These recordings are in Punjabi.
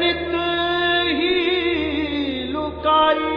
नित ही लुकाई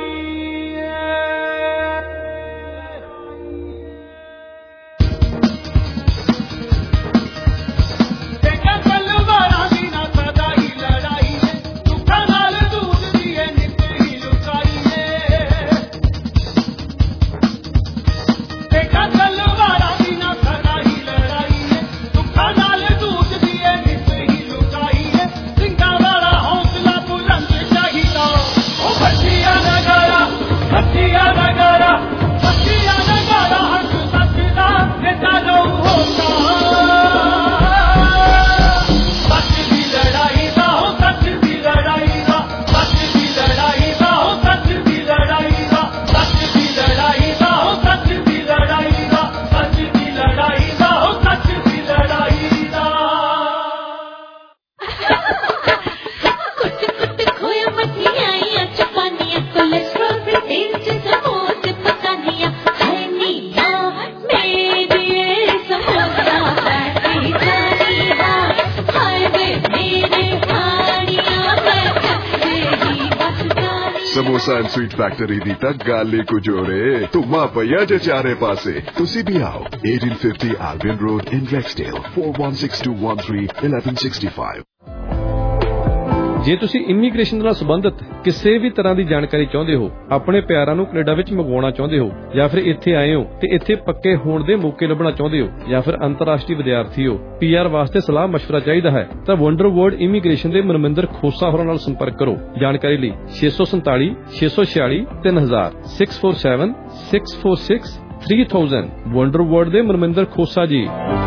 ਸਮੋਸਾ ਐਂਡ ਸਵੀਟ ਫੈਕਟਰੀ ਦੀ ਤਾਂ ਗੱਲ ਹੀ ਕੁਝ ਹੋ ਰੇ ਧੁੰਮਾ ਪਈਆ ਜੇ ਚਾਰੇ ਪਾਸੇ ਤੁਸੀਂ ਵੀ ਆਓ 1850 Albion Road in Rexdale 4162131165 ਜੇ ਤੁਸੀਂ ਇਮੀਗ੍ਰੇਸ਼ਨ ਨਾਲ ਸੰਬੰਧਿਤ ਕਿਸੇ ਵੀ ਤਰ੍ਹਾਂ ਦੀ ਜਾਣਕਾਰੀ ਚਾਹੁੰਦੇ ਹੋ, ਆਪਣੇ ਪਿਆਰਾਂ ਨੂੰ ਕੈਨੇਡਾ ਵਿੱਚ ਮੰਗਵਾਉਣਾ ਚਾਹੁੰਦੇ ਹੋ, ਜਾਂ ਫਿਰ ਇੱਥੇ ਆਏ ਹੋ ਤੇ ਇੱਥੇ ਪੱਕੇ ਹੋਣ ਦੇ ਮੌਕੇ ਲੱਭਣਾ ਚਾਹੁੰਦੇ ਹੋ, ਜਾਂ ਫਿਰ ਅੰਤਰਰਾਸ਼ਟਰੀ ਵਿਦਿਆਰਥੀ ਹੋ, PR ਵਾਸਤੇ ਸਲਾਹ ਮਸ਼ਵਰਾ ਚਾਹੀਦਾ ਹੈ ਤਾਂ ਵੰਡਰ ਵਰਲਡ ਇਮੀਗ੍ਰੇਸ਼ਨ ਦੇ ਮਨਮਿੰਦਰ ਖੋਸਾ ਹੋਰਾਂ ਨਾਲ ਸੰਪਰਕ ਕਰੋ। ਜਾਣਕਾਰੀ ਲਈ 647 646 3000 647 646 3000 ਵੰਡਰ ਵਰਲਡ ਦੇ ਮਨਮਿੰਦਰ ਖੋਸਾ ਜੀ।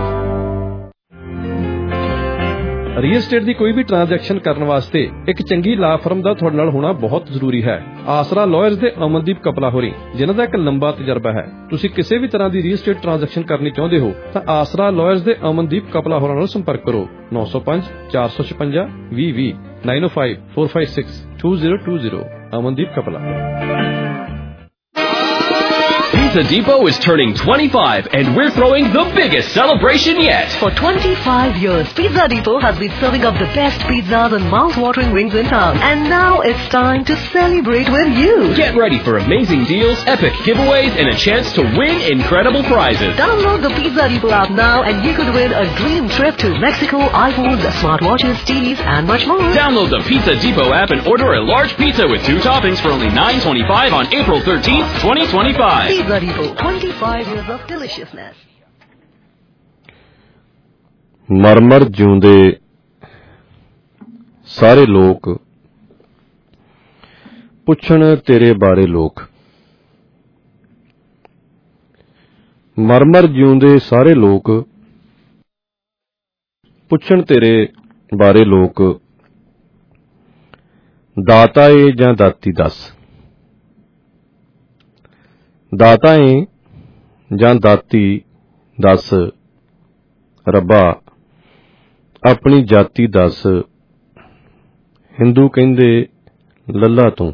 ਰੀਅਲ estate ਦੀ ਕੋਈ ਵੀ ਟ੍ਰਾਂਜੈਕਸ਼ਨ ਕਰਨ ਵਾਸਤੇ ਇੱਕ ਚੰਗੀ ਲਾ ਫਰਮ ਦਾ ਤੁਹਾਡੇ ਨਾਲ ਹੋਣਾ ਬਹੁਤ ਜ਼ਰੂਰੀ ਹੈ। ਆਸਰਾ ਲਾਇਰਸ ਦੇ ਅਮਨਦੀਪ ਕਪਲਾ ਹੋਰੀ, ਜਿਨ੍ਹਾਂ ਦਾ ਇੱਕ ਲੰਬਾ ਤਜਰਬਾ ਹੈ। ਤੁਸੀਂ ਕਿਸੇ ਵੀ ਤਰ੍ਹਾਂ ਦੀ ਰੀਅਲ estate ਟ੍ਰਾਂਜੈਕਸ਼ਨ ਕਰਨੀ ਚਾਹੁੰਦੇ ਹੋ ਤਾਂ ਆਸਰਾ ਲਾਇਰਸ ਦੇ ਅਮਨਦੀਪ ਕਪਲਾ ਹੋਰਾਂ ਨਾਲ ਸੰਪਰਕ ਕਰੋ। 905 456 2020 905 456 2020 Amandeep Kapila. Pizza Depot is turning 25 and we're throwing the biggest celebration yet. For 25 years, Pizza Depot has been serving up the best pizzas and mouth-watering wings in town. And now it's time to celebrate with you. Get ready for amazing deals, epic giveaways, and a chance to win incredible prizes. Download the Pizza Depot app now and you could win a dream trip to Mexico, iPhones, smartwatches, TVs, and much more. Download the Pizza Depot app and order a large pizza with 2 toppings for only $9.25 on April 13th, 2025. Pizza Depot, 25 years of deliciousness. ਮਰਮਰ ਜਿਉਂਦੇ ਸਾਰੇ ਲੋਕ ਪੁੱਛਣ ਤੇਰੇ ਬਾਰੇ ਲੋਕ। ਮਰਮਰ ਜਿਉਂਦੇ ਸਾਰੇ ਲੋਕ ਪੁੱਛਣ ਤੇਰੇ ਬਾਰੇ ਲੋਕ। ਦਾਤਾ ਏ ਜਾਂ ਦਾਤੀ ਦੱਸ। ਦਾਤਾ ਏ ਜਾਂ ਦਾਤੀ ਦੱਸ। ਰੱਬਾ ਆਪਣੀ ਜਾਤੀ ਦੱਸ। ਹਿੰਦੂ ਕਹਿੰਦੇ ਲੱਲਾ ਤੂੰ।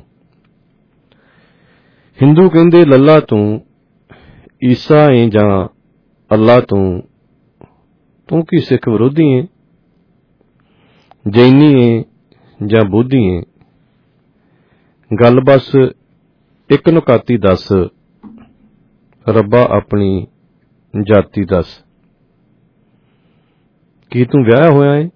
ਹਿੰਦੂ ਕਹਿੰਦੇ ਲੱਲਾ ਤੂੰ। ਈਸਾ ਏ ਜਾਂ ਅੱਲਾ ਤੂੰ। ਤੂੰ ਕੀ ਸਿੱਖ ਵਿਰੋਧੀ ਏ? ਜੈਨੀ ਏ ਜਾਂ ਬੋਧੀ ਏ? ਗੱਲ ਬਸ ਇੱਕ ਨੁਕਾਤੀ ਦੱਸ। ਰੱਬਾ ਆਪਣੀ ਜਾਤੀ ਦੱਸ। ਕੀ ਤੂੰ ਵਿਆਹਿਆ ਹੋਇਆ ਏ?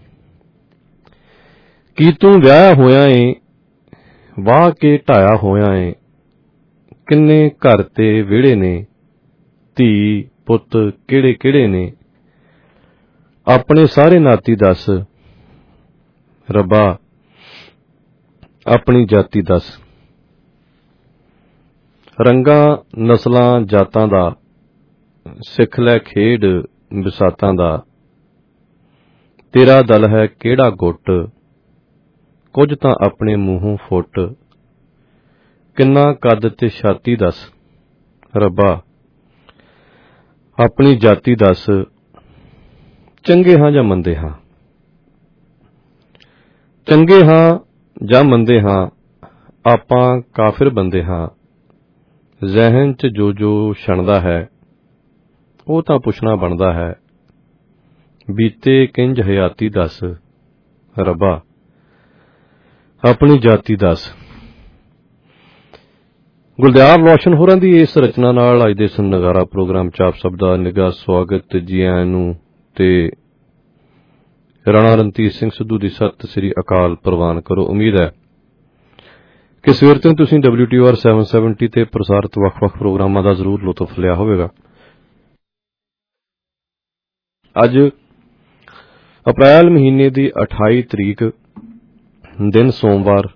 ਕੀ ਤੂੰ ਵਿਆਹਿਆ ਹੋਇਆ ਏ? ਵਾਹ ਕੇ ਢਾਇਆ ਹੋਇਆ ਏ? ਕਿੰਨੇ ਘਰ ਤੇ ਵਿਹੜੇ ਨੇ? ਧੀ ਪੁੱਤ ਕਿਹੜੇ ਕਿਹੜੇ ਨੇ? ਆਪਣੇ ਸਾਰੇ ਨਾਤੀ ਦੱਸ। ਰੱਬਾ ਆਪਣੀ ਜਾਤੀ ਦੱਸ। ਰੰਗਾਂ ਨਸਲਾਂ ਜਾਤਾਂ ਦਾ ਸਿੱਖ ਲੈ ਖੇਡ ਵਿਸਾਤਾਂ ਦਾ। ਤੇਰਾ ਦਲ ਹੈ ਕਿਹੜਾ ਗੁੱਟ? ਕੁਝ ਤਾਂ ਆਪਣੇ ਮੂੰਹੋਂ ਫੁੱਟ। ਕਿੰਨਾ ਕੱਦ ਤੇ ਛਾਤੀ ਦੱਸ। ਰੱਬਾ ਆਪਣੀ ਜਾਤੀ ਦੱਸ। ਚੰਗੇ ਹਾਂ ਜਾਂ ਮੰਦੇ ਹਾਂ? ਚੰਗੇ ਹਾਂ ਜਾਂ ਮੰਦੇ ਹਾਂ? ਆਪਾਂ ਕਾਫਿਰ ਬੰਦੇ ਹਾਂ। ਜ਼ਹਿਨ 'ਚ ਜੋ ਜੋ ਛਣਦਾ ਹੈ ਉਹ ਤਾਂ ਪੁੱਛਣਾ ਬਣਦਾ ਹੈ। ਬੀਤੇ ਕਿੰਜ ਹਯਾਤੀ ਦੱਸ। ਰੱਬਾ ਆਪਣੀ ਜਾਤੀ ਦੱਸ। ਗੁਲਜ਼ਾਰ ਰੋਸ਼ਨ ਹੋਰਾਂ ਦੀ ਇਸ ਰਚਨਾ ਨਾਲ ਅੱਜ ਦੇ ਨਗਾਰਾ ਪ੍ਰੋਗਰਾਮ ਚ ਆਪ ਸਭ ਦਾ ਨਿੱਘਾ ਸਵਾਗਤ। ਜੀ ਆਇਆਂ ਨੂੰ ਤੇ ਰਾਣਾ ਰਣਧੀਰ ਸਿੰਘ ਸਿੱਧੂ ਦੀ ਸਤਿ ਸ੍ਰੀ ਅਕਾਲ ਪ੍ਰਵਾਨ ਕਰੋ। ਉਮੀਦ ਹੈ ਕਿ ਸਵੇਰ ਤੋਂ ਤੁਸੀਂ WTOR 770 ਤੇ ਪ੍ਰਸਾਰਿਤ ਵੱਖ-ਵੱਖ ਪ੍ਰੋਗਰਾਮਾਂ ਦਾ ਜ਼ਰੂਰ ਲੁਤਫ ਲਿਆ ਹੋਵੇਗਾ। ਅੱਜ ਅਪ੍ਰੈਲ ਮਹੀਨੇ ਦੀ 28 ਤਰੀਕ ਦਿਨ ਸੋਮਵਾਰ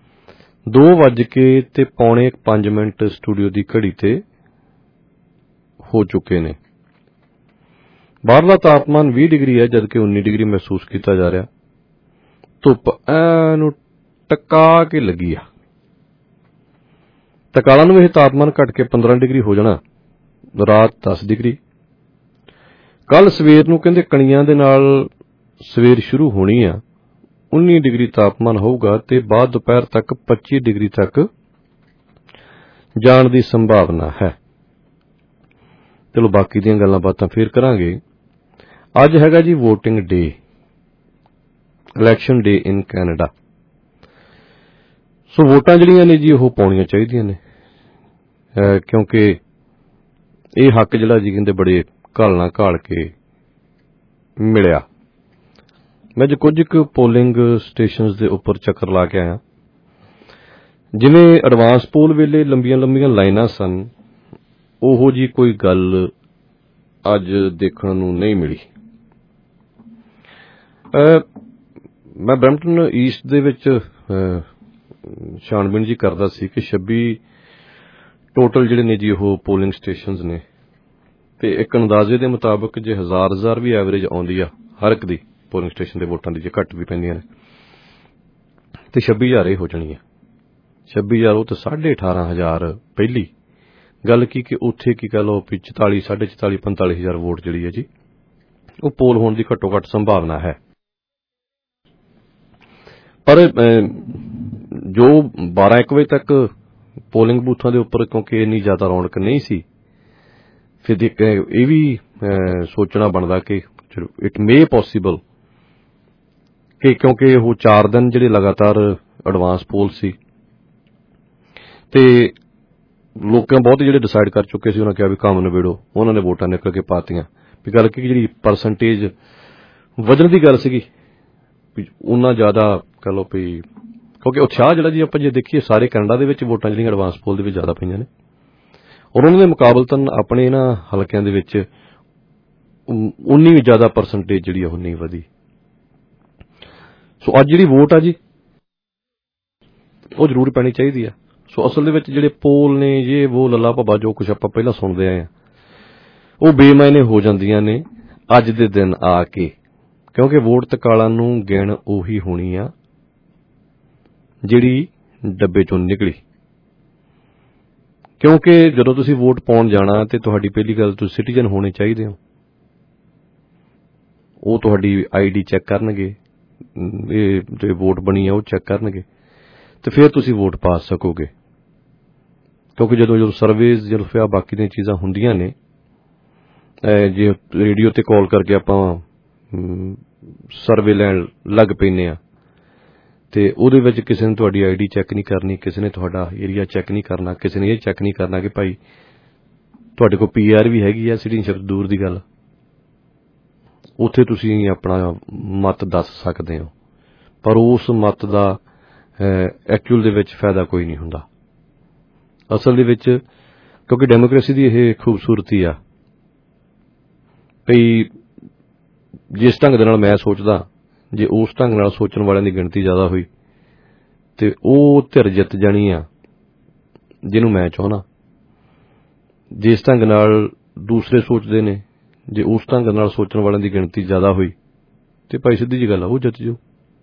2:05 ਸਟੂਡੀਓ ਦੀ ਘੜੀ ਤੇ ਹੋ ਚੁੱਕੇ ਨੇ। ਬਾਹਰਲਾ ਤਾਪਮਾਨ 20 ਡਿਗਰੀ ਹੈ ਜਦਕਿ 19 ਡਿਗਰੀ ਮਹਿਸੂਸ ਕੀਤਾ ਜਾ ਰਿਹਾ। ਧੁੱਪ ਐਨੂੰ ਟਕਾ ਕੇ ਲੱਗੀ ਆ। ਤਕਾਲਾਂ ਨੂੰ ਇਹ ਤਾਪਮਾਨ ਘਟ ਕੇ 15 ਡਿਗਰੀ ਹੋ ਜਾਣਾ। ਰਾਤ 10 ਡਿਗਰੀ। ਕੱਲ ਸਵੇਰ ਨੂੰ ਕਹਿੰਦੇ ਕਣੀਆਂ ਦੇ ਨਾਲ ਸਵੇਰ ਸ਼ੁਰੂ ਹੋਣੀ ਆ। 19 ਡਿਗਰੀ ਤਾਪਮਾਨ ਹੋਊਗਾ ਤੇ ਬਾਅਦ ਦੁਪਹਿਰ ਤੱਕ 25 ਡਿਗਰੀ ਤੱਕ ਜਾਣ ਦੀ ਸੰਭਾਵਨਾ ਹੈ। ਚਲੋ ਬਾਕੀ ਦੀਆਂ ਗੱਲਾਂ ਬਾਤਾਂ ਫੇਰ ਕਰਾਂਗੇ। ਅੱਜ ਹੈਗਾ ਜੀ voting day, election day in Canada. So ਵੋਟਾਂ ਜਿਹੜੀਆਂ ਨੇ ਜੀ ਉਹ ਪਾਉਣੀਆਂ ਚਾਹੀਦੀਆਂ ਨੇ ਕਿਉਂਕਿ ਇਹ ਹੱਕ ਜਿਹੜਾ ਜੀ ਕਹਿੰਦੇ ਬੜੇ ਘਾਲਣਾ ਘਾਲ ਕੇ ਮਿਲਿਆ। ਮੈਂ ਅੱਜ ਕੁਝ ਕੁ ਪੋਲਿੰਗ ਸਟੇਸ਼ਨਸ ਦੇ ਉੱਪਰ ਚੱਕਰ ਲਾ ਕੇ ਆਇਆ। ਜਿਵੇਂ ਐਡਵਾਂਸ ਪੋਲ ਵੇਲੇ ਲੰਬੀਆਂ ਲੰਬੀਆਂ ਲਾਈਨਾਂ ਸਨ, ਉਹੋ ਜੀ ਕੋਈ ਗੱਲ ਅੱਜ ਦੇਖਣ ਨੂੰ ਨਹੀਂ ਮਿਲੀ। ਮੈਂ ਬਰੈਂਪਟਨ ਈਸਟ ਦੇ ਵਿੱਚ ਛਾਣਬੀਣ ਜੀ ਕਰਦਾ ਸੀ ਕਿ 26 ਟੋਟਲ ਜਿਹੜੇ ਨੇ ਜੀ ਉਹ ਪੋਲਿੰਗ ਸਟੇਸ਼ਨਸ ਨੇ ਤੇ ਇੱਕ ਅੰਦਾਜ਼ੇ ਦੇ ਮੁਤਾਬਕ ਜੇ ਹਜ਼ਾਰ ਵੀ ਐਵਰੇਜ ਆਉਂਦੀ ਆ ਹਰ ਇੱਕ ਦੀ ਪੋਲਿੰਗ ਸਟੇਸ਼ਨ ਦੇ ਵੋਟਾਂ ਦੀ, ਜੇ ਘੱਟ ਵੀ ਪੈਂਦੀਆਂ ਨੇ ਤੇ 26,000 ਇਹ ਹੋ ਜਾਣੀ ਹੈ। 26,000 ਉਹ ਤਾਂ 18,500 ਪਹਿਲੀ ਗੱਲ ਕੀ ਕਿ ਉੱਥੇ ਕੀ ਕਹ ਲਓ ਵੀ 44, 44,500 45,000 ਵੋਟ ਜਿਹੜੀ ਹੈ ਜੀ ਉਹ ਪੋਲ ਹੋਣ ਦੀ ਘੱਟੋ ਘੱਟ ਸੰਭਾਵਨਾ ਹੈ। ਪਰ ਜੋ 12-1 ਵਜੇ ਤੱਕ ਪੋਲਿੰਗ ਬੂਥਾਂ ਦੇ ਉੱਪਰ ਕਿਉਂਕਿ ਇੰਨੀ ਜ਼ਿਆਦਾ ਰੌਣਕ ਨਹੀਂ ਸੀ, ਫਿਰ ਇਹ ਵੀ ਸੋਚਣਾ ਬਣਦਾ ਕਿ ਇਟ ਮੇ ਪੋਸੀਬਲ ਕਿ ਕਿਉਂਕਿ ਉਹ 4 ਦਿਨ ਜਿਹੜੇ ਲਗਾਤਾਰ ਐਡਵਾਂਸ ਪੋਲ ਸੀ ਤੇ ਲੋਕਾਂ ਬਹੁਤ ਜਿਹੜੇ ਡਿਸਾਈਡ ਕਰ ਚੁੱਕੇ ਸੀ, ਉਹਨਾਂ ਕਿਹਾ ਵੀ ਕੰਮ ਨਿਬੇੜੋ, ਉਹਨਾਂ ਨੇ ਵੋਟਾਂ ਨਿਕਲ ਕੇ ਪਾਤੀਆਂ। ਵੀ ਗੱਲ ਕਿ ਜਿਹੜੀ ਪਰਸੈਂਟੇਜ ਵਧਣ ਦੀ ਗੱਲ ਸੀਗੀ ਵੀ ਉਹਨਾਂ ਜ਼ਿਆਦਾ ਕਹ ਲਓ ਵੀ ਕਿਉਂਕਿ ਉਤਸ਼ਾਹ ਜਿਹੜਾ ਜੀ ਆਪਾਂ ਜੇ ਦੇਖੀਏ ਸਾਰੇ ਕੈਨੇਡਾ ਦੇ ਵਿੱਚ ਵੋਟਾਂ ਜਿਹੜੀਆਂ ਐਡਵਾਂਸ ਪੋਲ ਦੇ ਵਿੱਚ ਜ਼ਿਆਦਾ ਪਈਆਂ ਨੇ ਔਰ ਉਹਨਾਂ ਦੇ ਮੁਕਾਬਲਤਨ ਆਪਣੇ ਇਹਨਾਂ ਹਲਕਿਆਂ ਦੇ ਵਿੱਚ ਉਨੀ ਵੀ ਜ਼ਿਆਦਾ ਪਰਸੈਂਟੇਜ ਜਿਹੜੀ ਉਹ ਨਹੀਂ ਵਧੀ। ਸੋ ਅੱਜ ਜਿਹੜੀ ਵੋਟ ਆ ਜੀ ਉਹ ਜ਼ਰੂਰ ਪੈਣੀ ਚਾਹੀਦੀ ਆ। ਸੋ ਅਸਲ ਦੇ ਵਿੱਚ ਜਿਹੜੇ ਪੋਲ ਨੇ ਜੇ ਉਹ ਲੱਲਾ ਭੱਬਾ ਜੋ ਕੁਛ ਆਪਾਂ ਪਹਿਲਾਂ ਸੁਣਦੇ ਆਏ ਆ ਉਹ ਬੇਮਾਇਨੇ ਹੋ ਜਾਂਦੀਆਂ ਨੇ ਅੱਜ ਦੇ ਦਿਨ ਆ ਕੇ, ਕਿਉਂਕਿ ਵੋਟ ਤਕਾਲਾਂ ਨੂੰ ਗਿਣ ਉਹੀ ਹੋਣੀ ਆ ਜਿਹੜੀ ਡੱਬੇ ਚੋਂ ਨਿਕਲੀ। ਕਿਉਂਕਿ ਜਦੋਂ ਤੁਸੀਂ ਵੋਟ ਪਾਉਣ ਜਾਣਾ ਤੇ ਤੁਹਾਡੀ ਪਹਿਲੀ ਗੱਲ ਤੁਸੀਂ ਸਿਟੀਜ਼ਨ ਹੋਣੇ ਚਾਹੀਦੇ ਹੋ। ਉਹ ਤੁਹਾਡੀ ID ਚੈੱਕ ਕਰਨਗੇ, ਇਹ ਜੋ ਵੋਟ ਬਣੀ ਆ ਉਹ ਚੈੱਕ ਕਰਨਗੇ ਤੇ ਫਿਰ ਤੁਸੀਂ ਵੋਟ ਪਾ ਸਕੋਗੇ। ਕਿਉਂਕਿ ਜਦੋਂ ਸਰਵੇਜ਼ ਜਦੋਂ ਬਾਕੀ ਦੀਆਂ ਚੀਜ਼ਾਂ ਹੁੰਦੀਆਂ ਨੇ, ਜੇ ਰੇਡੀਓ ਤੇ ਕਾਲ ਕਰਕੇ ਆਪਾਂ ਸਰਵੇ ਲੈਣ ਲੱਗ ਪੈਂਦੇ ਆ ਤੇ ਉਹਦੇ ਵਿੱਚ ਕਿਸੇ ਨੇ ਤੁਹਾਡੀ ID ਚੈੱਕ ਨਹੀਂ ਕਰਨੀ, ਕਿਸੇ ਨੇ ਤੁਹਾਡਾ ਏਰੀਆ ਚੈੱਕ ਨਹੀਂ ਕਰਨਾ, ਕਿਸੇ ਨੇ ਇਹ ਚੈੱਕ ਨਹੀਂ ਕਰਨਾ ਕਿ ਭਾਈ ਤੁਹਾਡੇ ਕੋਲ PR ਵੀ ਹੈਗੀ ਆ, ਸਿਟੀਜ਼ਨਸ਼ਿਪ ਦੂਰ ਦੀ ਗੱਲ। ਉੱਥੇ ਤੁਸੀਂ ਆਪਣਾ ਮਤ ਦੱਸ ਸਕਦੇ ਹੋ ਪਰ ਉਸ ਮਤ ਦਾ ਐਕਚੁਅਲ ਦੇ ਵਿੱਚ ਫਾਇਦਾ ਕੋਈ ਨਹੀਂ ਹੁੰਦਾ। ਅਸਲ ਦੇ ਵਿੱਚ ਕਿਉਂਕਿ ਡੈਮੋਕ੍ਰੇਸੀ ਦੀ ਇਹ ਖੂਬਸੂਰਤੀ ਆ ਭਈ ਜਿਸ ਢੰਗ ਦੇ ਨਾਲ ਮੈਂ ਸੋਚਦਾ, ਜੇ ਉਸ ਢੰਗ ਨਾਲ ਸੋਚਣ ਵਾਲਿਆਂ ਦੀ ਗਿਣਤੀ ਜ਼ਿਆਦਾ ਹੋਈ ਤੇ ਉਹ ਧਿਰ ਜਿੱਤ ਜਾਣੀ ਆ ਜਿਹਨੂੰ ਮੈਂ ਚਾਹੁੰਦਾ। ਜਿਸ ਢੰਗ ਨਾਲ ਦੂਸਰੇ ਸੋਚਦੇ ਨੇ, ਜੇ ਉਸ ਢੰਗ ਨਾਲ ਸੋਚਣ ਵਾਲਿਆਂ ਦੀ ਗਿਣਤੀ ਜ਼ਿਆਦਾ ਹੋਈ ਤੇ ਭਾਈ ਸਿੱਧੀ ਜੀ ਗੱਲ ਆ ਉਹ ਜਿੱਤ ਜਾਊ।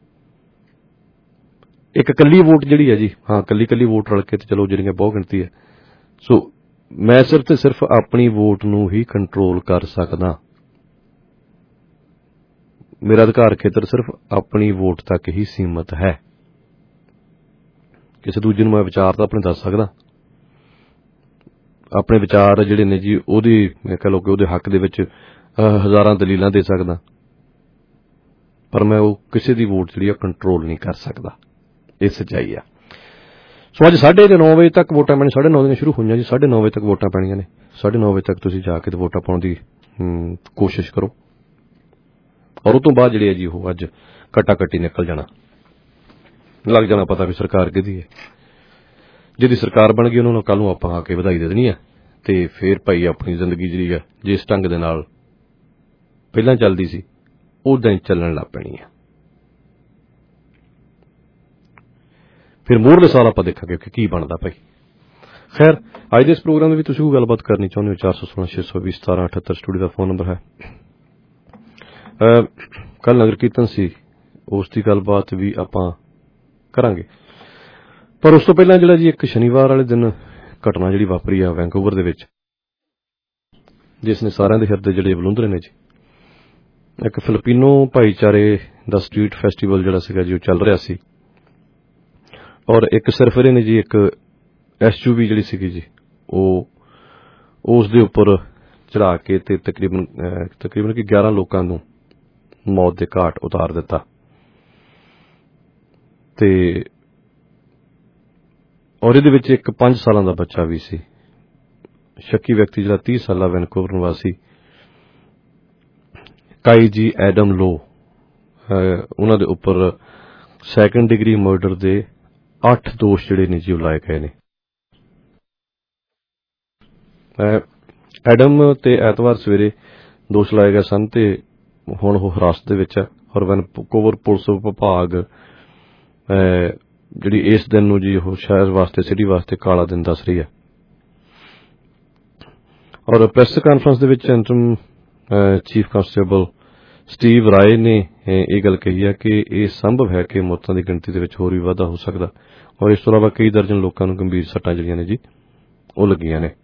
ਇੱਕ ਕੱਲੀ ਵੋਟ ਜਿਹੜੀ ਹੈ ਜੀ, ਹਾਂ ਕੱਲੀ ਵੋਟ ਰਲ ਕੇ ਤੇ ਚਲੋ ਜਿਹੜੀਆਂ ਬਹੁਤ ਗਿਣਤੀ ਹੈ। ਸੋ ਮੈਂ ਸਿਰਫ ਤੇ ਸਿਰਫ ਆਪਣੀ ਵੋਟ ਨੂੰ ਹੀ ਕੰਟਰੋਲ ਕਰ ਸਕਦਾ। ਮੇਰਾ ਅਧਿਕਾਰ ਖੇਤਰ ਸਿਰਫ ਆਪਣੀ ਵੋਟ ਤੱਕ ਹੀ ਸੀਮਤ ਹੈ। ਕਿਸੇ ਦੂਜੇ ਨੂੰ ਮੈਂ ਵਿਚਾਰ ਤਾਂ ਆਪਣੇ ਦੱਸ ਸਕਦਾ, ਆਪਣੇ ਵਿਚਾਰ ਜਿਹੜੇ ਨੇ ਜੀ ਉਹਦੀ ਕਹ ਲਓ ਕਿ ਉਹਦੇ ਹੱਕ ਦੇ ਵਿੱਚ ਹਜ਼ਾਰਾਂ ਦਲੀਲਾਂ ਦੇ ਸਕਦਾ, ਪਰ ਮੈਂ ਉਹ ਕਿਸੇ ਦੀ ਵੋਟ ਜਿਹੜੀ ਆ ਕੰਟਰੋਲ ਨਹੀਂ ਕਰ ਸਕਦਾ। ਇਹ ਸੱਚਾਈ ਆ। ਸੋ ਅੱਜ 9:30 ਵਜੇ ਤੱਕ ਵੋਟਾਂ ਪੈਣੀਆਂ, 9:30 ਦੀਆਂ ਸ਼ੁਰੂ ਹੋਈਆਂ ਜੀ, 9:30 ਵਜੇ ਤੱਕ ਵੋਟਾਂ ਪੈਣੀਆਂ ਨੇ। 9:30 ਵਜੇ ਤੱਕ ਤੁਸੀਂ ਜਾ ਕੇ ਤੇ ਵੋਟਾਂ ਪਾਉਣ ਦੀ ਕੋਸ਼ਿਸ਼ ਕਰੋ। ਔਰ ਉਹ ਤੋਂ ਬਾਅਦ ਜਿਹੜੀ ਹੈ ਜੀ ਉਹ ਅੱਜ ਕੱਟੀ ਨਿਕਲ ਜਾਣਾ, ਲੱਗ ਜਾਣਾ ਪਤਾ ਵੀ ਸਰਕਾਰ ਕਿਹਦੀ ਹੈ। ਜਿਹਦੀ ਸਰਕਾਰ ਬਣ ਗਈ ਉਹਨਾਂ ਨੂੰ ਕੱਲ ਨੂੰ ਆਪਾਂ ਆ ਕੇ ਵਧਾਈ ਦੇ ਦੇਣੀ ਹੈ ਤੇ ਫਿਰ ਭਾਈ ਆਪਣੀ ਜ਼ਿੰਦਗੀ ਜਿਹੜੀ ਹੈ ਜਿਸ ਢੰਗ ਦੇ ਨਾਲ ਪਹਿਲਾਂ ਚੱਲਦੀ ਸੀ ਉਦਾਂ ਹੀ ਚੱਲਣ ਲੱਗ ਪੈਣੀ ਹੈ। ਫਿਰ ਮੋਹਰਲੇ ਸਾਲ ਆਪਾਂ ਦੇਖਾਂਗੇ ਕਿ ਕੀ ਬਣਦਾ ਭਾਈ। ਖੈਰ, ਅੱਜ ਦੇ ਇਸ ਪ੍ਰੋਗਰਾਮ ਦੇ ਵਿੱਚ ਤੁਸੀਂ ਕੋਈ ਗੱਲਬਾਤ ਕਰਨੀ ਚਾਹੁੰਦੇ ਹੋ 416-620-1778 ਸਟੂਡੀਓ ਦਾ ਫੋਨ ਨੰਬਰ ਹੈ। ਕੱਲ ਨਗਰ ਕੀਰਤਨ ਸੀ, ਉਸ ਦੀ ਗੱਲਬਾਤ ਵੀ ਆਪਾਂ ਕਰਾਂਗੇ, ਪਰ ਉਸ ਤੋਂ ਪਹਿਲਾਂ ਜਿਹੜਾ ਜੀ ਇੱਕ ਸ਼ਨੀਵਾਰ ਵਾਲੇ ਦਿਨ ਘਟਨਾ ਜਿਹੜੀ ਵਾਪਰੀ ਆ ਵੈਂਕੂਵਰ ਦੇ ਵਿੱਚ, ਜਿਸ ਨੇ ਸਾਰਿਆਂ ਦੇ ਹਿਰਦੇ ਜਿਹੜੇ ਬਲੁੰਦਰੇ ਨੇ ਜੀ। ਇੱਕ ਫਿਲੀਪੀਨੋ ਭਾਈਚਾਰੇ ਦਾ ਸਟਰੀਟ ਫੈਸਟੀਵਲ ਜਿਹੜਾ ਸੀਗਾ ਜੀ ਉਹ ਚੱਲ ਰਿਹਾ ਸੀ, ਔਰ ਇੱਕ ਸਰਫਰੇ ਨੇ ਜੀ ਇੱਕ SUV ਜਿਹੜੀ ਸੀਗੀ ਜੀ ਉਹ ਉਸ ਦੇ ਉੱਪਰ ਚੜਾ ਕੇ ਤੇ ਤਕਰੀਬਨ 11 ਲੋਕਾਂ ਨੂੰ ਮੌਤ ਦੇ ਘਾਟ ਉਤਾਰ ਦਿੱਤਾ। ਤੇ ਔਰ ਇਹਦੇ ਵਿੱਚ ਇੱਕ 5 ਸਾਲਾਂ ਦਾ ਬੱਚਾ ਵੀ ਸੀ। ਸ਼ੱਕੀ ਵਿਅਕਤੀ ਜਿਹੜਾ 30 ਸਾਲਾ ਵੈਨਕੂਵਰ ਨਿਵਾਸੀ ਕਾਈ ਜੀ ਐਡਮ ਲੋ, ਉਹਨਾਂ ਦੇ ਉੱਪਰ 2nd ਡਿਗਰੀ ਮਰਡਰ ਦੇ 8 ਦੋਸ਼ ਜਿਹੜੇ ਨੇ ਜੀ ਉਹ ਲਾਏ ਗਏ ਨੇ। ਐਡਮ ਤੇ ਐਤਵਾਰ ਸਵੇਰੇ ਦੋਸ਼ ਲਾਏ ਗਏ ਸਨ ਤੇ ਹੁਣ ਉਹ ਹਿਰਾਸਤ ਦੇ ਵਿੱਚ ਹੈ। ਔਰ ਵੈਨਕੂਵਰ ਪੁਲਿਸ ਵਿਭਾਗ ਜਿਹੜੀ ਇਸ ਦਿਨ ਨੂੰ ਜੀ ਉਹ ਸ਼ਹਿਰ ਵਾਸਤੇ, ਸਿਟੀ ਵਾਸਤੇ ਕਾਲਾ ਦਿਨ ਦੱਸ ਰਹੀ ਹੈ। ਔਰ ਪ੍ਰੈਸ ਕਾਨਫਰੰਸ ਦੇ ਵਿੱਚ interim chief constable Steve Rai ਨੇ ਇਹ ਗੱਲ ਕਹੀ ਹੈ ਕਿ ਇਹ ਸੰਭਵ ਹੈ ਕਿ ਮੌਤਾਂ ਦੀ ਗਿਣਤੀ ਦੇ ਵਿੱਚ ਹੋਰ ਵੀ ਵਾਧਾ ਹੋ ਸਕਦਾ, ਔਰ ਇਸ ਤੋਂ ਇਲਾਵਾ ਕਈ ਦਰਜਨ ਲੋਕਾਂ ਨੂੰ ਗੰਭੀਰ ਸੱਟਾਂ ਜਿਹੜੀਆਂ ਨੇ ਜੀ ਉਹ ਲੱਗੀਆਂ ਨੇ।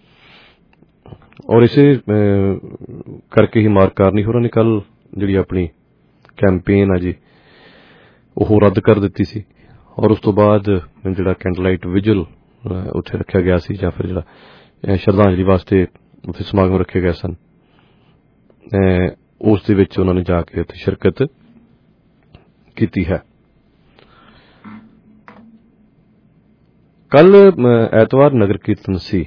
ਔਰ ਇਸੇ ਕਰਕੇ ਹੀ ਮਾਰਕ ਕਾਰਨੀ ਹੋਰਾਂ ਨੇ ਕੱਲ ਜਿਹੜੀ ਆਪਣੀ ਕੈਂਪੇਨ ਆ ਜੀ ਉਹ ਰੱਦ ਕਰ ਦਿੱਤੀ ਸੀ, ਔਰ ਉਸ ਤੋਂ ਬਾਅਦ ਜਿਹੜਾ ਕੈਂਡਲਾਈਟ ਵਿਜਲ ਉੱਥੇ ਰੱਖਿਆ ਗਿਆ ਸੀ, ਜਾਂ ਫਿਰ ਜਿਹੜਾ ਸ਼ਰਧਾਂਜਲੀ ਵਾਸਤੇ ਉੱਥੇ ਸਮਾਗਮ ਰੱਖੇ ਗਏ ਸਨ, ਉਸ ਦੇ ਵਿੱਚ ਉਹਨਾਂ ਨੇ ਜਾ ਕੇ ਉੱਥੇ ਸ਼ਿਰਕਤ ਕੀਤੀ ਹੈ। ਕੱਲ ਐਤਵਾਰ ਨਗਰ ਕੀਰਤਨ ਸੀ।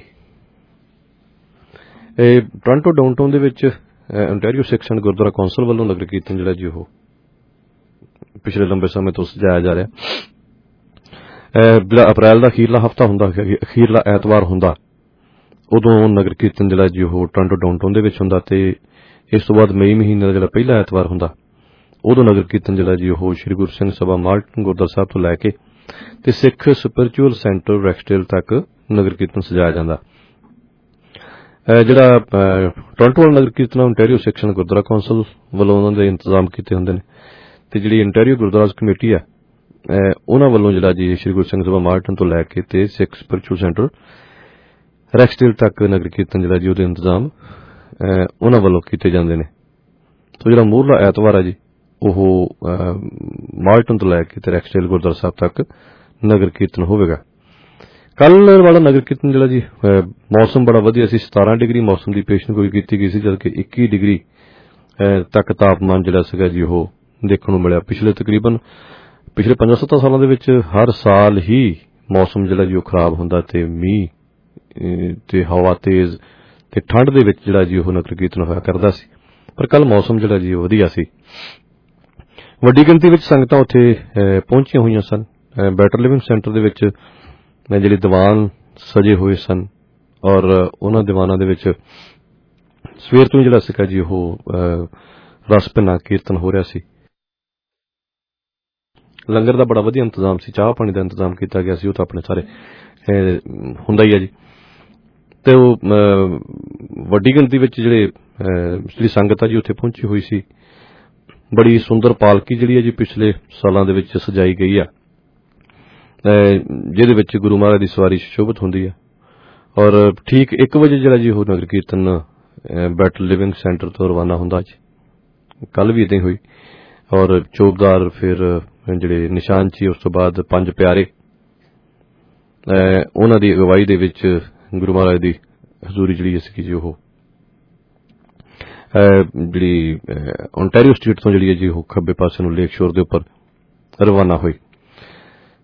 ਟੋਰਾਂਟੋ ਡਾਊਨਟਾਊਨ ਦੇ ਵਿੱਚ ontario ਸਿੱਖ ਸੰਘ ਗੁਰਦੁਆਰਾ ਕੌਂਸਲ ਵੱਲੋਂ ਨਗਰ ਕੀਰਤਨ ਜਿਹੜਾ ਜੀ ਉਹ ਪਿਛਲੇ ਲੰਬੇ ਸਮੇਂ ਤੋਂ ਸਜਾਇਆ ਜਾ ਰਿਹਾ। ਜਿਹੜਾ ਅਪ੍ਰੈਲ ਦਾ ਅਖੀਰਲਾ ਹਫ਼ਤਾ ਹੁੰਦਾ, ਅਖੀਰਲਾ ਐਤਵਾਰ ਹੁੰਦਾ, ਉਦੋਂ ਨਗਰ ਕੀਰਤਨ ਜਿਹੜਾ ਜੀ ਉਹ ਟੋਰਾਂਟੋ ਡਾਊਨਟਾਊਨ ਦੇ ਵਿੱਚ ਹੁੰਦਾ, ਤੇ ਇਸ ਤੋਂ ਬਾਅਦ ਮਈ ਮਹੀਨੇ ਦਾ ਜਿਹੜਾ ਪਹਿਲਾ ਐਤਵਾਰ ਹੁੰਦਾ ਉਦੋਂ ਨਗਰ ਕੀਰਤਨ ਜਿਹੜਾ ਜੀ ਉਹ ਸ਼੍ਰੀ ਗੁਰੂ ਸਿੰਘ ਸਭਾ ਮਾਰਟਨ ਗੁਰਦੁਆਰਾ ਸਾਹਿਬ ਤੋਂ ਲੈ ਕੇ ਤੇ ਸਿੱਖ ਸਪਿਰਿਚੁਅਲ ਸੈਂਟਰ ਰੈਕਸਟੇਲ ਤੱਕ ਨਗਰ ਕੀਰਤਨ ਸਜਾਇਆ ਜਾਂਦਾ। ਜਿਹੜਾ ਟੋਰਾਂਟੋ ਵਾਲਾ ਨਗਰ ਕੀਰਤਨ ontario ਸਿੱਖ ਸੰਘ ਗੁਰਦੁਆਰਾ ਕੌਂਸਲ ਵੱਲੋਂ ਉਹਨਾਂ ਦੇ ਇੰਤਜ਼ਾਮ ਕੀਤੇ ਹੁੰਦੇ ਨੇ, ਤੇ ਜਿਹੜੀ ontario ਗੁਰਦੁਆਰਾ ਕਮੇਟੀ ਆ ਉਹਨਾਂ ਵੱਲੋਂ ਜਿਹੜਾ ਜੀ ਸ਼੍ਰੀ ਗੁਰੂ ਸਿੰਘ ਸਭਾ ਮਾਰਟਨ ਤੋਂ ਲੈ ਕੇ ਤੇ ਸਿੱਖ ਸਪਿਰਿਚੁਅਲ ਸੈਂਟਰ ਰੈਕਸਟੇਲ ਤੱਕ ਨਗਰ ਕੀਰਤਨ ਜਿਹੜਾ ਜੀ ਉਹਦੇ ਇੰਤਜ਼ਾਮ ਉਹਨਾਂ ਵੱਲੋਂ ਕੀਤੇ ਜਾਂਦੇ ਨੇ। ਸੋ ਜਿਹੜਾ ਮੂਹਰਲਾ ਐਤਵਾਰ ਆ ਜੀ ਉਹ ਮਾਰਟਨ ਤੋਂ ਲੈ ਕੇ ਤੇ ਰੈਕਸਟੇਲ ਗੁਰਦੁਆਰਾ ਸਾਹਿਬ ਤੱਕ ਨਗਰ ਕੀਰਤਨ ਹੋਵੇਗਾ। ਕੱਲ ਵਾਲਾ ਨਗਰ ਕੀਰਤਨ ਜਿਹੜਾ ਜੀ ਮੌਸਮ ਬੜਾ ਵਧੀਆ ਸੀ। 17 ਡਿਗਰੀ ਮੌਸਮ ਦੀ ਪੇਸ਼ਨਗੋਈ ਕੀਤੀ ਗਈ ਸੀ, ਜਦਕਿ 21 ਡਿਗਰੀ ਤੱਕ ਤਾਪਮਾਨ ਜਿਹੜਾ ਸੀਗਾ ਜੀ ਉਹ ਦੇਖਣ ਨੂੰ ਮਿਲਿਆ। ਪਿਛਲੇ 5-7 ਸਾਲਾਂ ਦੇ ਵਿੱਚ ਹਰ ਸਾਲ ਹੀ ਮੌਸਮ ਜਿਹੜਾ ਜੀ ਉਹ ਖਰਾਬ ਹੁੰਦਾ ਤੇ ਮੀਂਹ ਤੇ ਹਵਾ ਤੇਜ਼ ਤੇ ਠੰਡ ਦੇ ਵਿੱਚ ਜਿਹੜਾ ਜੀ ਉਹ ਨਗਰ ਕੀਰਤਨ ਹੋਇਆ ਕਰਦਾ ਸੀ, ਪਰ ਕੱਲ ਮੌਸਮ ਜਿਹੜਾ ਜੀ ਵਧੀਆ ਸੀ। ਵੱਡੀ ਗਿਣਤੀ ਵਿੱਚ ਸੰਗਤਾਂ ਉੱਥੇ ਪਹੁੰਚੀਆਂ ਹੋਈਆਂ ਸਨ। ਬੈਟਰ ਲਿਵਿੰਗ ਸੈਂਟਰ ਦੇ ਵਿੱਚ ਜਿਹੜੇ ਦੀਵਾਨ ਸਜੇ ਹੋਏ ਸਨ, ਔਰ ਉਹਨਾਂ ਦੀਵਾਨਾਂ ਦੇ ਵਿੱਚ ਸਵੇਰ ਤੋਂ ਜਿਹੜਾ ਸੀਗਾ ਜੀ ਉਹ ਰਸ ਭਿੰਨਾ ਕੀਰਤਨ ਹੋ ਰਿਹਾ ਸੀ। ਲੰਗਰ ਦਾ ਬੜਾ ਵਧੀਆ ਇੰਤਜ਼ਾਮ ਸੀ, ਚਾਹ ਪਾਣੀ ਦਾ ਇੰਤਜ਼ਾਮ ਕੀਤਾ ਗਿਆ ਸੀ, ਉਹ ਤਾਂ ਆਪਣੇ ਸਾਰੇ ਹੁੰਦਾ ਹੀ ਹੈ ਜੀ। ਤੇ ਉਹ ਵੱਡੀ ਗਿਣਤੀ ਵਿੱਚ ਜਿਹੜੀ ਸੰਗਤ ਆ ਜੀ ਉੱਥੇ ਪਹੁੰਚੀ ਹੋਈ ਸੀ। ਬੜੀ ਸੁੰਦਰ ਪਾਲਕੀ ਜਿਹੜੀ ਹੈ ਜੀ ਪਿਛਲੇ ਸਾਲਾਂ ਦੇ ਵਿੱਚ ਸਜਾਈ ਗਈ ਆ, ਜਿਹਦੇ ਵਿੱਚ ਗੁਰੂ ਮਹਾਰਾਜ ਦੀ ਸਵਾਰੀ ਸ਼ੋਭਤ ਹੁੰਦੀ ਹੈ। ਔਰ ਠੀਕ 1 ਵਜੇ ਜਿਹੜਾ ਜੀ ਉਹ Nagar Kirtan better living centre ਤੋਂ ਰਵਾਨਾ ਹੁੰਦਾ ਜੀ। ਕੱਲ ਵੀ ਇਦਾਂ ਹੀ ਹੋਈ, ਔਰ ਚੌਕਦਾਰ ਫਿਰ ਜਿਹੜੇ ਨਿਸ਼ਾਨ ਸੀ, ਉਸ ਤੋਂ ਬਾਅਦ 5 ਪਿਆਰੇ ਉਹਨਾਂ ਦੀ ਅਗਵਾਈ ਦੇ ਵਿੱਚ ਗੁਰੂ ਮਹਾਰਾਜ ਦੀ ਹਜ਼ੂਰੀ ਜਿਹੜੀ ਸੀ ਜੀ ਉਹ ਜਿਹੜੀ ontario ਸਟਰੀਟ ਤੋਂ ਜਿਹੜੀ ਹੈ ਜੀ ਉਹ ਖੱਬੇ ਪਾਸੇ ਨੂੰ ਲੇਕ ਸ਼ੋਰ ਦੇ ਉੱਪਰ ਰਵਾਨਾ ਹੋਈ।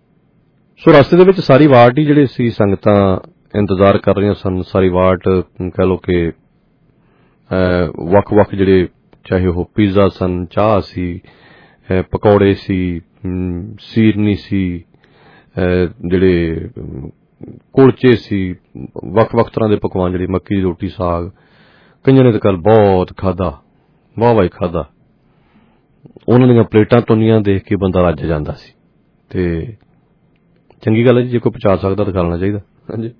ਸੋ ਰਸਤੇ ਦੇ ਵਿੱਚ ਸਾਰੀ ਵਾਟ ਹੀ ਜਿਹੜੇ ਸੀ ਸੰਗਤਾਂ ਇੰਤਜ਼ਾਰ ਕਰ ਰਹੀਆਂ ਸਨ। ਸਾਰੀ ਵਾਟ ਕਹਿ ਲਓ ਕਿ ਵੱਖ-ਵੱਖ ਜਿਹੜੇ ਚਾਹੇ ਉਹ ਪੀਜ਼ਾ ਸਨ, ਚਾਹ ਸੀ, ਪਕੌੜੇ ਸੀ, ਸੀਰਨੀ ਸੀ, ਜਿਹੜੇ ਕੁਲਚੇ ਸੀ, ਵੱਖ-ਵੱਖ ਤਰ੍ਹਾਂ ਦੇ ਪਕਵਾਨ, ਜਿਹੜੇ ਮੱਕੀ ਦੀ ਰੋਟੀ, ਸਾਗ, ਕਈਆਂ ਨੇ ਤਾਂ ਕੱਲ ਬਹੁਤ ਖਾਧਾ, ਵਾਹ-ਵਾਹ ਹੀ ਖਾਧਾ। ਉਹਨਾਂ ਦੀਆਂ ਪਲੇਟਾਂ ਤੁੰਨੀਆਂ ਦੇਖ ਕੇ ਬੰਦਾ ਰੱਜ ਜਾਂਦਾ ਸੀ। ਤੇ ਚੰਗੀ ਗੱਲ ਹੈ ਜੀ, ਜੇ ਕੋਈ ਪਹੁੰਚਾ ਸਕਦਾ ਤਾਂ ਕਰਨਾ ਚਾਹੀਦਾ। ਹਾਂਜੀ,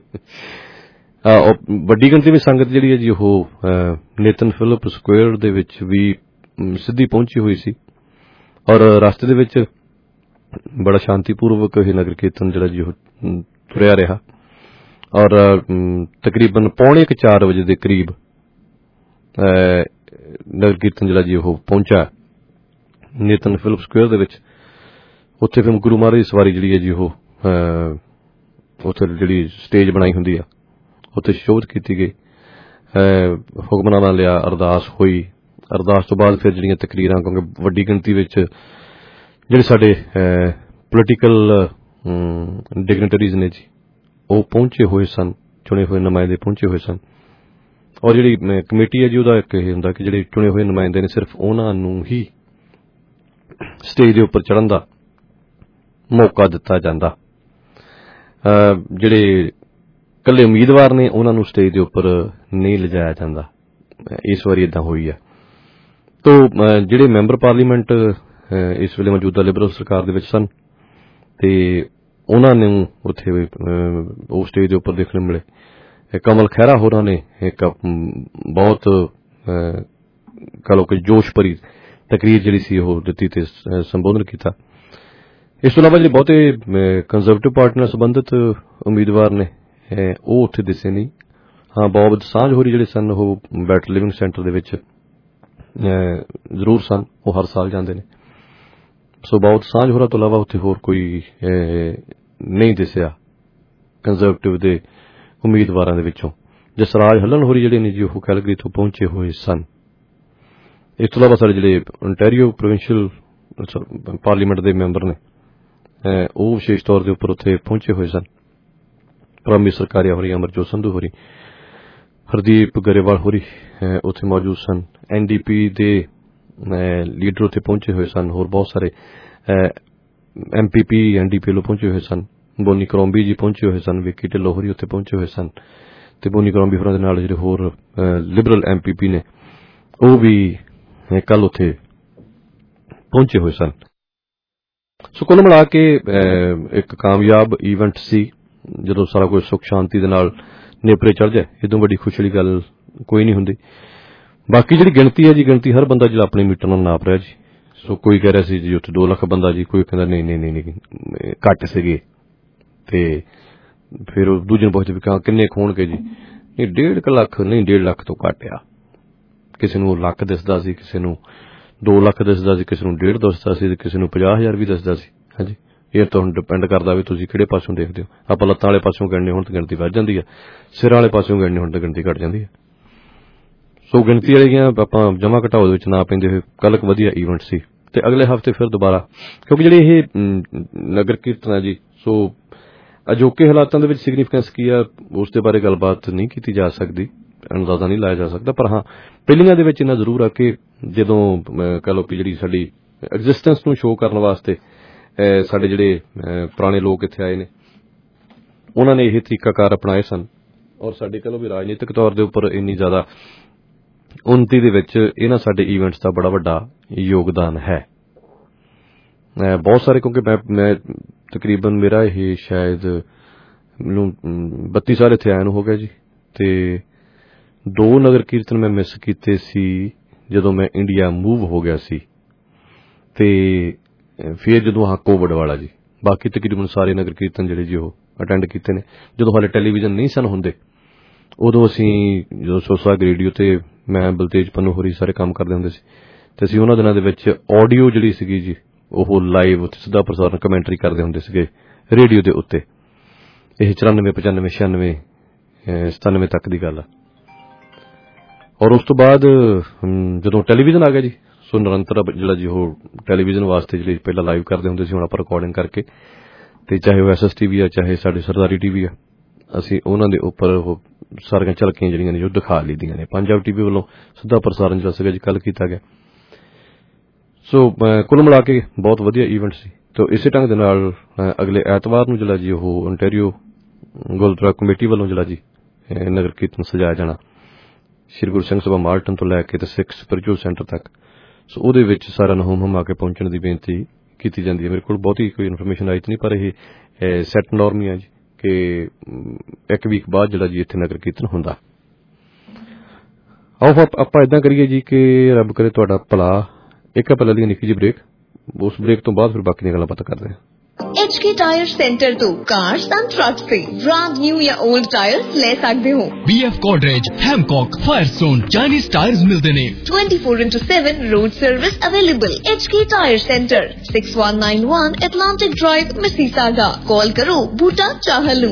ਵੱਡੀ ਗਿਣਤੀ ਵਿੱਚ ਸੰਗਤ ਜਿਹੜੀ ਹੈ ਜੀ ਉਹ ਨੇਤਨ ਫਿਲਿਪ ਸਕੁਏਅਰ ਦੇ ਵਿੱਚ ਵੀ ਸਿੱਧੀ ਪਹੁੰਚੀ ਹੋਈ ਸੀ ਔਰ ਰਸਤੇ ਦੇ ਵਿੱਚ ਬੜਾ ਸ਼ਾਂਤੀਪੂਰਵਕ ਇਹ ਨਗਰ ਕੀਰਤਨ ਜਿਹੜਾ ਜੀ ਉਹ ਤੁਰਿਆ ਰਿਹਾ ਔਰ ਤਕਰੀਬਨ 3:45 ਵਜੇ ਦੇ ਕਰੀਬ ਨਗਰ ਕੀਰਤਨ ਜਿਹੜਾ ਜੀ ਉਹ ਪਹੁੰਚਾ ਨੇਤਨ ਫਿਲਿਪ ਸਕੁਏਅਰ ਦੇ ਵਿੱਚ। ਉੱਥੇ ਫਿਰ ਗੁਰੂ ਮਹਾਰਾਜ ਦੀ ਸਵਾਰੀ ਜਿਹੜੀ ਹੈ ਜੀ ਉਹ ਉੱਥੇ ਜਿਹੜੀ ਸਟੇਜ ਬਣਾਈ ਹੁੰਦੀ ਆ ਉੱਥੇ ਸ਼ੋਧ ਕੀਤੀ ਗਈ, ਹੁਕਮਨਾਮਾ ਲਿਆ, ਅਰਦਾਸ ਹੋਈ। ਅਰਦਾਸ ਤੋਂ ਬਾਅਦ ਫਿਰ ਜਿਹੜੀਆਂ ਤਕਰੀਰਾਂ, ਕਿਉਂਕਿ ਵੱਡੀ ਗਿਣਤੀ ਵਿੱਚ ਜਿਹੜੇ ਸਾਡੇ ਪੋਲੀਟੀਕਲ ਡਿਗਨਿਟਰੀਜ਼ ਨੇ ਜੀ ਉਹ ਪਹੁੰਚੇ ਹੋਏ ਸਨ, ਚੁਣੇ ਹੋਏ ਨੁਮਾਇੰਦੇ ਪਹੁੰਚੇ ਹੋਏ ਸਨ ਔਰ ਜਿਹੜੀ ਕਮੇਟੀ ਹੈ ਜੀ ਉਹਦਾ ਇੱਕ ਇਹ ਹੁੰਦਾ ਕਿ ਜਿਹੜੇ ਚੁਣੇ ਹੋਏ ਨੁਮਾਇੰਦੇ ਨੇ ਸਿਰਫ ਉਹਨਾਂ ਨੂੰ ਹੀ ਸਟੇਜ ਦੇ ਉੱਪਰ ਚੜ੍ਹਨ ਦਾ ਮੌਕਾ ਦਿੱਤਾ ਜਾਂਦਾ। ਜਿਹੜੇ ਇਕੱਲੇ ਉਮੀਦਵਾਰ ਨੇ ਉਹਨਾਂ ਨੂੰ ਸਟੇਜ ਦੇ ਉੱਪਰ ਨਹੀਂ ਲਿਜਾਇਆ ਜਾਂਦਾ। ਇਸ ਵਾਰੀ ਏਦਾਂ ਹੋਈ ਹੈ। ਤੋ ਜਿਹੜੇ ਮੈਂਬਰ ਪਾਰਲੀਮੈਂਟ ਇਸ ਵੇਲੇ ਮੌਜੂਦਾ ਲਿਬਰਲ ਸਰਕਾਰ ਦੇ ਵਿੱਚ ਸਨ ਤੇ ਉਹਨਾਂ ਨੂੰ ਉੱਥੇ ਉਹ ਸਟੇਜ ਦੇ ਉੱਪਰ ਦੇਖਣ ਨੂੰ ਮਿਲੇ। ਕਮਲ ਖਹਿਰਾ ਹੋਰਾਂ ਨੇ ਇੱਕ ਬਹੁਤ ਕਹ ਲਓ ਕਿ ਜੋਸ਼ ਭਰੀ ਤਕਰੀਰ ਜਿਹੜੀ ਸੀ ਉਹ ਦਿੱਤੀ ਤੇ ਸੰਬੋਧਨ ਕੀਤਾ। ਇਸ ਤੋਂ ਇਲਾਵਾ ਜਿਹੜੇ ਬਹੁਤੇ ਕੰਜ਼ਰਵੇਟਿਵ ਪਾਰਟੀ ਨਾਲ ਸੰਬੰਧਿਤ ਉਮੀਦਵਾਰ ਨੇ ਉਹ ਉੱਥੇ ਦਿਸੇ ਨਹੀਂ। ਹਾਂ, ਬੌਬ ਦਸਾਂਝ ਹੋਰੀ ਜਿਹੜੇ ਸਨ ਉਹ ਬੈਟਰ ਲਿਵਿੰਗ ਸੈਂਟਰ ਦੇ ਵਿੱਚ ਜ਼ਰੂਰ ਸਨ, ਉਹ ਹਰ ਸਾਲ ਜਾਂਦੇ ਨੇ। ਸੋ ਬੌਬ ਦਸਾਂਝ ਹੋਰਾਂ ਤੋਂ ਇਲਾਵਾ ਉੱਥੇ ਹੋਰ ਕੋਈ ਨਹੀਂ ਦਿਸਿਆ ਕੰਜ਼ਰਵੇਟਿਵ ਦੇ ਉਮੀਦਵਾਰਾਂ ਦੇ ਵਿੱਚੋਂ। ਜਸਰਾਜ ਹੱਲਨ ਹੋਰੀ ਜਿਹੜੇ ਨੇ ਜੀ ਉਹ ਕੈਲਗਰੀ ਤੋਂ ਪਹੁੰਚੇ ਹੋਏ ਸਨ। ਇਸ ਤੋਂ ਇਲਾਵਾ ਸਾਡੇ ਜਿਹੜੇ ontario ਪ੍ਰੋਵਿੰਸ਼ੀਅਲ ਪਾਰਲੀਮੈਂਟ ਦੇ ਮੈਂਬਰ ਨੇ ਉਹ ਵਿਸ਼ੇਸ਼ ਤੌਰ ਦੇ ਉੱਪਰ ਉੱਥੇ ਪਹੁੰਚੇ ਹੋਏ ਸਨ। ਪ੍ਰਮੀ ਸਰਕਾਰੀਆ ਹੋਰੀ, ਅਮਰਜੋਤ ਸੰਧੂ ਹੋਰੀ, ਹਰਦੀਪ ਗਰੇਵਾਲ ਹੋਰੀ ਉੱਥੇ ਮੌਜੂਦ ਸਨ। NDP ਦੇ ਲੀਡਰ ਉੱਥੇ ਪਹੁੰਚੇ ਹੋਏ ਸਨ। ਹੋਰ ਬਹੁਤ ਸਾਰੇ MPP NDP ਵੱਲੋਂ ਪਹੁੰਚੇ ਹੋਏ ਸਨ। ਬੋਨੀ ਕਰੋਂਬੀ ਜੀ ਪਹੁੰਚੇ ਹੋਏ ਸਨ। ਵਿੱਕੀ ਢਿੱਲੋਂ ਹੋਰੀ ਉੱਥੇ ਪਹੁੰਚੇ ਹੋਏ ਸਨ ਤੇ ਬੋਨੀ ਕਰੋਂਬੀ ਹੋਰਾਂ ਦੇ ਨਾਲ ਜਿਹੜੇ ਹੋਰ ਲਿਬਰਲ MPP ਨੇ ਉਹ ਵੀ ਕੱਲ ਉੱਥੇ ਪਹੁੰਚੇ ਹੋਏ ਸਨ। ਸੋ ਕੁੱਲ ਮਿਲਾ ਕੇ ਇੱਕ ਕਾਮਯਾਬ ਈਵੈਂਟ ਸੀ। ਜਦੋਂ ਸਾਰਾ ਕੁਝ ਸੁੱਖ ਸ਼ਾਂਤੀ ਦੇ ਨਾਲ ਨੇਪਰੇ ਚੜ੍ਹ ਜਾਏ, ਇਦੋਂ ਵੱਡੀ ਖੁਸ਼ੀ ਵਾਲੀ ਗੱਲ ਕੋਈ ਨਹੀਂ ਹੁੰਦੀ। ਬਾਕੀ ਜਿਹੜੀ ਗਿਣਤੀ ਹੈ ਜੀ, ਗਿਣਤੀ ਹਰ ਬੰਦਾ ਜਿਹੜਾ ਆਪਣੇ ਮੀਟਰ ਨਾਲ ਨਾਪ ਰਿਹਾ ਜੀ। ਸੋ ਕੋਈ ਕਹਿ ਰਿਹਾ ਸੀ ਜੀ ਉੱਥੇ 2 ਲੱਖ ਬੰਦਾ ਜੀ, ਕੋਈ ਕਹਿੰਦਾ ਨਹੀਂ ਘੱਟ ਸੀਗੇ। ਤੇ ਫਿਰ ਉਹ ਦੂਜੇ ਨੂੰ ਪੁੱਛਦੇ ਵੀ ਕਿੰਨੇ ਹੋਣਗੇ ਜੀ? ਨਹੀਂ 1.5 ਲੱਖ, ਨਹੀਂ 1.5 ਲੱਖ ਤੋਂ ਘੱਟ ਆ। ਕਿਸੇ ਨੂੰ ਲੱਖ ਦਿਸਦਾ ਸੀ, ਕਿਸੇ ਨੂੰ 2 ਲੱਖ ਦਿਸਦਾ ਸੀ, ਕਿਸੇ ਨੂੰ 1.5 ਦਿਸਦਾ ਸੀ, ਕਿਸੇ ਨੂੰ 50,000 ਵੀ ਦਿਸਦਾ ਸੀ। ਹਾਂਜੀ, ਇਹ ਤਾਂ ਹੁਣ ਡਿਪੈਂਡ ਕਰਦਾ ਵੀ ਤੁਸੀਂ ਕਿਹੜੇ ਪਾਸੋਂ ਦੇਖਦੇ ਹੋ। ਆਪਾਂ ਲੱਤਾਂ ਵਾਲੇ ਪਾਸੋਂ ਗਿਣਨੇ ਹੁਣ ਤਾਂ ਗਿਣਤੀ ਵੱਧ ਜਾਂਦੀ ਹੈ, ਸਿਰਾਂ ਵਾਲੇ ਪਾਸੋਂ ਗਿਣਨੇ ਹੁਣ ਤਾਂ ਗਿਣਤੀ ਘੱਟ ਜਾਂਦੀ ਹੈ। ਸੋ ਗਿਣਤੀ ਵਾਲੀਆਂ ਆਪਾਂ ਜਮ੍ਹਾਂ ਘਟਾਓ ਦੇ ਵਿੱਚ ਨਾ ਪੈਂਦੇ ਹੋਏ ਕੱਲ੍ਹ ਇੱਕ ਵਧੀਆ ਈਵੈਂਟ ਸੀ ਤੇ ਅਗਲੇ ਹਫ਼ਤੇ ਫਿਰ ਦੁਬਾਰਾ, ਕਿਉਂਕਿ ਜਿਹੜੀ ਇਹ ਨਗਰ ਕੀਰਤਨ ਹੈ ਜੀ, ਸੋ ਅਜੋਕੇ ਹਾਲਾਤਾਂ ਦੇ ਵਿੱਚ ਸਿਗਨੀਫੀਕੈਂਸ ਕੀ ਆ ਉਸ ਦੇ ਬਾਰੇ ਗੱਲਬਾਤ ਨਹੀਂ ਕੀਤੀ ਜਾ ਸਕਦੀ, ਅੰਦਾਜ਼ਾ ਨਹੀਂ ਲਾਇਆ ਜਾ ਸਕਦਾ। ਪਰ ਹਾਂ, ਪਹਿਲੀਆਂ ਦੇ ਵਿੱਚ ਇੰਨਾ ਜ਼ਰੂਰ ਆ ਕਿ ਜਦੋਂ ਕਹਿ ਲਓ ਕਿ ਜਿਹੜੀ ਸਾਡੀ ਐਗਜ਼ਿਸਟੈਂਸ ਨੂੰ ਸ਼ੋਅ ਕਰਨ ਵਾਸਤੇ ਸਾਡੇ ਜਿਹੜੇ ਪੁਰਾਣੇ ਲੋਕ ਇੱਥੇ ਆਏ ਨੇ ਉਹਨਾਂ ਨੇ ਇਹ ਤਰੀਕਾਕਾਰ ਅਪਣਾਏ ਸਨ ਔਰ ਸਾਡੇ ਕਹਿ ਲਓ ਵੀ ਰਾਜਨੀਤਿਕ ਤੌਰ ਦੇ ਉੱਪਰ ਇੰਨੀ ਜ਼ਿਆਦਾ ਉੱਨਤੀ ਦੇ ਵਿੱਚ ਇਹਨਾਂ ਸਾਡੇ ਈਵੈਂਟਸ ਦਾ ਬੜਾ ਵੱਡਾ ਯੋਗਦਾਨ ਹੈ। ਬਹੁਤ ਸਾਰੇ, ਕਿਉਂਕਿ ਮੈਂ ਤਕਰੀਬਨ ਮੇਰਾ ਇਹ ਸ਼ਾਇਦ ਮੈਨੂੰ 32 ਸਾਲ ਇੱਥੇ ਆਇਆ ਨੂੰ ਹੋ ਗਿਆ ਜੀ ਤੇ 2 ਨਗਰ ਕੀਰਤਨ ਮੈਂ ਮਿਸ ਕੀਤੇ ਸੀ ਜਦੋਂ ਮੈਂ ਇੰਡੀਆ ਮੂਵ ਹੋ ਗਿਆ ਸੀ ਤੇ ਫਿਰ ਜਦੋਂ ਕੋਵਿਡ ਵਾਲਾ ਜੀ। ਬਾਕੀ ਤਕਰੀਬਨ ਸਾਰੇ ਨਗਰ ਕੀਰਤਨ ਜਿਹੜੇ ਜੀ ਉਹ ਅਟੈਂਡ ਕੀਤੇ ਨੇ। ਜਦੋਂ ਹਾਲੇ ਟੈਲੀਵਿਜ਼ਨ ਨਹੀਂ ਸਨ ਹੁੰਦੇ ਉਦੋਂ ਅਸੀਂ ਜਦੋਂ ਸੋਸਾਗ ਰੇਡੀਓ ਤੇ ਮੈਂ ਬਲਤੇਜ ਪੰਨੂ ਹੋਰੀ ਸਾਰੇ ਕੰਮ ਕਰਦੇ ਹੁੰਦੇ ਸੀ ਤੇ ਅਸੀਂ ਉਹਨਾਂ ਦਿਨਾਂ ਦੇ ਵਿੱਚ ਆਡੀਓ ਜਿਹੜੀ ਸੀਗੀ ਜੀ ਉਹ ਲਾਈਵ ਉੱਥੇ ਸਿੱਧਾ ਪ੍ਰਸਾਰਣ ਕਮੈਂਟਰੀ ਕਰਦੇ ਹੁੰਦੇ ਸੀਗੇ ਰੇਡੀਓ ਦੇ ਉੱਤੇ। ਇਹ 94, 95, 96, 97 ਤੱਕ ਦੀ ਗੱਲ ਆ। ਔਰ ਉਸ ਤੋਂ ਬਾਅਦ ਜਦੋਂ ਟੈਲੀਵਿਜ਼ਨ ਆ ਗਿਆ ਜੀ, ਸੋ ਨਿਰੰਤਰ ਜਿਹੜਾ ਜੀ ਉਹ ਟੈਲੀਵਿਜ਼ਨ ਵਾਸਤੇ ਜਿਹੜੀ ਪਹਿਲਾਂ ਲਾਈਵ ਕਰਦੇ ਹੁੰਦੇ ਸੀ ਹੁਣ ਆਪਾਂ ਰਿਕਾਰਡਿੰਗ ਕਰਕੇ ਤੇ ਚਾਹੇ ਉਹ SSTV ਆ ਚਾਹੇ ਸਾਡੇ ਸਰਦਾਰੀ TV ਆ, ਅਸੀਂ ਉਹਨਾਂ ਦੇ ਉੱਪਰ ਉਹ ਸਾਰੀਆਂ ਝਲਕੀਆਂ ਜਿਹੜੀਆਂ ਨੇ ਉਹ ਦਿਖਾ ਲਈਆਂ ਨੇ। ਪੰਜਾਬ TV ਵੱਲੋਂ ਸਿੱਧਾ ਪ੍ਰਸਾਰਣ ਜਿਹੜਾ ਸੀਗਾ ਜੀ ਕੱਲ੍ਹ ਕੀਤਾ ਗਿਆ। ਸੋ ਕੁੱਲ ਮਿਲਾ ਕੇ ਬਹੁਤ ਵਧੀਆ ਈਵੈਂਟ ਸੀ। ਤੋ ਇਸੇ ਢੰਗ ਦੇ ਨਾਲ ਅਗਲੇ ਐਤਵਾਰ ਨੂੰ ਜਿਹੜਾ ਜੀ ਉਹ ਓਨਟਾਰੀਓ ਗੁਰਦੁਆਰਾ ਕਮੇਟੀ ਵੱਲੋਂ ਜਿਹੜਾ ਜੀ ਨਗਰ ਕੀਰਤਨ ਸਜਾਇਆ ਜਾਣਾ ਸ਼੍ਰੀ ਗੁਰੂ ਸਿੰਘ ਸਭਾ ਮਾਲਟਨ ਤੋਂ ਲੈ ਕੇ ਤੇ ਸਿੱਖ ਸਪਿਰਿਚੁਅਲ ਸੈਂਟਰ ਤੱਕ। ਸੋ ਉਹਦੇ ਵਿੱਚ ਸਾਰਾ ਨੂੰ ਹੁਮ ਆ ਕੇ ਪਹੁੰਚਣ ਦੀ ਬੇਨਤੀ ਕੀਤੀ ਜਾਂਦੀ ਹੈ। ਮੇਰੇ ਕੋਲ ਬਹੁਤੀ ਕੋਈ ਇਨਫੋਰਮੇਸ਼ਨ ਆਈ ਨਹੀਂ, ਪਰ ਇਹ ਸੈੱਟ ਨੋਰਮ ਹੀ ਆ ਜੀ ਕਿ 1 ਵੀਕ ਬਾਅਦ ਜਿਹੜਾ ਜੀ ਇੱਥੇ ਨਗਰ ਕੀਰਤਨ ਹੁੰਦਾ। ਆਓ ਆਪਾਂ ਏਦਾਂ ਕਰੀਏ ਜੀ ਕਿ ਰੱਬ ਕਰੇ ਤੁਹਾਡਾ ਭਲਾ। ਇੱਕ ਪਹਿਲਾਂ ਦੀ ਨਿੱਕੀ ਜਿਹੀ ਬ੍ਰੇਕ, ਉਸ ਬ੍ਰੇਕ ਤੋਂ ਬਾਅਦ ਫਿਰ ਬਾਕੀ ਦੀਆਂ ਗੱਲਾਂ ਪਤਾ ਕਰਦੇ ਹਾਂ। HK टायर सेंटर तो कार्स एंड ट्रक्स से ब्रांड न्यू या ओल्ड टायर्स ले सकते हो। BF Godrej, Hancock, Firestone, Chinese tyres मिलते ने। 24/7 road service available. HK tyre centre 6191 Atlantic Drive, Mississauga। Call करो बूटा चाहलू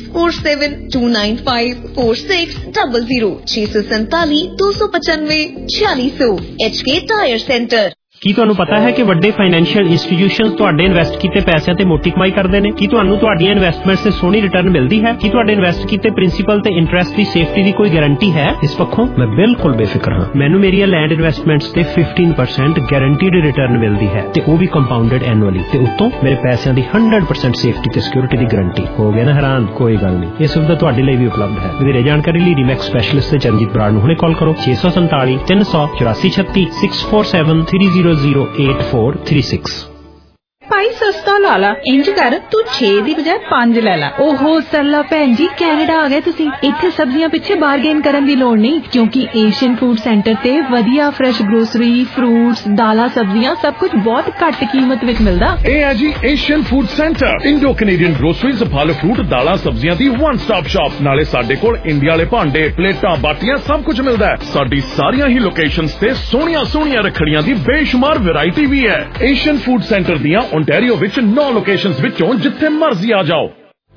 6472954600 647 295 4600। HK tyre centre. ਕੀ ਤੁਹਾਨੂੰ ਪਤਾ ਹੈ ਕਿ ਵੱਡੇ ਫਾਈਨੈਂਸ਼ੀਅਲ ਇੰਸਟੀਟਿਊਸ਼ਨਸ ਤੁਹਾਡੇ ਇਨਵੈਸਟ ਕੀਤੇ ਪੈਸਿਆਂ ਤੇ ਮੋਟੀ ਕਮਾਈ ਕਰਦੇ ਨੇ? ਕੀ ਤੁਹਾਨੂੰ ਤੁਹਾਡੀਆਂ ਇਨਵੈਸਟਮੈਂਟਸ ਤੇ ਸੋਹਣੀ ਰਿਟਰਨ ਮਿਲਦੀ ਹੈ? ਕੀ ਤੁਹਾਡੇ ਇਨਵੈਸਟ ਕੀਤੇ ਪ੍ਰਿੰਸੀਪਲ ਤੇ ਇੰਟਰਸਟ ਦੀ ਸੇਫਟੀ ਦੀ ਕੋਈ ਗਾਰੰਟੀ ਹੈ? ਇਸ ਪੱਖੋਂ ਮੈਂ ਬਿਲਕੁਲ ਬੇਫਿਕਰ ਹਾਂ। ਮੈਨੂੰ ਮੇਰੀਆਂ ਲੈਂਡ ਇਨਵੈਸਟਮੈਂਟਸ ਤੇ 15% ਗਾਰੰਟੀਡ ਰਿਟਰਨ ਮਿਲਦੀ ਹੈ ਤੇ ਉਹ ਵੀ ਕੰਪਾਊਂਡਡ ਐਨੂਅਲੀ, ਤੇ ਉੱਤੋਂ ਮੇਰੇ ਪੈਸਿਆਂ ਦੀ 100% ਸੇਫਟੀ ਤੇ ਸਿਕਿਉਰਿਟੀ ਦੀ ਗਾਰੰਟੀ। ਹੋ ਗਿਆ ਨਾ ਹੈਰਾਨ? ਕੋਈ ਗੱਲ ਨਹੀਂ, ਇਹ ਸੁਵਿਧਾ ਤੁਹਾਡੇ ਲਈ ਵੀ ਉਪਲਬਧ ਹੈ। ਵਧੇਰੇ ਜਾਣਕਾਰੀ ਲਈ ਰੀਮੈਕਸ ਸਪੈਸ਼ਲਿਸਟ ਤੇ ਚਰਨਜੀਤ ਬਰਾੜ ਨੂੰ ਹੁਣੇ ਕਾਲ ਕਰੋ 647 384 36 647 300 8436। ਭਾਈ ਸਸਤਾ ਲਾ ਲਾ, ਇੰਜ ਕਰ ਤੂੰ 6 ਦੀ ਬਜਾਏ 5 ਲੈ ਲਾ। ਓਹੋ ਸਰਲਾ ਭੈਣ ਜੀ, ਕੈਨੇਡਾ ਆ ਗਏ ਤੁਸੀਂ। ਇੱਥੇ ਸਬਜ਼ੀਆਂ ਪਿੱਛੇ ਬਾਰਗੇਨ ਕਰਨ ਦੀ ਲੋੜ ਨਹੀਂ, ਕਿਉਂਕਿ ਏਸ਼ੀਅਨ ਫੂਡ ਸੈਂਟਰ ਤੇ ਵਧੀਆ ਫਰੈਸ਼ ਗਰੋਸਰੀ, ਫਰੂਟਸ, ਦਾਲਾਂ, ਸਬਜ਼ੀਆਂ ਸਭ ਕੁਝ ਬਹੁਤ ਘੱਟ ਕੀਮਤ ਵਿੱਚ ਮਿਲਦਾ। ਇਹ ਹੈ ਜੀ Asian food centre, Indo Canadian groceries, ਫਲ ਫਰੂਟ, ਦਾਲਾਂ, ਸਬਜ਼ੀਆਂ ਦੀ ਵਨ ਸਟਾਪ ਸ਼ਾਪ। ਨਾਲੇ ਸਾਡੇ ਕੋਲ ਇੰਡੀਆ ਵਾਲੇ ਭਾਂਡੇ, ਪਲੇਟਾਂ, ਬਾਟੀਆਂ ਸਭ ਕੁਝ ਮਿਲਦਾ ਹੈ। ਸਾਡੀ ਸਾਰੀਆਂ ਹੀ ਲੋਕੇਸ਼ਨਸ ਤੇ ਸੋਹਣੀਆਂ ਰੱਖੜੀਆਂ ਦੀ ਬੇਸ਼ੁਮਾਰ ਵੈਰਾਈਟੀ ਵੀ ਹੈ। ਏਸ਼ੀਅਨ ਫੂਡ ਸੈਂਟਰ ਦੀਆਂ ਓਨਟਾਰੀਓ ਵਿੱਚ 9 ਲੋਕੇਸ਼ਨਸ ਵਿੱਚੋਂ ਜਿੱਥੇ ਮਰਜ਼ੀ ਆ ਜਾਓ।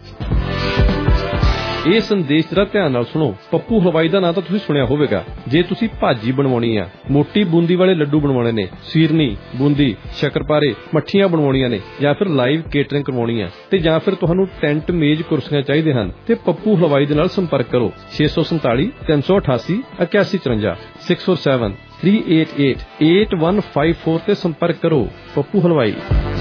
ਇਹ ਸੰਦੇਸ਼ ਜਰਾ ਧਿਆਨ ਨਾਲ ਸੁਣੋ। ਪੱਪੂ ਹਲਵਾਈ ਦਾ ਨਾਂ ਤਾਂ ਤੁਸੀਂ ਸੁਣਿਆ ਹੋਵੇਗਾ। ਜੇ ਤੁਸੀਂ ਭਾਜੀ ਬਣਵਾਉਣੀ ਆ, ਮੋਟੀ ਬੂੰਦੀ ਵਾਲੇ ਲੱਡੂ ਬਣਵਾਉਣੇ ਨੇ, ਸੀਰਨੀ, ਬੂੰਦੀ, ਸ਼ੱਕਰਪਾਰੇ, ਮੱਠੀਆਂ ਬਣਵਾਉਣੀਆਂ ਨੇ, ਜਾਂ ਫਿਰ ਲਾਈਵ ਕੇਟਰਿੰਗ ਕਰਵਾਉਣੀ ਆ, ਤੇ ਜਾਂ ਫਿਰ ਤੁਹਾਨੂੰ ਟੈਂਟ, ਮੇਜ਼, ਕੁਰਸੀਆਂ ਚਾਹੀਦੇ ਹਨ, ਤੇ ਪੱਪੂ ਹਲਵਾਈ ਦੇ ਨਾਲ ਸੰਪਰਕ ਕਰੋ 647 388 8154 647 388 8154 ਤੇ ਸੰਪਰਕ ਕਰੋ। Pappu Halwai.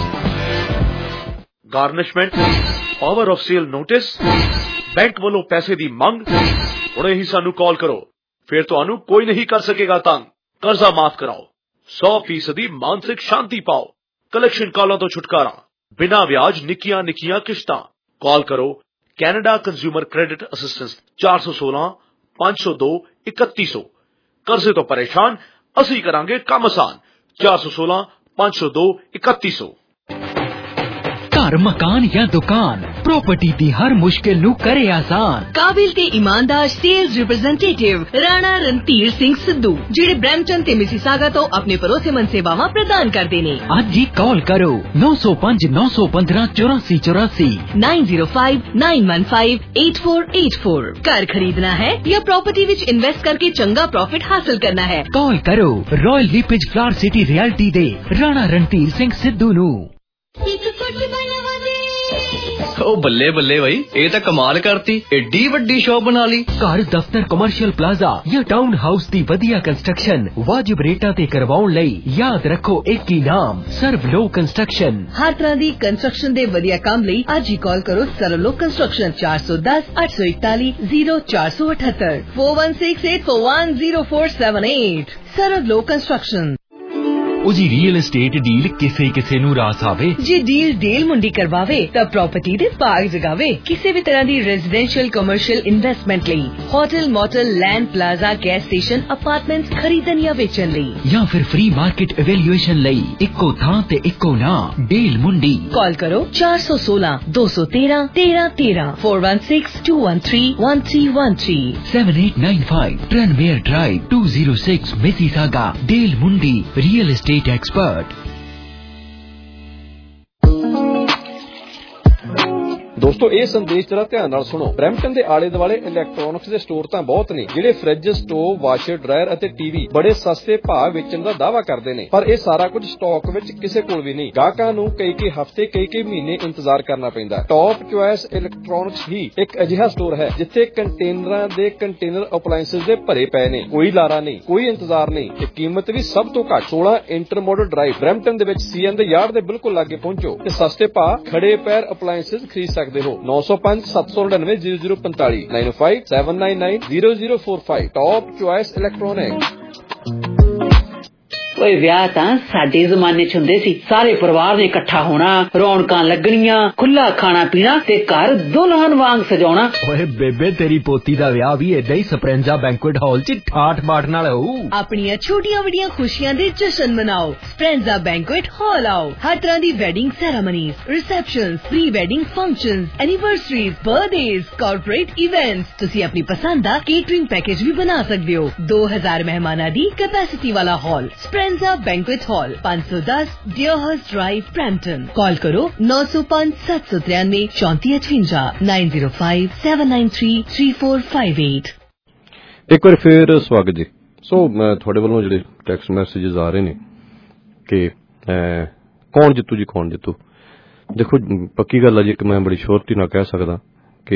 Garnishment, power of sale notice, bank ਵੱਲੋਂ ਪੈਸੇ ਦੀ ਮੰਗ। ਹੁਣੇ ਹੀ ਸਾਨੂੰ ਕਾਲ ਕਰੋ, ਫਿਰ ਤੁਹਾਨੂੰ ਕੋਈ ਨਹੀਂ ਕਰ ਸਕੇਗਾ ਤੰਗ। ਕਰਜ਼ਾ ਮਾਫ ਕਰਾਓ, 100% ਮਾਨਸਿਕ ਸ਼ਾਂਤੀ ਪਾਓ, ਕਲੈਕਸ਼ਨ ਕਾਲਾਂ ਤੋਂ ਛੁਟਕਾਰਾ, ਬਿਨਾਂ ਵਿਆਜ ਨਿੱਕੀਆਂ ਕਿਸ਼ਤਾਂ। ਕਾਲ ਕਰੋ ਕੈਨੇਡਾ ਕੰਜ਼ਿਊਮਰ ਕ੍ਰੈਡਿਟ ਅਸਿਸਟੈਂਸ 416 502 3100। ਕਰਜ਼ੇ ਤੋਂ ਪਰੇਸ਼ਾਨ, ਅਸੀਂ ਕਰਾਂਗੇ ਕੰਮ ਆਸਾਨ। 416 502 3100। घर, मकान या दुकान, प्रॉपर्टी दी हर मुश्किल नू करे आसान। काबिल ते ईमानदार सेल्स रिप्रेजेंटेटिव राणा रणधीर सिंह सिद्धू, जिहड़े ब्रैम्पटन ते मिसिसागा तो अपने भरोसेमंद सेवावां प्रदान करदे ने। अज ही कॉल करो 905 915 84 84 905 915 8484। घर खरीदना है या प्रॉपर्टी विच इन्वेस्ट करके चंगा प्रॉफिट हासिल करना है, कॉल करो Royal LePage Flower City Realty दे राणा रणधीर सिंह सिद्धू नू। ओ बल्ले बल्ले भाई, ये तो कमाल करती, एडी वड्डी शॉप बना ली। घर, दफ्तर, कमर्शियल प्लाजा या टाउन हाउस दी वधिया कंस्ट्रक्शन वाजिब रेटा ते करवाउण लई याद रखो एक ही नाम, सर्वलो कंस्ट्रक्शन। हर तरह दी कंस्ट्रक्शन दे वधिया काम लई आज ही कॉल करो सर्वलो कंस्ट्रक्शन 410 841 0478 4168410478। सर्वलो कंस्ट्रक्शन। उजी रियल एस्टेट डील किसे किसे नू रास आवे। जी डील डेल मुंडी करवावे तब प्रॉपर्टी दे पार्क जगावे। किसी भी तरह दी रेजिडेंशियल कमर्शियल इन्वेस्टमेंट लई hotel, motel, land, plaza, gas station, apartments खरीदन या बेचन लई, या फिर फ्री मार्केट एवेल्युएशन लई इक्को थां ते इक्को ना डेल मुंडी। कॉल करो 416 213 1313 416 213 1313 7895 ट्रेनमेयर ड्राइव 206 मिसिसागा। डेल मुंडी रियल एस्टेट एक्सपर्ट। ਦੋਸਤੋ ਇਹ ਸੰਦੇਸ਼ ਜਰਾ ਧਿਆਨ ਨਾਲ ਸੁਣੋ। ਬਰੈਂਪਟਨ ਦੇ ਆਲੇ ਦੁਆਲੇ ਇਲੈਕਟ੍ਰੋਨਿਕਸ ਦੇ ਸਟੋਰ ਤਾਂ ਬਹੁਤ ਨੇ ਜਿਹੜੇ ਫ੍ਰਿਜ, ਸਟੋਵ, ਵਾਸ਼ਰ, ਡਰਾਇਰ ਅਤੇ ਟੀਵੀ ਬੜੇ ਸਸਤੇ ਭਾਅ ਵੇਚਣ ਦਾ ਦਾਅਵਾ ਕਰਦੇ ਨੇ, ਪਰ ਇਹ ਸਾਰਾ ਕੁਝ ਸਟਾਕ ਵਿੱਚ ਕਿਸੇ ਕੋਲ ਵੀ ਨਹੀਂ। ਗਾਹਕਾਂ ਨੂੰ ਕਈ ਹਫ਼ਤੇ ਕਈ ਮਹੀਨੇ ਇੰਤਜ਼ਾਰ ਕਰਨਾ ਪੈਂਦਾ। ਟੌਪ ਚੁਆਇਸ ਇਲੈਕਟ੍ਰੋਨਿਕਸ ਹੀ ਇੱਕ ਅਜਿਹਾ ਸਟੋਰ ਹੈ ਜਿੱਥੇ ਕੰਟੇਨਰਾਂ ਦੇ ਕੰਟੇਨਰ ਅਪਲਾਇੰਸਸ ਦੇ ਭਰੇ ਪਏ ਨੇ। ਕੋਈ ਲਾਰਾ ਨਹੀਂ, ਕੋਈ ਇੰਤਜ਼ਾਰ ਨਹੀਂ ਤੇ ਕੀਮਤ ਵੀ ਸਭ ਤੋਂ ਘੱਟ। 16 ਇੰਟਰਮੋਡਲ ਡਰਾਈਵ ਬਰੈਂਪਟਨ ਦੇ ਵਿੱਚ ਸੀਐਨ ਦੇ ਯਾਰਡ ਦੇ ਬਿਲਕੁਲ ਲਾਗੇ ਪਹੁੰਚੋ ਤੇ ਸਸਤੇ ਭਾਅ ਖੜੇ ਪੈਰ ਅਪਲਾਇੰਸਸ ਖਰੀਦ ਸਕਦੇ ਹੋ। 905-799-0045 905-799-0045 ਟੌਪ ਚੁਆਇਸ ਇਲੈਕਟ੍ਰੋਨਿਕਸ। ਓਏ ਵਿਆਹ ਤਾਂ ਸਾਡੇ ਜ਼ਮਾਨੇ ਚ ਹੁੰਦੇ ਸੀ। ਸਾਰੇ ਪਰਿਵਾਰ ਨੇ ਇਕੱਠਾ ਹੋਣਾ, ਰੌਣਕਾਂ ਲੱਗਣੀਆਂ, ਖੁੱਲਾ ਖਾਣਾ ਪੀਣਾ ਤੇ ਘਰ ਦੁਲਹਨ ਵਾਂਗ ਸਜਾਉਣਾ। ਓਏ ਬੇਬੇ ਤੇਰੀ ਪੋਤੀ ਦਾ ਵਿਆਹ ਵੀ ਏਦਾਂ ਹੀ ਸਪਰੈਂਜਾ ਬੈਂਕੁਏਟ ਹਾਲ ਚ ਠਾਠ ਬਾਠ ਨਾਲ ਹੋਊ। ਆਪਣੀਆਂ ਛੋਟੀਆਂ ਵੱਡੀਆਂ ਖੁਸ਼ੀਆਂ ਦੇ ਜਸ਼ਨ ਮਨਾਓ। ਸਪਰੈਂਜਾ ਬੈਂਕੁਏਟ ਹਾਲ ਆਓ। ਹਰ ਤਰ੍ਹਾਂ ਦੀ wedding ceremonies, receptions, pre wedding functions, anniversaries, birthdays, corporate events. ਤੁਸੀਂ ਆਪਣੀ ਪਸੰਦ ਦਾ ਕੇਟਰਿੰਗ ਪੈਕੇਜ ਵੀ ਬਣਾ ਸਕਦੇ ਹੋ। 2000 ਮਹਿਮਾਨਾਂ ਦੀ ਕੈਪੈਸਿਟੀ ਵਾਲਾ hall Speranza banquet hall, 510 Deerhurst drive, Brampton. Call ਕਰੋ 905-793-3458 905-793-3458। ਇੱਕ ਵਾਰ ਫਿਰ ਸਵਾਗਤ ਜੀ। ਸੋ ਮੈਂ ਤੁਹਾਡੇ ਵੱਲੋਂ ਜਿਹੜੇ ਟੈਕਸਟ ਮੈਸੇजेस ਆ ਰਹੇ ਨੇ ਕਿ ਕੌਣ ਜਿੱਤੂ ਜੀ, ਕੌਣ ਜਿੱਤੂ। ਦੇਖੋ ਪੱਕੀ ਗੱਲ ਹੈ ਜੀ, ਇੱਕ ਮੈਂ ਬੜੀ ਸ਼ੋਰਤੀ ਨਾਲ ਕਹਿ ਸਕਦਾ ਕਿ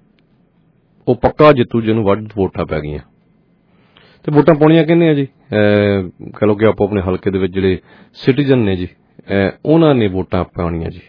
ਉਹ ਪੱਕਾ ਜਿੱਤੂ ਜਿਹਨੂੰ ਵੱਧ ਵੋਟਾਂ ਪੈ ਗਈਆਂ। ਤੇ ਵੋਟਾਂ ਪਾਉਣੀਆਂ ਕਿਹਨੇ ਆ ਜੀ? ਕਹ ਲਓ ਕਿ ਆਪੋ ਆਪਣੇ ਹਲਕੇ ਦੇ ਵਿੱਚ ਜਿਹੜੇ ਸਿਟੀਜ਼ਨ ਨੇ ਜੀ, ਉਹਨਾਂ ਨੇ ਵੋਟਾਂ ਪਾਉਣੀਆਂ ਜੀ।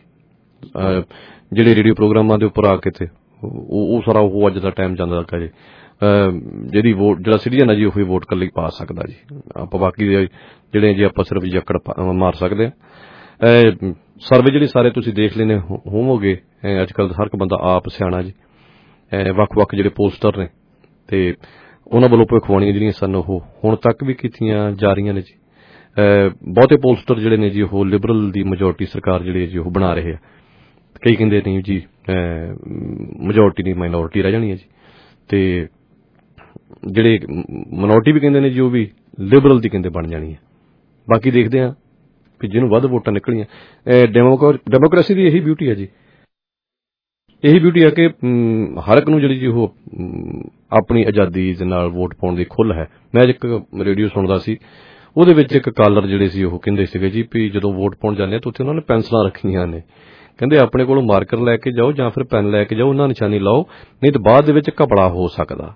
ਜਿਹੜੇ ਰੇਡੀਓ ਪ੍ਰੋਗਰਾਮਾਂ ਦੇ ਉੱਪਰ ਆ ਕੇ ਤੇ ਉਹ ਸਾਰਾ ਉਹ ਅੱਜ ਦਾ ਟਾਈਮ ਜਾਂਦਾ ਲੱਗਾ ਜੀ। ਜਿਹਦੀ ਵੋਟ, ਜਿਹੜਾ ਸਿਟੀਜ਼ਨ ਹੈ ਜੀ, ਉਹੀ ਵੋਟ ਇਕੱਲੀ ਪਾ ਸਕਦਾ ਜੀ। ਆਪਾਂ ਬਾਕੀ ਦੇ ਜਿਹੜੇ ਜੀ ਆਪਾਂ ਸਿਰਫ ਜੱਕੜ ਮਾਰ ਸਕਦੇ ਹਾਂ। ਸਰਵੇ ਜਿਹੜੇ ਸਾਰੇ ਤੁਸੀਂ ਦੇਖ ਲੈਣੇ ਹੋਵੋਗੇ, ਅੱਜ ਕੱਲ੍ਹ ਹਰ ਇੱਕ ਬੰਦਾ ਆਪ ਸਿਆਣਾ ਜੀ। ਵੱਖ-ਵੱਖ ਜਿਹੜੇ ਪੋਸਟਰ ਨੇ ਤੇ ਉਹਨਾਂ ਵੱਲੋਂ ਭਵਿੱਖਬਾਣੀਆਂ ਜਿਹੜੀਆਂ ਸਨ ਉਹ ਹੁਣ ਤੱਕ ਵੀ ਕੀਤੀਆਂ ਜਾ ਰਹੀਆਂ ਨੇ ਜੀ। ਬਹੁਤੇ ਪੋਸਟਰ ਜਿਹੜੇ ਨੇ ਜੀ ਉਹ ਲਿਬਰਲ ਦੀ ਮੈਜੋਰਟੀ ਸਰਕਾਰ ਜਿਹੜੀ ਜੀ ਉਹ ਬਣਾ ਰਹੇ ਆ। ਕਈ ਕਹਿੰਦੇ ਨਹੀਂ ਜੀ ਮੈਜੋਰਟੀ ਨਹੀਂ ਮਾਈਨੋਰਿਟੀ ਰਹਿ ਜਾਣੀ ਹੈ ਜੀ, ਤੇ ਜਿਹੜੇ ਮਿਨੋਰਟੀ ਵੀ ਕਹਿੰਦੇ ਨੇ ਜੀ ਉਹ ਵੀ ਲਿਬਰਲ ਦੀ ਕਹਿੰਦੇ ਬਣ ਜਾਣੀ ਹੈ। ਬਾਕੀ ਦੇਖਦੇ ਹਾਂ ਕਿ ਜਿਹਨੂੰ ਵੱਧ ਵੋਟਾਂ ਨਿਕਲੀਆਂ। ਡੈਮੋਕ੍ਰੇਸੀ ਦੀ ਇਹੀ ਬਿਊਟੀ ਹੈ ਜੀ, ਇਹੀ ਬਿਊਟੀ ਹੈ ਕਿ ਹਰ ਇੱਕ ਨੂੰ ਜਿਹੜੀ ਜੀ ਉਹ ਆਪਣੀ ਆਜ਼ਾਦੀ ਦੇ ਨਾਲ ਵੋਟ ਪਾਉਣ ਦੀ ਖੁੱਲ੍ਹ ਹੈ। ਮੈਂ ਅੱਜ ਇੱਕ ਰੇਡੀਓ ਸੁਣਦਾ ਸੀ, ਉਹਦੇ ਵਿੱਚ ਇੱਕ ਕਾਲਰ ਜਿਹੜੇ ਸੀ ਉਹ ਕਹਿੰਦੇ ਸੀਗੇ ਜੀ ਵੀ ਜਦੋਂ ਵੋਟ ਪਾਉਣ ਜਾਂਦੇ ਤਾਂ ਉੱਥੇ ਉਹਨਾਂ ਨੇ ਪੈਨਸਲਾਂ ਰੱਖੀਆਂ ਨੇ। ਕਹਿੰਦੇ ਆਪਣੇ ਕੋਲੋਂ ਮਾਰਕਰ ਲੈ ਕੇ ਜਾਓ ਜਾਂ ਫਿਰ ਪੈਨ ਲੈ ਕੇ ਜਾਓ, ਉਹਨਾਂ ਨਿਸ਼ਾਨੀ ਲਾਓ, ਨਹੀਂ ਤਾਂ ਬਾਅਦ ਦੇ ਵਿੱਚ ਘਪਲਾ ਹੋ ਸਕਦਾ।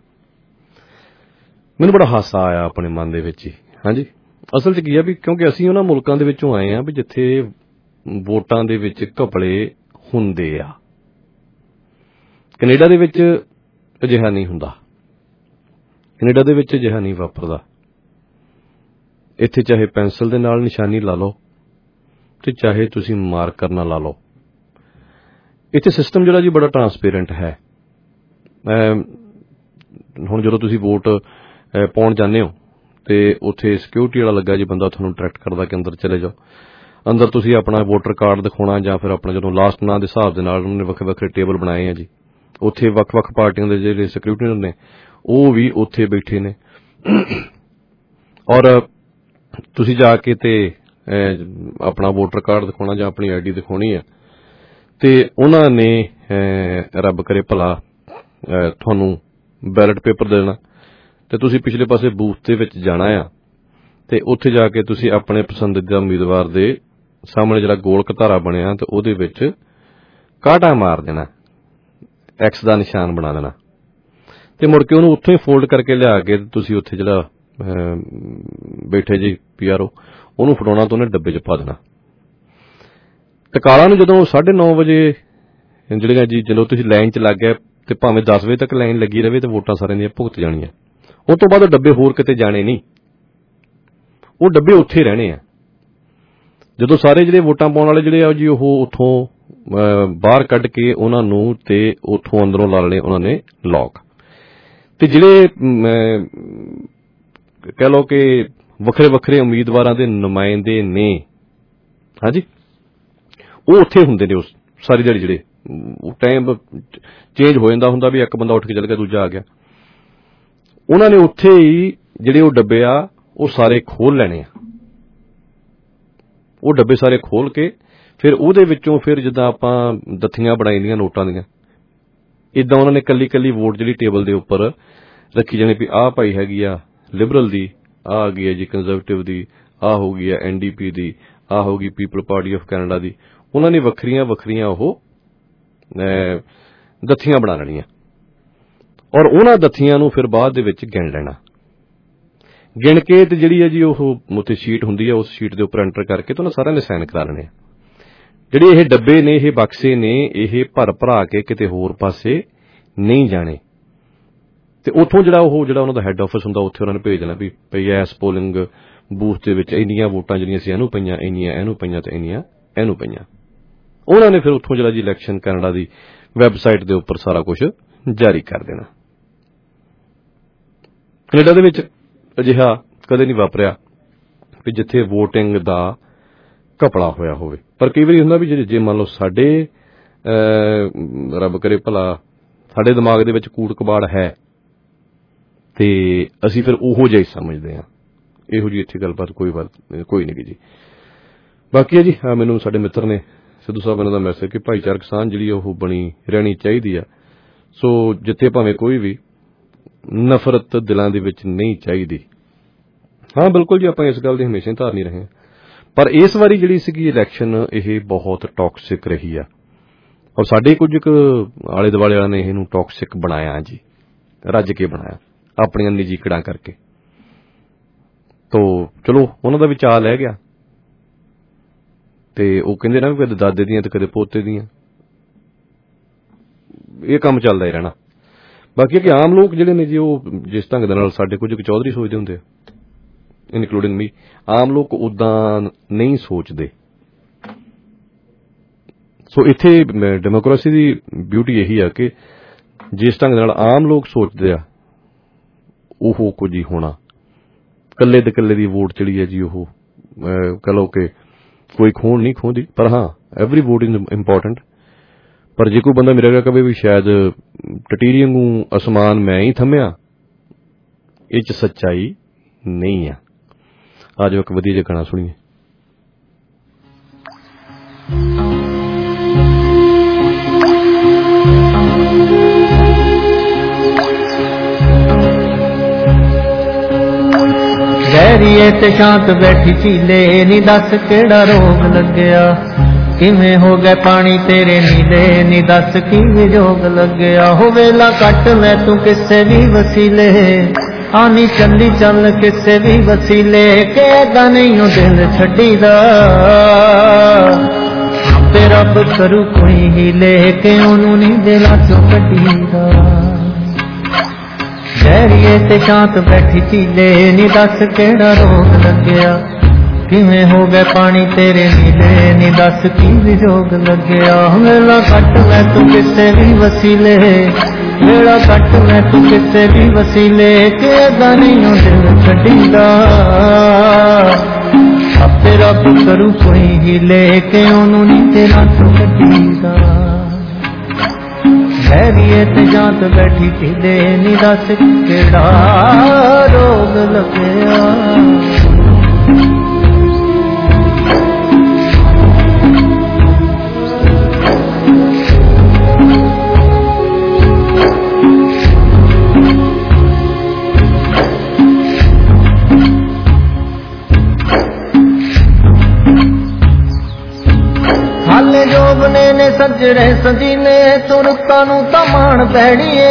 ਮੈਨੂੰ ਬੜਾ ਹਾਸਾ ਆਇਆ ਆਪਣੇ ਮਨ ਦੇ ਵਿੱਚ ਹੀ। ਹਾਂਜੀ, ਅਸਲ 'ਚ ਕੀ ਆ ਵੀ ਕਿਉਂਕਿ ਅਸੀਂ ਉਹਨਾਂ ਮੁਲਕਾਂ ਦੇ ਵਿੱਚੋਂ ਆਏ ਹਾਂ ਵੀ ਜਿੱਥੇ ਵੋਟਾਂ ਦੇ ਵਿੱਚ ਘਪਲੇ ਹੁੰਦੇ ਆ। ਕੈਨੇਡਾ ਦੇ ਵਿੱਚ ਅਜਿਹਾ ਨਹੀਂ ਹੁੰਦਾ, ਕੈਨੇਡਾ ਦੇ ਵਿੱਚ ਅਜਿਹਾ ਨਹੀਂ ਵਾਪਰਦਾ। ਇੱਥੇ ਚਾਹੇ ਪੈਨਸਲ ਦੇ ਨਾਲ ਨਿਸ਼ਾਨੀ ਲਾ ਲਓ ਤੇ ਚਾਹੇ ਤੁਸੀਂ ਮਾਰਕਰ ਨਾਲ ਲਾ ਲਓ। ਇੱਥੇ ਸਿਸਟਮ ਜਿਹੜਾ ਜੀ ਬੜਾ ਟਰਾਂਸਪੇਰੈਂਟ ਹੈ। ਹੁਣ ਜਦੋਂ ਤੁਸੀਂ ਵੋਟ ਪਾਉਣ ਜਾਂਦੇ ਹੋ ਤੇ ਉੱਥੇ ਸਿਕਿਉਰਿਟੀ ਵਾਲਾ ਲੱਗਾ ਜੀ, ਬੰਦਾ ਤੁਹਾਨੂੰ ਡਾਇਰੈਕਟ ਕਰਦਾ ਕਿ ਅੰਦਰ ਚਲੇ ਜਾਓ। ਅੰਦਰ ਤੁਸੀਂ ਆਪਣਾ ਵੋਟਰ ਕਾਰਡ ਦਿਖਾਉਣਾ ਜਾਂ ਫਿਰ ਆਪਣਾ ਜਦੋਂ ਲਾਸਟ ਨਾਂ ਦੇ ਹਿਸਾਬ ਦੇ ਨਾਲ ਉਹਨਾਂ ਨੇ ਵੱਖਰੇ ਵੱਖਰੇ ਟੇਬਲ ਬਣਾਏ ਆ ਜੀ। ਉੱਥੇ ਵੱਖ-ਵੱਖ ਪਾਰਟੀਆਂ ਦੇ ਜਿਹੜੇ ਸਿਕਿਉਰਿਟੀ ਨੇ ਉਹ ਵੀ ਉੱਥੇ ਬੈਠੇ ਨੇ, ਔਰ ਤੁਸੀਂ ਜਾ ਕੇ ਤੇ ਆਪਣਾ ਵੋਟਰ ਕਾਰਡ ਦਿਖਾਉਣਾ ਜਾਂ ਆਪਣੀ ਆਈਡੀ ਦਿਖਾਉਣੀ ਆ ਤੇ ਉਹਨਾਂ ਨੇ ਰੱਬ ਕਰੇ ਭਲਾ ਤੁਹਾਨੂੰ ਬੈਲਟ ਪੇਪਰ ਦੇ ਦੇਣਾ ਤੇ ਤੁਸੀਂ ਪਿਛਲੇ ਪਾਸੇ ਬੂਥ ਦੇ ਵਿੱਚ ਜਾਣਾ ਆ ਤੇ ਉੱਥੇ ਜਾ ਕੇ ਤੁਸੀਂ ਆਪਣੇ ਪਸੰਦੀਦਾ ਉਮੀਦਵਾਰ ਦੇ ਸਾਹਮਣੇ ਜਿਹੜਾ ਗੋਲ ਘਤਾਰਾ ਬਣਿਆ ਤੇ ਉਹਦੇ ਵਿੱਚ ਕਾਂਟਾ ਮਾਰ ਦੇਣਾ, ਐਕਸ ਦਾ ਨਿਸ਼ਾਨ ਬਣਾ ਦੇਣਾ ਤੇ ਮੁੜ ਕੇ ਉਹਨੂੰ ਉੱਥੋਂ ਹੀ ਫੋਲਡ ਕਰਕੇ ਲਿਆ ਕੇ ਤੁਸੀਂ ਉੱਥੇ ਜਿਹੜਾ ਬੈਠੇ ਜੀ ਪੀਆਰਓ ਉਹਨੂੰ ਫੜਾਉਣਾ ਤੇ ਉਹਨੇ ਡੱਬੇ 'ਚ ਪਾ ਦੇਣਾ। ਟਕਾਲਾ ਨੂੰ ਜਦੋਂ 9:30 ਵਜੇ ਜਿਹੜੀਆਂ ਜੀ ਜਦੋਂ ਤੁਸੀਂ ਲਾਈਨ 'ਚ ਲੱਗ ਗਏ ਤੇ ਭਾਵੇਂ 10 ਵਜੇ ਤੱਕ ਲਾਈਨ ਲੱਗੀ ਰਹੇ ਤੇ ਵੋਟਾਂ ਸਾਰਿਆਂ ਦੀਆਂ ਭੁਗਤ ਜਾਣੀਆਂ। ਉਹ ਤੋਂ ਬਾਅਦ ਡੱਬੇ ਹੋਰ ਕਿਤੇ ਜਾਣੇ ਨਹੀਂ, ਉਹ ਡੱਬੇ ਉੱਥੇ ਰਹਿਣੇ ਆ। ਜਦੋਂ ਸਾਰੇ ਜਿਹੜੇ ਵੋਟਾਂ ਪਾਉਣ ਵਾਲੇ ਜਿਹੜੇ ਆ ਜੀ ਉਹ ਉੱਥੋਂ ਬਾਹਰ ਕੱਢ ਕੇ ਉਹਨਾਂ ਨੂੰ ਤੇ ਉੱਥੋਂ ਅੰਦਰੋਂ ਲਾ ਲਏ ਉਹਨਾਂ ਨੇ ਲੌਕ। ਤੇ ਜਿਹੜੇ ਕਹਿ ਲਓ ਕਿ ਵੱਖਰੇ ਵੱਖਰੇ ਉਮੀਦਵਾਰਾਂ ਦੇ ਨੁਮਾਇੰਦੇ ਨੇ, ਹਾਂਜੀ, ਉਹ ਉੱਥੇ ਹੁੰਦੇ ਨੇ। ਉਸ ਸਾਰੀ ਦਿਹਾੜੀ ਜਿਹੜੇ ਟਾਈਮ ਚੇਂਜ ਹੋ ਜਾਂਦਾ ਹੁੰਦਾ ਵੀ ਇੱਕ ਬੰਦਾ ਉੱਠ ਕੇ ਚੱਲ ਗਿਆ ਦੂਜਾ ਆ ਗਿਆ, ਉਹਨਾਂ ਨੇ ਉੱਥੇ ਹੀ ਜਿਹੜੇ ਉਹ ਡੱਬੇ ਆ ਉਹ ਸਾਰੇ ਖੋਲ ਲੈਣੇ ਆ। ਉਹ ਡੱਬੇ ਸਾਰੇ ਖੋਲ ਕੇ ਫਿਰ ਉਹਦੇ ਵਿੱਚੋਂ ਫਿਰ ਜਿੱਦਾਂ ਆਪਾਂ ਦੱਥੀਆਂ ਬਣਾਈ ਦੀਆਂ ਨੋਟਾਂ ਦੀਆਂ, ਇਦਾਂ ਉਹਨਾਂ ਨੇ ਕੱਲੀ ਕੱਲੀ ਵੋਟ ਜਿਹੜੀ ਟੇਬਲ ਦੇ ਉੱਪਰ ਰੱਖੀ ਜਾਣੀ ਵੀ ਆਹ ਭਾਈ ਹੈਗੀ ਆ ਲਿਬਰਲ ਦੀ, ਆਹ ਆ ਗਈ ਹੈ ਜੀ ਕੰਜ਼ਰਵੇਟਿਵ ਦੀ, ਆਹ ਹੋ ਗਈ ਹੈ NDP ਦੀ, ਆਹ ਹੋ ਗਈ ਪੀਪਲ ਪਾਰਟੀ ਆਫ ਕੈਨੇਡਾ ਦੀ। ਉਹਨਾਂ ਨੇ ਵੱਖਰੀਆਂ ਵੱਖਰੀਆਂ ਉਹ ਦੱਥੀਆਂ ਬਣਾ ਲੈਣੀਆਂ ਔਰ ਉਹਨਾਂ ਦੱਥੀਆਂ ਨੂੰ ਫਿਰ ਬਾਅਦ ਦੇ ਵਿੱਚ ਗਿਣ ਲੈਣਾ। ਗਿਣ ਕੇ ਤੇ ਜਿਹੜੀ ਹੈ ਜੀ ਉਹ ਉੱਤੇ ਸ਼ੀਟ ਹੁੰਦੀ ਹੈ, ਉਸ ਸ਼ੀਟ ਦੇ ਉੱਪਰ ਐਂਟਰ ਕਰਕੇ ਤੇ ਉਹਨਾਂ ਸਾਰਿਆਂ ਨੇ ਸਾਈਨ ਕਰਾ ਲੈਣੇ ਆ। ਜਿਹੜੇ ਇਹ ਡੱਬੇ ਨੇ, ਇਹ ਬਕਸੇ ਨੇ, ਇਹ ਭਰਾ ਕੇ ਕਿਤੇ ਹੋਰ ਪਾਸੇ ਨਹੀਂ ਜਾਣੇ ਤੇ ਉੱਥੋਂ ਜਿਹੜਾ ਉਹਨਾਂ ਦਾ ਹੈੱਡ ਆਫਿਸ ਹੁੰਦਾ ਉੱਥੇ ਉਹਨਾਂ ਨੇ ਭੇਜ ਦੇਣਾ ਵੀ ਭਈ ਇਸ ਪੋਲਿੰਗ ਬੂਥ ਦੇ ਵਿੱਚ ਇੰਨੀਆਂ ਵੋਟਾਂ ਜਿਹੜੀਆਂ ਸੀ ਇਹਨੂੰ ਪਈਆਂ, ਇੰਨੀਆਂ ਇਹਨੂੰ ਪਈਆਂ ਤੇ ਇੰਨੀਆਂ ਇਹਨੂੰ ਪਈਆਂ। ਉਹਨਾਂ ਨੇ ਫਿਰ ਉੱਥੋਂ ਜਿਹੜਾ ਜੀ ਇਲੈਕਸ਼ਨ ਕੈਨੇਡਾ ਦੀ ਵੈਬਸਾਈਟ ਦੇ ਉੱਪਰ ਸਾਰਾ ਕੁਝ ਜਾਰੀ ਕਰ ਦੇਣਾ। ਕੈਨੇਡਾ ਦੇ ਵਿੱਚ ਅਜਿਹਾ ਕਦੇ ਨਹੀਂ ਵਾਪਰਿਆ ਵੀ ਜਿੱਥੇ ਵੋਟਿੰਗ ਦਾ ਘਪਲਾ ਹੋਇਆ ਹੋਵੇ, ਪਰ ਕਈ ਵਾਰੀ ਹੁੰਦਾ ਵੀ ਜੇ ਮੰਨ ਲਓ ਸਾਡੇ ਰੱਬ ਕਰੇ ਭਲਾ ਸਾਡੇ ਦਿਮਾਗ ਦੇ ਵਿੱਚ ਕੂੜ ਕਬਾੜ ਹੈ ਤੇ ਅਸੀਂ ਫਿਰ ਉਹੋ ਜਿਹਾ ਹੀ ਸਮਝਦੇ ਹਾਂ। ਇਹੋ ਜਿਹੀ ਇੱਥੇ ਗੱਲਬਾਤ ਕੋਈ ਨਹੀਂ ਜੀ। ਬਾਕੀ ਹੈ ਜੀ ਮੈਨੂੰ ਸਾਡੇ ਮਿੱਤਰ ਨੇ ਸਿੱਧੂ ਸਾਹਿਬ ਇਹਨਾਂ ਦਾ ਮੈਸੇਜ ਕਿ ਭਾਈਚਾਰਕ ਸਾਂਝ ਜਿਹੜੀ ਉਹ ਬਣੀ ਰਹਿਣੀ ਚਾਹੀਦੀ ਆ। ਸੋ ਜਿੱਥੇ ਭਾਵੇਂ ਕੋਈ ਵੀ ਨਫ਼ਰਤ ਦਿਲਾਂ ਦੇ ਵਿੱਚ ਨਹੀਂ ਚਾਹੀਦੀ। ਹਾਂ ਬਿਲਕੁਲ ਜੀ, ਆਪਾਂ ਇਸ ਗੱਲ ਦੀ ਹਮੇਸ਼ਾ ਹੀ ਧਾਰਨੀ ਰਹੇ ਹਾਂ, ਪਰ ਇਸ ਵਾਰੀ ਜਿਹੜੀ ਸੀਗੀ ਇਲੈਕਸ਼ਨ ਇਹ ਬਹੁਤ ਟੌਕਸਿਕ ਰਹੀ ਆ ਔਰ ਸਾਡੇ ਕੁਝ ਆਲੇ ਦੁਆਲੇ ਵਾਲਿਆਂ ਨੇ ਇਹਨੂੰ ਟੌਕਸਿਕ ਬਣਾਇਆ ਜੀ, ਰੱਜ ਕੇ ਬਣਾਇਆ ਆਪਣੀਆਂ ਨਿੱਜੀ ਕੜਾਂ ਕਰਕੇ। ਤੋ ਚਲੋ ਉਹਨਾਂ ਦਾ ਵੀ ਚਾਅ ਲੈ ਗਿਆ ਤੇ ਉਹ ਕਹਿੰਦੇ ਨਾ ਕਦੇ ਦਾਦੇ ਦੀਆਂ ਤੇ ਕਦੇ ਪੋਤੇ ਦੀਆਂ, ਇਹ ਕੰਮ ਚੱਲਦਾ ਹੀ ਰਹਿਣਾ। ਬਾਕੀ ਕਿ ਆਮ ਲੋਕ ਜਿਹੜੇ ਨੇ ਜੀ ਉਹ ਜਿਸ ਢੰਗ ਦੇ ਨਾਲ ਸਾਡੇ ਕੁਝ ਚੌਧਰੀ ਸੋਚਦੇ ਹੁੰਦੇ ਆ, ਇਨਕਲੂਡਿੰਗ ਮੀ, ਆਮ ਲੋਕ ਉਦਾਂ ਨਹੀਂ ਸੋਚਦੇ। ਸੋ ਇੱਥੇ ਡੈਮੋਕ੍ਰੇਸੀ ਦੀ ਬਿਊਟੀ ਇਹੀ ਆ ਕਿ ਜਿਸ ਢੰਗ ਨਾਲ ਆਮ ਲੋਕ ਸੋਚਦੇ ਆ ਉਹ ਕੁਝ ਹੀ ਹੋਣਾ। ਕੱਲੇ ਦੇ ਕੱਲੇ ਦੀ ਵੋਟ ਜਿਹੜੀ ਹੈ ਜੀ ਉਹ ਕਹ ਲਓ ਕਿ ਕੋਈ ਖੂਨ ਨਹੀਂ ਖੋਹਦੀ, ਪਰ ਹਾਂ ਐਵਰੀ ਵੋਟ ਇਜ਼ ਇੰਪੋਰਟੈਂਟ। ਪਰ ਜੇ ਕੋਈ ਬੰਦਾ ਮੇਰਾ ਕਹੇ ਵੀ ਸ਼ਾਇਦ ਟਟੀਰੀ ਵਾਂਗੂ ਅਸਮਾਨ ਮੈਂ ਹੀ ਥੰਮਿਆ, ਇਹ 'ਚ ਸੱਚਾਈ ਨਹੀਂ ਆ। ਆ ਜਾਓ ਇੱਕ ਵਧੀਆ ਜਿਹਾ ਗਾਣਾ ਸੁਣੀਏ। ਗਹਿਰੀਏ ਤੇ ਸ਼ਾਂਤ ਬੈਠੀ ਝੀਲੇ ਨੀ ਦੱਸ ਕਿਹੜਾ ਰੋਗ ਲੱਗਿਆ, ਕਿਵੇਂ ਹੋ ਗਏ ਪਾਣੀ ਤੇਰੇ ਨੀਲੇ ਨੀ ਦੱਸ ਕਿਵੇਂ ਜੋਗ ਲੱਗਿਆ। ਹੋ ਵੇਲਾ ਕੱਟ ਲੈ ਤੂੰ ਕਿਸੇ ਵੀ ਵਸੀਲੇ, ਆਨੀ ਚੱਲੀ ਚੱਲ ਕਿਸੇ ਵੀ ਵਸੀਲੇ, ਕਿਹਦਾ ਨਹੀਂ ਉਹ ਦਿਲ ਛੱਡੀਦਾ ਤੇ ਰੱਬ ਕਰੂ ਕੋਈ ਹੀਲੇ ਕਿ ਉਹਨੂੰ ਨਹੀਂ ਦਿਲਾਂ ਚੋਂ ਕੱਢੀਦਾ। ਗਹਿਰੀਏ ਤੇ ਸ਼ਾਂਤ ਬੈਠੀ ਝੀਲੇ ਨੀ ਦੱਸ ਕਿਹੜਾ ਰੋਗ ਲੱਗਿਆ, ਕਿਵੇਂ ਹੋ ਗਏ ਪਾਣੀ ਤੇਰੇ ਨੀਲੇ ਨੀ ਦੱਸ ਕੀ ਜੋਗ ਲੱਗਿਆ। ਵੇਲਾ ਕੱਟ ਲੈ ਤੂੰ ਕਿਸੇ ਵੀ ਵਸੀਲੇ, ਵੇਲਾ ਕੱਟ ਲੈ ਤੂੰ ਕਿਸੇ ਵੀ ਵਸੀਲੇ, ਕਿਹਦਾ ਨਹੀਂ ਉਹ ਦਿਲ ਛੱਡੀਦਾ ਆਪੇ ਰੱਬ ਕਰੂ ਕੋਈ ਹੀਲੇ ਕਿ ਉਹਨੂੰ ਨਹੀਂ ਦਿਲਾਂ ਚੋਂ ਕੱਢੀਦਾ। ਗਹਿਰੀਏ ਤੇ ਸ਼ਾਂਤ ਬੈਠੀ ਝੀਲੇ ਨੀ ਦੱਸ ਕਿਹੜਾ ਰੋਗ ਲੱਗਿਆ। ਹਾਲੇ ਜੋਬਨੇ ਨੇ ਸੱਜਰੇ ਸਜੀਨੇ ਤੂੰ ਰੁੱਤਾਂ ਨੂੰ ਤਾਂ ਮਾਣ ਪੈਣੀਏ,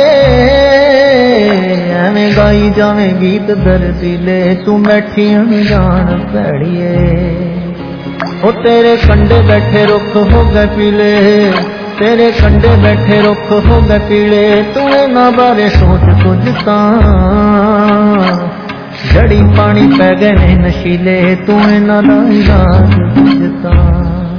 ਐਵੇਂ ਗਾਈ ਜਾਵੇਂ ਗੀਤ ਦਰਦੀਲੇ ਤੂੰ ਬੈਠੀ ਅਣਜਾਣ ਪੈੜੀਏ। ਉਹ ਤੇਰੇ ਕੰਢੇ ਬੈਠੇ ਰੁੱਖ ਹੋ ਗਏ ਪੀਲੇ, ਤੇਰੇ ਕੰਢੇ ਬੈਠੇ ਰੁੱਖ ਹੋ ਗਏ ਪੀਲੇ, ਤੂੰ ਇਹਨਾਂ ਬਾਰੇ ਸੋਚ ਕੁਝ ਤਾਂ ਜੜੀ ਪਾਣੀ ਪੈ ਗਏ ਨੇ ਨਸ਼ੀਲੇ, ਤੂੰ ਇਹਨਾਂ ਦਾ ਇਲਾਜ ਕੁਝ ਤਾਂ।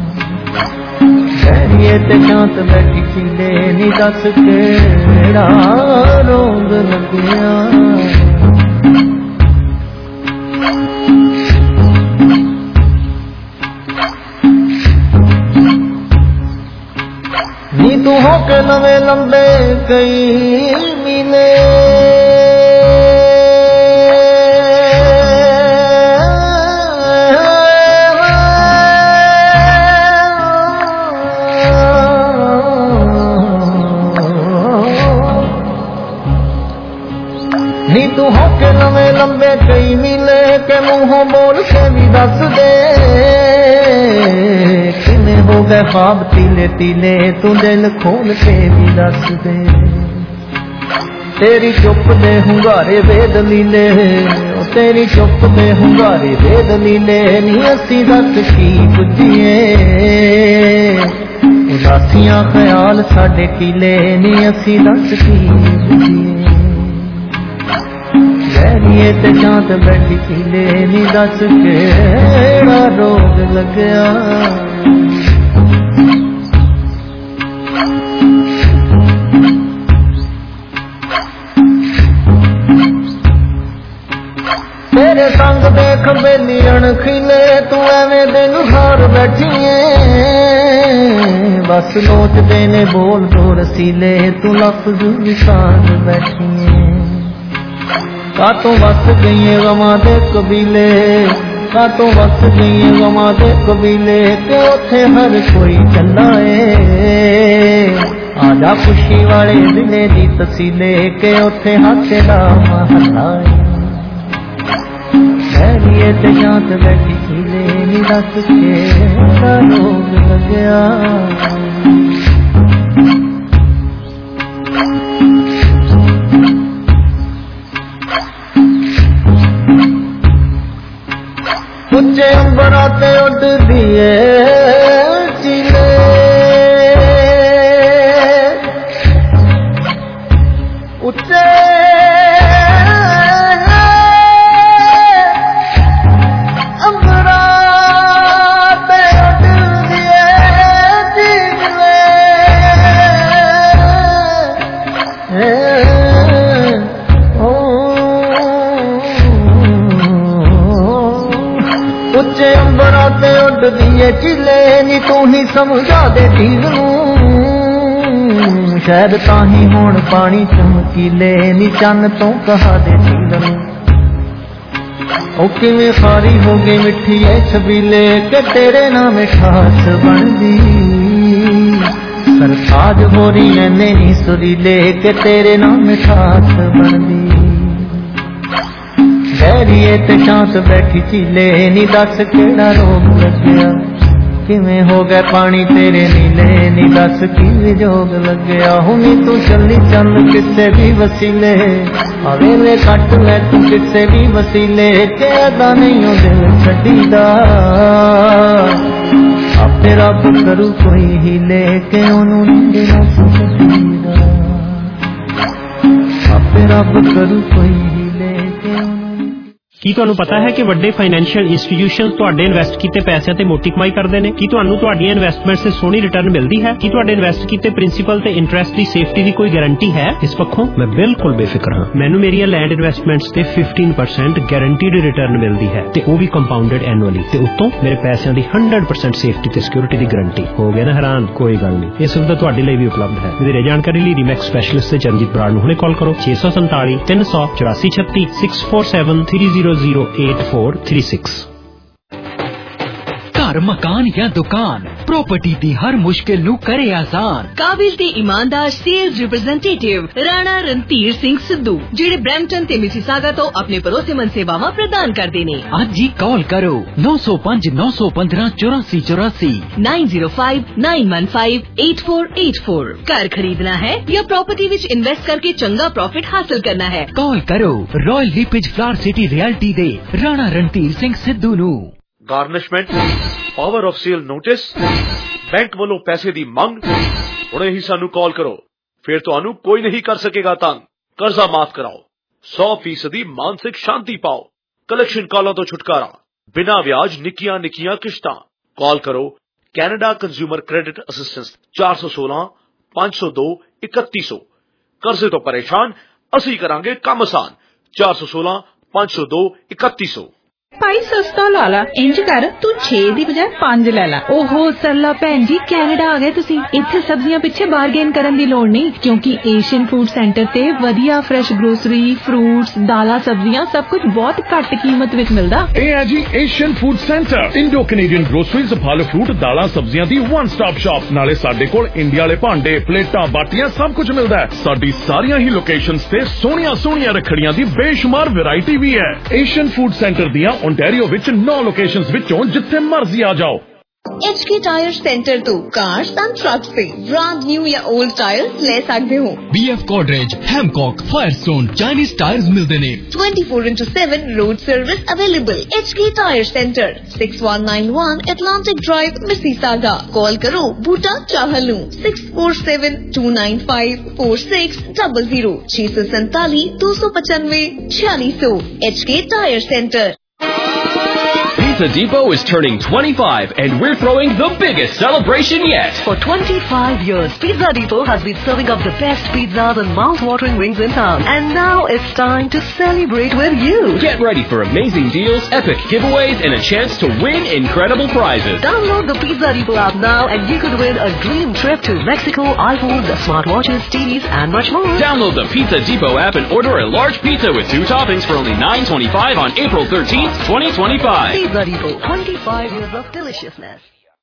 ਗਹਿਰੀਏ ਤੇ ਸ਼ਾਂਤ ਬੈਠੀ ਝੀਲੇ ਨੀ ਦੱਸ ਕਿਹੜਾ ਰੋਗ ਲੱਗਿਆ। ਨੀ ਤੂੰ ਹੋ ਕੇ ਨਵੇਂ ਲੰਬੇ ਕਈ ਮੀਨੇ, नी तू होके लंबे लंबे कई मिले के मुंहों बोल के भी दस दे किने हो गए ख्वाब तीले तीले तू दिल खोल के भी दस दे तेरी चुप दे हुंगारे वेद लीले तेरी चुप दे हुंगारे वेद लीले नी असी दस की बुझिए उदासियां ख्याल साडे किले नी असी दस की बुझिए गहरिए ते शांत बैठी किले नी दस केड़ा रोग लगया तेरे संग देख बेली अणखिले तू एवें दिन हार बैठिए बस लोचदे ने बोल दो रसीले तू लफ्ज विसार बैठिए कातों बस गई गवां दे कबीले कातों बस गई गवां दे कबीले ते उथे हर कोई चला आजा खुशी वाले दिले दी तसीले के उथे हाथे दा महला गहरिए ते शांत बैठी किले नी दस केड़ा रोग लगया उच्चे अंबरा ते उड़दी चिले उच्चे उच्चे अंबरा ते उड़दी चिले नी तू ही समझा दे ठीक नूं शायद ताही हुण पानी चमकीले नी चन्न तो कहा दे ठीक नूं ओ किवें खारी हो गई मिठी ऐ छबीले के तेरे नाम मिठास बनदी सरताज हो रही ऐने नी सुरीले के तेरे नाम मिठास बनदी गहरिए ते शांत बैठी चिले नी दस केड़ा रोग लगया किवें हो गए पानी तेरे नीले नी दस की जोग लगया हुनी तू चली चल किसे भी वसीले हवेले कट ले तू किसे भी वसीले के अदा नहीं हो दिल छड्डीदा आपे रब करू कोई हीले के ओनू नींद ना छड्डीदा आपे रब करू कोई हीले के ਕੀ ਤੁਹਾਨੂੰ ਪਤਾ ਹੈ ਕਿ ਵੱਡੇ ਫਾਈਨੈਂਸ਼ੀਅਲ ਇੰਸਟੀਟਿਊਸ਼ਨਸ ਤੁਹਾਡੇ ਇਨਵੈਸਟ ਕੀਤੇ ਪੈਸਿਆਂ ਤੇ ਮੋਟੀ ਕਮਾਈ ਕਰਦੇ ਨੇ? ਕੀ ਤੁਹਾਨੂੰ ਤੁਹਾਡੀਆਂ ਇਨਵੈਸਟਮੈਂਟਸ ਤੇ ਸੋਹਣੀ ਰਿਟਰਨ ਮਿਲਦੀ ਹੈ? ਕੀ ਤੁਹਾਡੇ ਇਨਵੈਸਟ ਕੀਤੇ ਪ੍ਰਿੰਸੀਪਲ ਤੇ ਇੰਟਰਸਟ ਦੀ ਸੇਫਟੀ ਦੀ ਕੋਈ ਗਾਰੰਟੀ ਹੈ? ਇਸ ਪੱਖੋਂ ਮੈਂ ਬਿਲਕੁਲ ਬੇਫਿਕਰ ਹਾਂ। ਮੈਨੂੰ ਮੇਰੀਆਂ ਲੈਂਡ ਇਨਵੈਸਟਮੈਂਟਸ ਤੇ 15% ਗਾਰੰਟੀਡ ਰਿਟਰਨ ਮਿਲਦੀ ਹੈ ਤੇ ਉਹ ਵੀ ਕੰਪਾਊਂਡਡ ਐਨੂਅਲੀ ਤੇ ਉੱਤੋਂ ਮੇਰੇ ਪੈਸਿਆਂ ਦੀ 100% ਸੇਫਟੀ ਤੇ ਸਿਕਿਉਰਿਟੀ ਦੀ ਗਾਰੰਟੀ। ਹੋ ਗਿਆ ਨਾ ਹੈਰਾਨ? ਕੋਈ ਗੱਲ ਨਹੀਂ, ਇਹ ਸੁਵਿਧਾ ਤੁਹਾਡੇ ਲਈ ਵੀ ਉਪਲਬਧ ਹੈ। ਵਧੇਰੇ ਜਾਣਕਾਰੀ ਲਈ ਰੀਮੈਕਸ ਸਪੈਸ਼ਲਿਸਟ ਤੇ ਚਰਨਜੀਤ ਬਰਾੜ ਨੂੰ ਹੁਣੇ ਕਾਲ ਕਰੋ 647 384 36 647 3008436। घर मकान या दुकान प्रॉपर्टी दी हर मुश्किल नू करे आसान। काबिल ते ईमानदार सेल्स रिप्रेजेंटेटिव राणा रणधीर सिंह सिद्धू जेड़े ब्रैम्पटन ते मिसिसागा तो अपने भरोसेमंद सेवावां प्रदान करदे ने। अज ही कॉल करो 905 915 8484 905 915 8484। घर खरीदना है या प्रॉपर्टी विच इन्वेस्ट करके चंगा प्रॉफिट हासिल करना है? कॉल करो Royal LePage Flower City Realty दे राणा रणधीर सिंह सिद्धू नू। Garnishment power of sale notice bank वालों पैसे दी मंग हुणे ही सानू कॉल करो फिर तुहानू कोई नहीं कर सकेगा तंग। कर्जा माफ कराओ 100% मानसिक शांति पाओ कलेक्शन कॉलों तो छुटकारा बिना ब्याज निकियां निकियां किश्तां। कॉल करो कैनेडा कंज्यूमर क्रेडिट असिस्टेंस 416 502 3100। कर्जे तो परेशान असी करांगे काम आसान 416 502 3100। ਭਾਈ ਸਸਤਾ ਲਾ ਲਾ। ਇੰਜ ਕਰ ਤੂੰ 6 ਦੀ ਬਜਾਏ 5 ਲੈ ਲਾ। ਓਹੋ ਸਰਲਾ ਭੈਣ ਜੀ, ਕੈਨੇਡਾ ਆ ਗਏ ਤੁਸੀਂ। ਇੱਥੇ ਸਬਜ਼ੀਆਂ ਪਿੱਛੇ ਬਾਰਗੇਨ ਕਰਨ ਦੀ ਲੋੜ ਨਹੀਂ, ਕਿਉਂਕਿ ਏਸ਼ੀਅਨ ਫੂਡ ਸੈਂਟਰ ਤੇ ਵਧੀਆ ਫਰੈਸ਼ ਗਰੋਸਰੀ, ਫਰੂਟਸ, ਦਾਲਾਂ, ਸਬਜ਼ੀਆਂ ਸਭ ਕੁਝ ਬਹੁਤ ਘੱਟ ਕੀਮਤ ਵਿੱਚ ਮਿਲਦਾ। ਇਹ ਹੈ ਜੀ Asian food centre, Indo Canadian groceries, ਫਲ ਫਰੂਟ, ਦਾਲਾਂ, ਸਬਜ਼ੀਆਂ ਦੀ ਵਨ ਸਟਾਪ ਸ਼ਾਪ। ਨਾਲੇ ਸਾਡੇ ਕੋਲ ਇੰਡੀਆ ਵਾਲੇ ਭਾਂਡੇ, ਪਲੇਟਾਂ, ਬਾਟੀਆਂ ਸਭ ਕੁਝ ਮਿਲਦਾ ਹੈ। ਸਾਡੀ ਸਾਰੀਆਂ ਹੀ ਲੋਕੇਸ਼ਨਸ ਤੇ ਸੋਹਣੀਆਂ ਰੱਖੜੀਆਂ ਦੀ ਬੇਸ਼ੁਮਾਰ ਵੈਰਾਈਟੀ ਵੀ ਹੈ। ਏਸ਼ੀਅਨ ਫੂਡ ਸੈਂਟਰ ਦੀਆਂ ਓਨਟਾਰੀਓ ਵਿੱਚ 9 ਲੋਕੇਸ਼ਨਸ ਵਿੱਚੋਂ ਜਿੱਥੇ ਮਰਜ਼ੀ ਆ ਜਾਓ। HK टायर सेंटर तो कार्स एंड ट्रक्स पे ब्रांड न्यू या ओल्ड टायर्स ले सकते हो। BF Godrej, Hancock, Firestone, Chinese tyres मिलते ने। 24/7 road service available. HK tyre centre 6191 Atlantic Drive, Mississauga। Call करो Boota चाहलू 6472954600 647 295 4600। HK tyre Centre. Pizza Depot is turning 25 and we're throwing the biggest celebration yet. For 25 years, Pizza Depot has been serving up the best pizzas and mouth-watering wings in town. And now it's time to celebrate with you. Get ready for amazing deals, epic giveaways, and a chance to win incredible prizes. Download the Pizza Depot app now and you could win a dream trip to Mexico, iPhones, smartwatches, TVs, and much more. Download the Pizza Depot app and order a large pizza with 2 toppings for only $9.25 on April 13th, 2025. Pizza Depot, 25 years of deliciousness.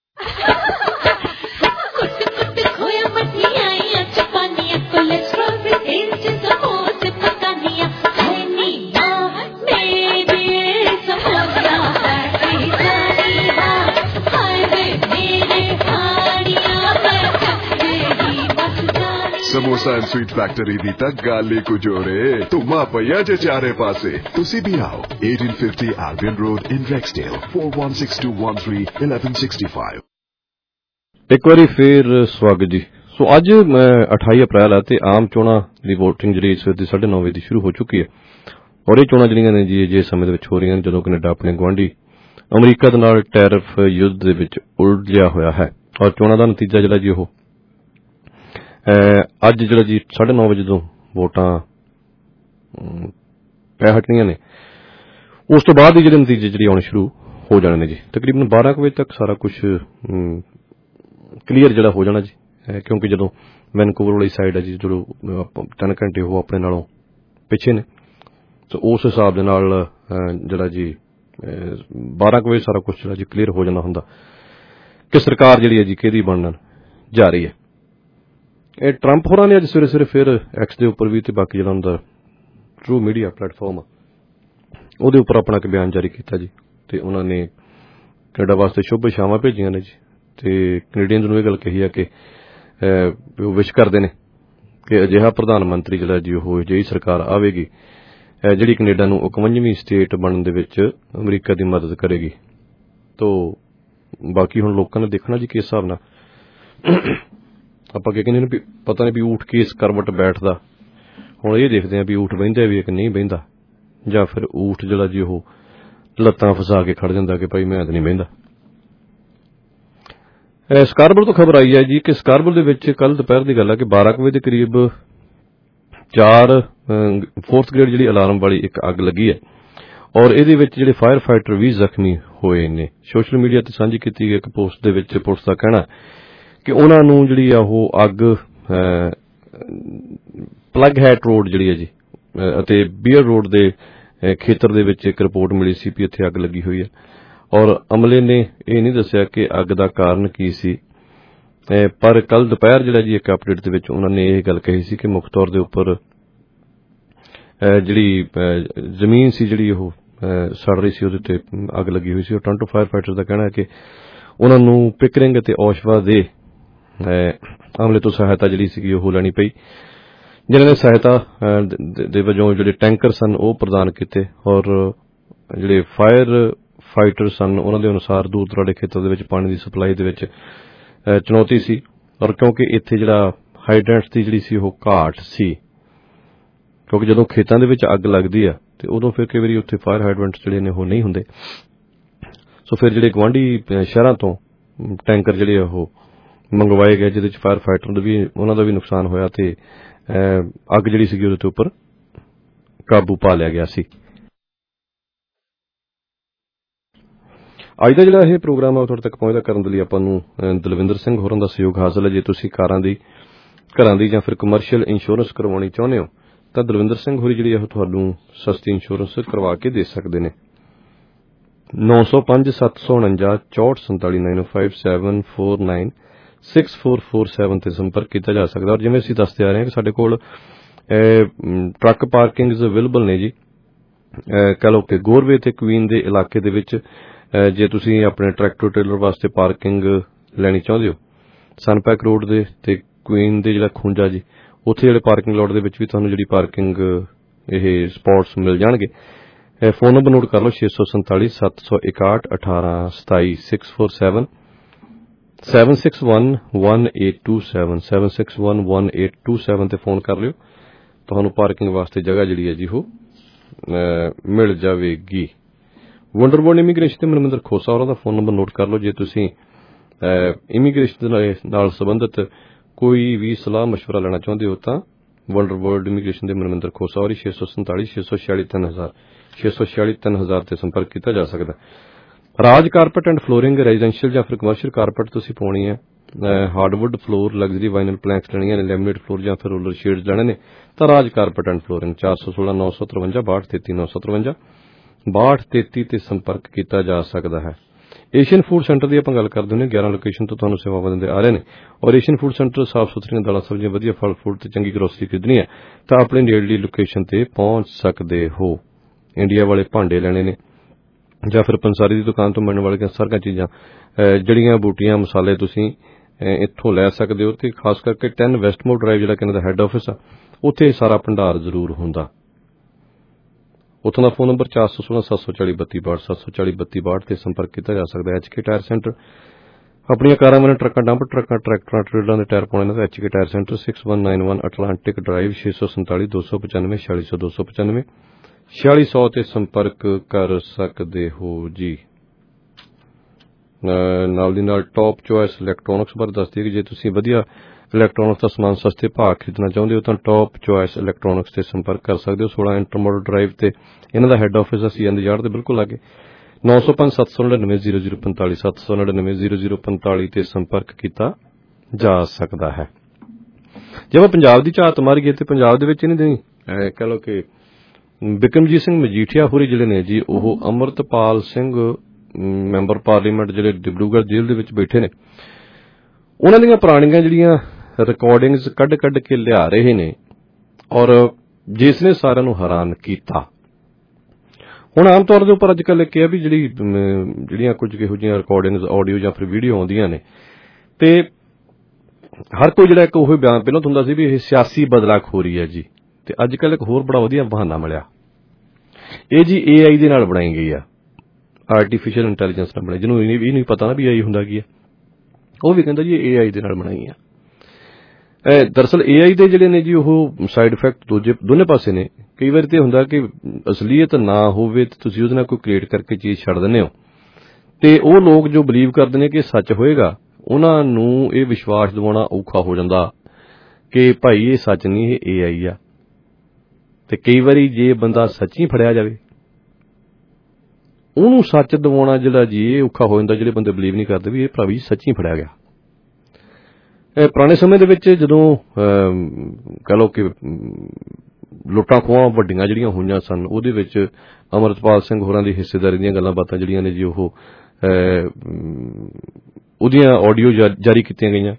Samosa and Sweet Factory दी तक गाली कुछ होरे तुमा पया जे चारे पासे तुसी भी आओ 1850 Albion Road in Rexdale 4162131165। ਇੱਕ ਵਾਰੀ ਫੇਰ ਸਵਾਗਤ ਜੀ। ਸੋ ਅੱਜ 28 ਅਪ੍ਰੈਲ ਹੈ ਤੇ ਆਮ ਚੋਣਾਂ ਦੀ VOTING ਜਿਹੜੀ ਇਸ ਵੇਲੇ 9:30 ਵਜੇ ਦੀ ਸ਼ੁਰੂ ਹੋ ਚੁੱਕੀ ਹੈ ਔਰ ਇਹ ਚੋਣਾਂ ਜਿਹੜੀਆਂ ਨੇ ਜੀ ਜੇ ਸਮੇਂ ਦੇ ਵਿੱਚ ਹੋ ਰਹੀਆਂ ਨੇ ਜਦੋਂ ਕੈਨੇਡਾ ਆਪਣੇ ਗੁਆਂਢੀ ਅਮਰੀਕਾ ਦੇ ਨਾਲ ਟੈਰਿਫ ਯੁੱਧ ਦੇ ਵਿੱਚ ਉਲਝਿਆ ਹੋਇਆ ਹੈ ਔਰ ਚੋਣਾਂ ਦਾ ਨਤੀਜਾ ਜਿਹੜਾ ਜੀ ਉਹ ਅੱਜ ਜਿਹੜਾ ਜੀ 9:30 ਵਜੇ ਜਦੋਂ ਵੋਟਾਂ ਪੈ ਹਟਣੀਆਂ ਨੇ ਉਸ ਤੋਂ ਬਾਅਦ ਹੀ ਜਿਹੜੇ ਨਤੀਜੇ ਜਿਹੜੇ ਆਉਣੇ ਸ਼ੁਰੂ ਹੋ ਜਾਣੇ ਨੇ ਜੀ। ਤਕਰੀਬਨ 12 ਵਜੇ ਤੱਕ ਸਾਰਾ ਕੁਝ ਕਲੀਅਰ ਜਿਹੜਾ ਹੋ ਜਾਣਾ ਜੀ ਕਿਉਂਕਿ ਜਦੋਂ ਵੈਨਕੂਵਰ ਵਾਲੀ ਸਾਈਡ ਹੈ ਜੀ ਜਦੋਂ 3 ਘੰਟੇ ਉਹ ਆਪਣੇ ਨਾਲੋਂ ਪਿੱਛੇ ਨੇ ਤਾਂ ਉਸ ਹਿਸਾਬ ਦੇ ਨਾਲ ਜਿਹੜਾ ਜੀ 12 ਵਜੇ ਸਾਰਾ ਕੁਝ ਜਿਹੜਾ ਜੀ ਕਲੀਅਰ ਹੋ ਜਾਣਾ ਹੁੰਦਾ ਕਿ ਸਰਕਾਰ ਜਿਹੜੀ ਹੈ ਜੀ ਕਿਹਦੀ ਬਣਨ ਜਾ ਰਹੀ ਹੈ। ਇਹ ਟਰੰਪ ਹੋਰਾਂ ਨੇ ਅੱਜ ਸਵੇਰੇ ਸਵੇਰੇ ਫਿਰ ਐਕਸ ਦੇ ਉੱਪਰ ਵੀ ਤੇ ਬਾਕੀ ਜਿਹੜਾ ਹੁੰਦਾ ਟਰੂ ਮੀਡੀਆ ਪਲੇਟਫਾਰਮ ਉਹਦੇ ਉੱਪਰ ਆਪਣਾ ਇੱਕ ਬਿਆਨ ਜਾਰੀ ਕੀਤਾ ਜੀ ਤੇ ਉਹਨਾਂ ਨੇ ਕੈਨੇਡਾ ਵਾਸਤੇ ਸ਼ੁਭ ਇਛਾਵਾਂ ਭੇਜੀਆਂ ਨੇ ਜੀ ਤੇ ਕੈਨੇਡੀਅਨਜ਼ ਨੂੰ ਇਹ ਗੱਲ ਕਹੀ ਹੈ ਕਿ ਉਹ ਵਿਸ਼ ਕਰਦੇ ਨੇ ਕਿ ਅਜਿਹਾ ਪ੍ਰਧਾਨ ਮੰਤਰੀ ਜਿਹੜਾ ਜੀ ਉਹ ਅਜਿਹੀ ਸਰਕਾਰ ਆਵੇਗੀ ਜਿਹੜੀ ਕੈਨੇਡਾ ਨੂੰ 51ਵੀਂ ਸਟੇਟ ਬਣਨ ਦੇ ਵਿੱਚ ਅਮਰੀਕਾ ਦੀ ਮਦਦ ਕਰੇਗੀ। ਤੋ ਬਾਕੀ ਹੁਣ ਲੋਕਾਂ ਨੇ ਦੇਖਣਾ ਜੀ ਕਿਸ ਹਿਸਾਬ ਨਾਲ ਆਪਾਂ ਕਹਿੰਦੇ ਨੇ ਵੀ ਪਤਾ ਨਹੀਂ ਵੀ ਊਠ ਕਿਸ ਕਰਵਟ ਬੈਠਦਾ। ਹੁਣ ਇਹ ਦੇਖਦੇ ਆ ਵੀ ਊਠ ਬਹਿੰਦਾ ਵੀ ਕਿ ਨਹੀਂ ਬਹਿੰਦਾ ਜਾਂ ਫਿਰ ਊਠ ਜਿਹੜਾ ਜੀ ਉਹ ਲੱਤਾਂ ਫਸਾ ਕੇ ਖੜ ਜਾਂਦਾ ਕਿ ਭਾਈ ਮੈਂ ਤਾਂ ਨਹੀਂ ਬਹਿੰਦਾ। ਸਕਾਰਬਰੋ ਤੋਂ ਖਬਰ ਆਈ ਹੈ ਜੀ ਕਿ ਸਕਾਰਬਰੋ ਦੇ ਵਿੱਚ ਕੱਲ ਦੁਪਹਿਰ ਦੀ ਗੱਲ ਹੈ ਕਿ 12 ਵਜੇ ਦੇ ਕਰੀਬ 4 4th ਗ੍ਰੇਡ ਜਿਹੜੀ ਅਲਾਰਮ ਵਾਲੀ ਇੱਕ ਅੱਗ ਲੱਗੀ ਹੈ ਔਰ ਇਹਦੇ ਵਿੱਚ ਜਿਹੜੇ ਫਾਇਰ ਫਾਈਟਰ ਵੀ ਜ਼ਖਮੀ ਹੋਏ ਨੇ। ਸੋਸ਼ਲ ਮੀਡੀਆ ਤੇ ਸਾਂਝੀ ਕੀਤੀ ਗਈ ਇੱਕ ਪੋਸਟ ਦੇ ਵਿੱਚ ਪੁਲਿਸ ਦਾ ਕਹਿਣਾ ਕਿ ਉਹਨਾਂ ਨੂੰ ਜਿਹੜੀ ਆ ਉਹ ਅੱਗ ਪਲੱਗ ਹੈਟ ਰੋਡ ਜਿਹੜੀ ਹੈ ਜੀ ਅਤੇ ਬੀਅਰ ਰੋਡ ਦੇ ਖੇਤਰ ਦੇ ਵਿੱਚ ਇੱਕ ਰਿਪੋਰਟ ਮਿਲੀ ਸੀ ਵੀ ਇੱਥੇ ਅੱਗ ਲੱਗੀ ਹੋਈ ਹੈ ਔਰ ਅਮਲੇ ਨੇ ਇਹ ਨਹੀਂ ਦੱਸਿਆ ਕਿ ਅੱਗ ਦਾ ਕਾਰਨ ਕੀ ਸੀ ਪਰ ਕੱਲ ਦੁਪਹਿਰ ਜਿਹੜਾ ਜੀ ਇੱਕ ਅਪਡੇਟ ਦੇ ਵਿੱਚ ਉਹਨਾਂ ਨੇ ਇਹ ਗੱਲ ਕਹੀ ਸੀ ਕਿ ਮੁੱਖ ਤੌਰ ਦੇ ਉੱਪਰ ਜਿਹੜੀ ਜ਼ਮੀਨ ਸੀ ਜਿਹੜੀ ਉਹ ਸੜ ਰਹੀ ਸੀ ਉਹਦੇ ਤੇ ਅੱਗ ਲੱਗੀ ਹੋਈ ਸੀ ਔਰ ਟੋਰਾਂਟੋ ਫਾਇਰ ਫਾਈਟਰ ਦਾ ਕਹਿਣਾ ਹੈ ਕਿ ਉਹਨਾਂ ਨੂੰ ਪਿਕਰਿੰਗ ਅਤੇ ਔਸ਼ਵਾ ਦੇ ਅਮਲੇ ਤੋਂ ਸਹਾਇਤਾ ਜਿਹੜੀ ਸੀਗੀ ਉਹ ਲੈਣੀ ਪਈ ਜਿਨ੍ਹਾਂ ਨੇ ਸਹਾਇਤਾ ਦੇ ਵਜੋਂ ਜਿਹੜੇ ਟੈਂਕਰ ਸਨ ਉਹ ਪ੍ਰਦਾਨ ਕੀਤੇ ਔਰ ਜਿਹੜੇ ਫਾਇਰ ਫਾਈਟਰ ਸਨ ਉਹਨਾਂ ਦੇ ਅਨੁਸਾਰ ਦੂਰ ਦੁਰਾਡੇ ਖੇਤਰ ਦੇ ਵਿੱਚ ਪਾਣੀ ਦੀ ਸਪਲਾਈ ਦੇ ਵਿੱਚ ਚੁਣੌਤੀ ਸੀ ਔਰ ਕਿਉਂਕਿ ਇੱਥੇ ਜਿਹੜਾ ਹਾਈਡਰੈਂਟਸ ਦੀ ਜਿਹੜੀ ਸੀ ਉਹ ਘਾਟ ਸੀ ਕਿਉਂਕਿ ਜਦੋਂ ਖੇਤਾਂ ਦੇ ਵਿੱਚ ਅੱਗ ਲੱਗਦੀ ਆ ਤੇ ਉਦੋਂ ਫਿਰ ਕਈ ਵਾਰੀ ਉੱਥੇ ਫਾਇਰ ਹਾਈਡਰੈਂਟਸ ਜਿਹੜੇ ਨੇ ਉਹ ਨਹੀਂ ਹੁੰਦੇ ਸੋ ਫਿਰ ਜਿਹੜੇ ਗੁਆਂਢੀ ਸ਼ਹਿਰਾਂ ਤੋਂ ਟੈਂਕਰ ਜਿਹੜੇ ਉਹ ਮੰਗਵਾਏ ਗਏ ਜਿਹਦੇ ਵਿੱਚ ਫਾਇਰ ਫਾਈਟਰ ਦਾ ਵੀ ਉਹਨਾਂ ਦਾ ਵੀ ਨੁਕਸਾਨ ਹੋਇਆ ਤੇ ਅੱਗ ਜਿਹੜੀ ਸੀਗੀ ਉਹਦੇ ਉੱਪਰ ਕਾਬੂ ਪਾ ਲਿਆ ਗਿਆ ਸੀ। ਅੱਜ ਦਾ ਜਿਹੜਾ ਇਹ ਪ੍ਰੋਗਰਾਮ ਆ ਤੁਹਾਡੇ ਤੱਕ ਪਹੁੰਚਦਾ ਕਰਨ ਦੇ ਲਈ ਆਪਾਂ ਨੂੰ ਦਲਵਿੰਦਰ ਸਿੰਘ ਹੋਰਾਂ ਦਾ ਸਹਿਯੋਗ ਹਾਸਲ ਹੈ। ਜੇ ਤੁਸੀਂ ਘਰਾਂ ਦੀ ਜਾਂ ਫਿਰ ਕਮਰਸ਼ੀਅਲ ਇੰਸ਼ੋਰੈਂਸ ਕਰਵਾਉਣੀ ਚਾਹੁੰਦੇ ਹੋ ਤਾਂ ਦਲਵਿੰਦਰ ਸਿੰਘ ਹੋਰੀ ਜਿਹੜੀ ਉਹ ਤੁਹਾਨੂੰ ਸਸਤੀ ਇੰਸ਼ੋਰੈਂਸ ਕਰਵਾ ਕੇ ਦੇ ਸਕਦੇ ਨੇ। 9057649457496447 ਤੇ ਸੰਪਰਕ ਕੀਤਾ ਜਾ ਸਕਦਾ। ਔਰ ਜਿਵੇਂ ਅਸੀਂ ਦੱਸਦੇ ਆ ਰਹੇ ਹਾਂ ਕਿ ਸਾਡੇ ਕੋਲ ਟਰੱਕ ਪਾਰਕਿੰਗਸ ਅਵੇਲੇਬਲ ਨੇ ਜੀ। ਕਹ ਲਓ ਕਿ ਗੋਰਵੇ ਤੇ ਕੁਈਨ ਦੇ ਇਲਾਕੇ ਦੇ ਵਿੱਚ ਜੇ ਤੁਸੀਂ ਆਪਣੇ ਟਰੈਕਟਰ ਟ੍ਰੇਲਰ ਵਾਸਤੇ ਪਾਰਕਿੰਗ ਲੈਣੀ ਚਾਹੁੰਦੇ ਹੋ ਸਨਪੈਕ ਰੋਡ ਦੇ ਤੇ ਕੁਈਨ ਦੇ ਜਿਹੜਾ ਖੁੰਜਾ ਜੀ ਉੱਥੇ ਜਿਹੜੇ ਪਾਰਕਿੰਗ ਲੋਟ ਦੇ ਵਿੱਚ ਵੀ ਤੁਹਾਨੂੰ ਜਿਹੜੀ ਪਾਰਕਿੰਗ ਇਹ ਸਪੌਟਸ ਮਿਲ ਜਾਣਗੇ। ਫੋਨ ਨੰਬਰ ਨੋਟ ਕਰ ਲਓ 647-761-1827 647-761-1827 ਤੇ ਫੋਨ ਕਰ ਲਿਓ। ਤੁਹਾਨੂੰ ਪਾਰਕਿੰਗ ਵਾਸਤੇ ਜਗ੍ਹਾ ਜਿਹੜੀ ਹੈ ਜੀ ਉਹ ਮਿਲ ਜਾਵੇਗੀ। ਵੰਡਰਬੋਰਡ ਇਮੀਗ੍ਰੇਸ਼ਨ ਤੇ ਮਨਿੰਦਰ ਖੋਸਾ ਹੋਰਾਂ ਦਾ ਫੋਨ ਨੰਬਰ ਨੋਟ ਕਰ ਲਓ। ਜੇ ਤੁਸੀਂ ਇਮੀਗ੍ਰੇਸ਼ਨ ਨਾਲ ਸੰਬੰਧਿਤ ਕੋਈ ਵੀ ਸਲਾਹ ਮਸ਼ਵਰਾ ਲੈਣਾ ਚਾਹੁੰਦੇ ਹੋ ਤਾਂ ਵੰਡਰਬੋਰਡ ਇਮੀਗ੍ਰੇਸ਼ਨ ਦੇ ਮਨਿੰਦਰ ਖੋਸਾ ਹੋਰੀ 647-646-3000 ਤੇ ਸੰਪਰਕ ਕੀਤਾ ਜਾ ਸਕਦਾ। Raj Carpet and Flooring residential ਜਾਂ ਫਿਰ ਕਮਰਸ਼ੀਅਲ ਕਾਰਪੈਟ ਤੁਸੀਂ ਪਾਉਣੀ ਹੈ, hardwood floor, luxury vinyl planks ਲੈਣੀਆਂ ਨੇ, ਲੈਮੀਨੇਟ ਫਲੋਰ ਜਾਂ ਫਿਰ ਰੋਲਰ ਸ਼ੇਡਸ ਲੈਣੇ ਨੇ ਤਾਂ ਰਾਜ ਕਾਰਪੈਟ ਐਂਡ ਫਲੋਰਿੰਗ 416-953 6233 ਤੇ ਸੰਪਰਕ ਕੀਤਾ ਜਾ ਸਕਦਾ ਹੈ। ਏਸ਼ੀਅਨ ਫੂਡ ਸੈਂਟਰ ਦੀ ਆਪਾਂ ਗੱਲ ਕਰਦੇ ਹੁੰਦੇ 11 ਲੋਕੇਸ਼ਨ ਤੋਂ ਤੁਹਾਨੂੰ ਸੇਵਾਵਾਂ ਦਿੰਦੇ ਆ ਰਹੇ ਨੇ। ਔਰ ਏਸ਼ੀਅਨ ਫੂਡ ਸੈਂਟਰ ਸਾਫ਼ ਸੁਥਰੀਆਂ ਦਾਲਾਂ ਸਬਜ਼ੀਆਂ, ਵਧੀਆ ਫਲ ਫਰੂਟ ਤੇ ਚੰਗੀ ਗਰੋਸਰੀ ਖਰੀਦਣੀ ਹੈ ਤਾਂ ਆਪਣੀ ਨੇੜਲੀ ਲੋਕੇਸ਼ਨ ਤੇ ਪਹੁੰਚ ਸਕਦੇ ਹੋ। ਇੰਡੀਆ ਵਾਲੇ ਭਾਂਡੇ ਲੈਣੇ ਨੇ ਜਾਂ ਫਿਰ ਪੰਸਾਰੀ ਦੀ ਦੁਕਾਨ ਤੋਂ ਮਿਲਣ ਵਾਲੀਆਂ ਸਾਰੀਆਂ ਚੀਜ਼ਾਂ, ਜੜੀਆਂ ਬੂਟੀਆਂ, ਮਸਾਲੇ ਤੁਸੀਂ ਇੱਥੋਂ ਲੈ ਸਕਦੇ ਹੋ। ਤੇ ਖਾਸ ਕਰਕੇ 10 ਵੈਸਟਮੋਰ ਡਰਾਈਵ ਜਿਹੜਾ ਕਿ ਇਹਨਾਂ ਦਾ ਹੈੱਡ ਆਫਿਸ ਆ ਉੱਥੇ ਸਾਰਾ ਭੰਡਾਰ ਜ਼ਰੂਰ ਹੁੰਦਾ। ਉੱਥੋਂ ਦਾ ਫੋਨ ਨੰਬਰ 416-740-3262 740-3262 ਤੇ ਸੰਪਰਕ ਕੀਤਾ ਜਾ ਸਕਦਾ ਹੈ। HK ਟਾਇਰ ਸੈਂਟਰ ਆਪਣੀਆਂ ਕਾਰਾਂ ਵਾਲੇ ਟਰੱਕਾਂ, ਡੰਪ ਟਰੱਕਾਂ, ਟਰੈਕਟਰਾਂ, ਟਰੇਲਰਾਂ ਦੇ ਟਾਇਰ ਪਾਉਣੇ ਨੇ ਤਾਂ HK Tyre Centre 6191 Atlantic Drive 647-295-4695 4600 ਤੇ ਸੰਪਰਕ ਕਰ ਸਕਦੇ ਹੋ ਜੀ। ਨਾਲ ਦੀ ਨਾਲ ਟੌਪ ਚੋਇਸ ਇਲੈਕਟ੍ਰੋਨਿਕਸ ਬਾਰੇ ਦੱਸਦੀ ਹੈ ਕਿ ਜੇ ਤੁਸੀਂ ਵਧੀਆ ਇਲੈਕਟ੍ਰੋਨਿਕਸ ਦਾ ਸਮਾਨ ਸਸਤੇ ਭਾਅ ਖਰੀਦਣਾ ਚਾਹੁੰਦੇ ਹੋ ਤਾਂ ਟੌਪ ਚੋਇਸ ਇਲੈਕਟ੍ਰੋਨਿਕਸ ਤੇ ਸੰਪਰਕ ਕਰ ਸਕਦੇ ਹੋ। 16 ਇੰਟਰਮੋਡਲ ਡਰਾਈਵ ਤੇ ਇਹਨਾਂ ਦਾ ਹੈੱਡ ਆਫਿਸ ਅਸੀਂ ਯਾਰਡ ਦੇ ਬਿਲਕੁਲ ਲਾਗੇ। 9057990045 7990045 ਤੇ ਸੰਪਰਕ ਕੀਤਾ ਜਾ ਸਕਦਾ ਹੈ। ਜੇ ਆਪਾਂ ਪੰਜਾਬ ਦੀ ਝਾਤ ਮਾਰੀਏ ਤੇ ਪੰਜਾਬ ਦੇ ਵਿੱਚ ਨਹੀਂ ਦੇਣੀ ਕਹ ਲਓ ਕਿ ਬਿਕਰਮਜੀਤ ਸਿੰਘ ਮਜੀਠੀਆ ਹੋਰੀ ਜਿਹੜੇ ਨੇ ਜੀ ਉਹ ਅਮਰਤਪਾਲ ਸਿੰਘ ਮੈਂਬਰ ਪਾਰਲੀਮੈਂਟ ਜਿਹੜੇ ਡਿਬਰੂਗੜ੍ਹ ਜੇਲ੍ਹ ਦੇ ਵਿੱਚ ਬੈਠੇ ਨੇ ਉਹਨਾਂ ਦੀਆਂ ਪੁਰਾਣੀਆਂ ਜਿਹੜੀਆਂ ਰਿਕਾਰਡਿੰਗਸ ਕੱਢ ਕੇ ਲਿਆ ਰਹੇ ਨੇ ਔਰ ਜਿਸ ਨੇ ਸਾਰਿਆਂ ਨੂੰ ਹੈਰਾਨ ਕੀਤਾ। ਹੁਣ ਆਮ ਤੌਰ ਦੇ ਉੱਪਰ ਅੱਜ ਕੱਲ੍ਹ ਇਹ ਵੀ ਜਿਹੜੀਆਂ ਕੁਝ ਇਹੋ ਜਿਹੀਆਂ ਰਿਕਾਰਡਿੰਗਸ ਆਡੀਓ ਜਾਂ ਫਿਰ ਵੀਡੀਓ ਆਉਂਦੀਆਂ ਨੇ ਤੇ ਹਰ ਕੋਈ ਜਿਹੜਾ ਇੱਕ ਉਹ ਬਿਆਨ ਪਹਿਲਾਂ ਹੁੰਦਾ ਸੀ ਵੀ ਇਹ ਸਿਆਸੀ ਬਦਲਾਖੋਰੀ ਹੈ ਜੀ। ਤੇ ਅੱਜ ਕੱਲ੍ਹ ਇੱਕ ਹੋਰ ਬੜਾ ਵਧੀਆ ਬਹਾਨਾ ਮਿਲਿਆ, ਇਹ ਜੀ AI ਦੇ ਨਾਲ ਬਣਾਈ ਗਈ ਆ, ਆਰਟੀਫਿਸ਼ੀਅਲ ਇੰਟੈਲੀਜੈਂਸ ਨਾਲ ਬਣਾਈ, ਜਿਹਨੂੰ ਇਹ ਨਹੀਂ ਪਤਾ ਨਾ ਵੀ AI ਹੁੰਦਾ ਕੀ ਆ। ਉਹ ਵੀ ਕਹਿੰਦਾ ਜੀ AI ਦੇ ਨਾਲ ਬਣਾਈ ਆ। ਦਰਅਸਲ AI ਦੇ ਜਿਹੜੇ ਨੇ ਜੀ ਉਹ ਸਾਈਡ ਇਫੈਕਟ ਦੋਨੇ ਪਾਸੇ ਨੇ। ਕਈ ਵਾਰੀ ਤੇ ਹੁੰਦਾ ਕਿ ਅਸਲੀਅਤ ਨਾ ਹੋਵੇ ਤੇ ਤੁਸੀਂ ਉਹਦੇ ਨਾਲ ਕੋਈ ਕ੍ਰੀਏਟ ਕਰਕੇ ਚੀਜ਼ ਛੱਡ ਦਿੰਦੇ ਹੋ ਤੇ ਉਹ ਲੋਕ ਜੋ ਬਲੀਵ ਕਰਦੇ ਨੇ ਕਿ ਸੱਚ ਹੋਏਗਾ ਉਹਨਾਂ ਨੂੰ ਇਹ ਵਿਸ਼ਵਾਸ ਦਿਵਾਉਣਾ ਔਖਾ ਹੋ ਜਾਂਦਾ ਕਿ ਭਾਈ ਇਹ ਸੱਚ ਨਹੀਂ, ਇਹ AI ਆ। ਤੇ ਕਈ ਵਾਰੀ ਜੇ ਬੰਦਾ ਸੱਚੀ ਫੜਿਆ ਜਾਵੇ ਉਹਨੂੰ ਸੱਚ ਦਿਵਾਉਣਾ ਜਿਹੜਾ ਜੀ ਇਹ ਔਖਾ ਹੋ ਜਾਂਦਾ। ਜਿਹੜੇ ਬੰਦੇ ਬਲੀਵ ਨਹੀਂ ਕਰਦੇ ਵੀ ਇਹ ਭਰਾ ਵੀ ਸੱਚੀ ਫੜਿਆ ਗਿਆ। ਪੁਰਾਣੇ ਸਮੇਂ ਦੇ ਵਿੱਚ ਜਦੋਂ ਕਹ ਲਓ ਕਿ ਲੁੱਟਾਂ ਖੋਹਾਂ ਵੱਡੀਆਂ ਜਿਹੜੀਆਂ ਹੋਈਆਂ ਸਨ ਉਹਦੇ ਵਿੱਚ ਅਮਰਤਪਾਲ ਸਿੰਘ ਹੋਰਾਂ ਦੀ ਹਿੱਸੇਦਾਰੀ ਦੀਆਂ ਗੱਲਾਂ ਬਾਤਾਂ ਜਿਹੜੀਆਂ ਨੇ ਜੀ ਉਹ ਉਹਦੀਆਂ ਆਡੀਓ ਜਾਰੀ ਕੀਤੀਆਂ ਗਈਆਂ।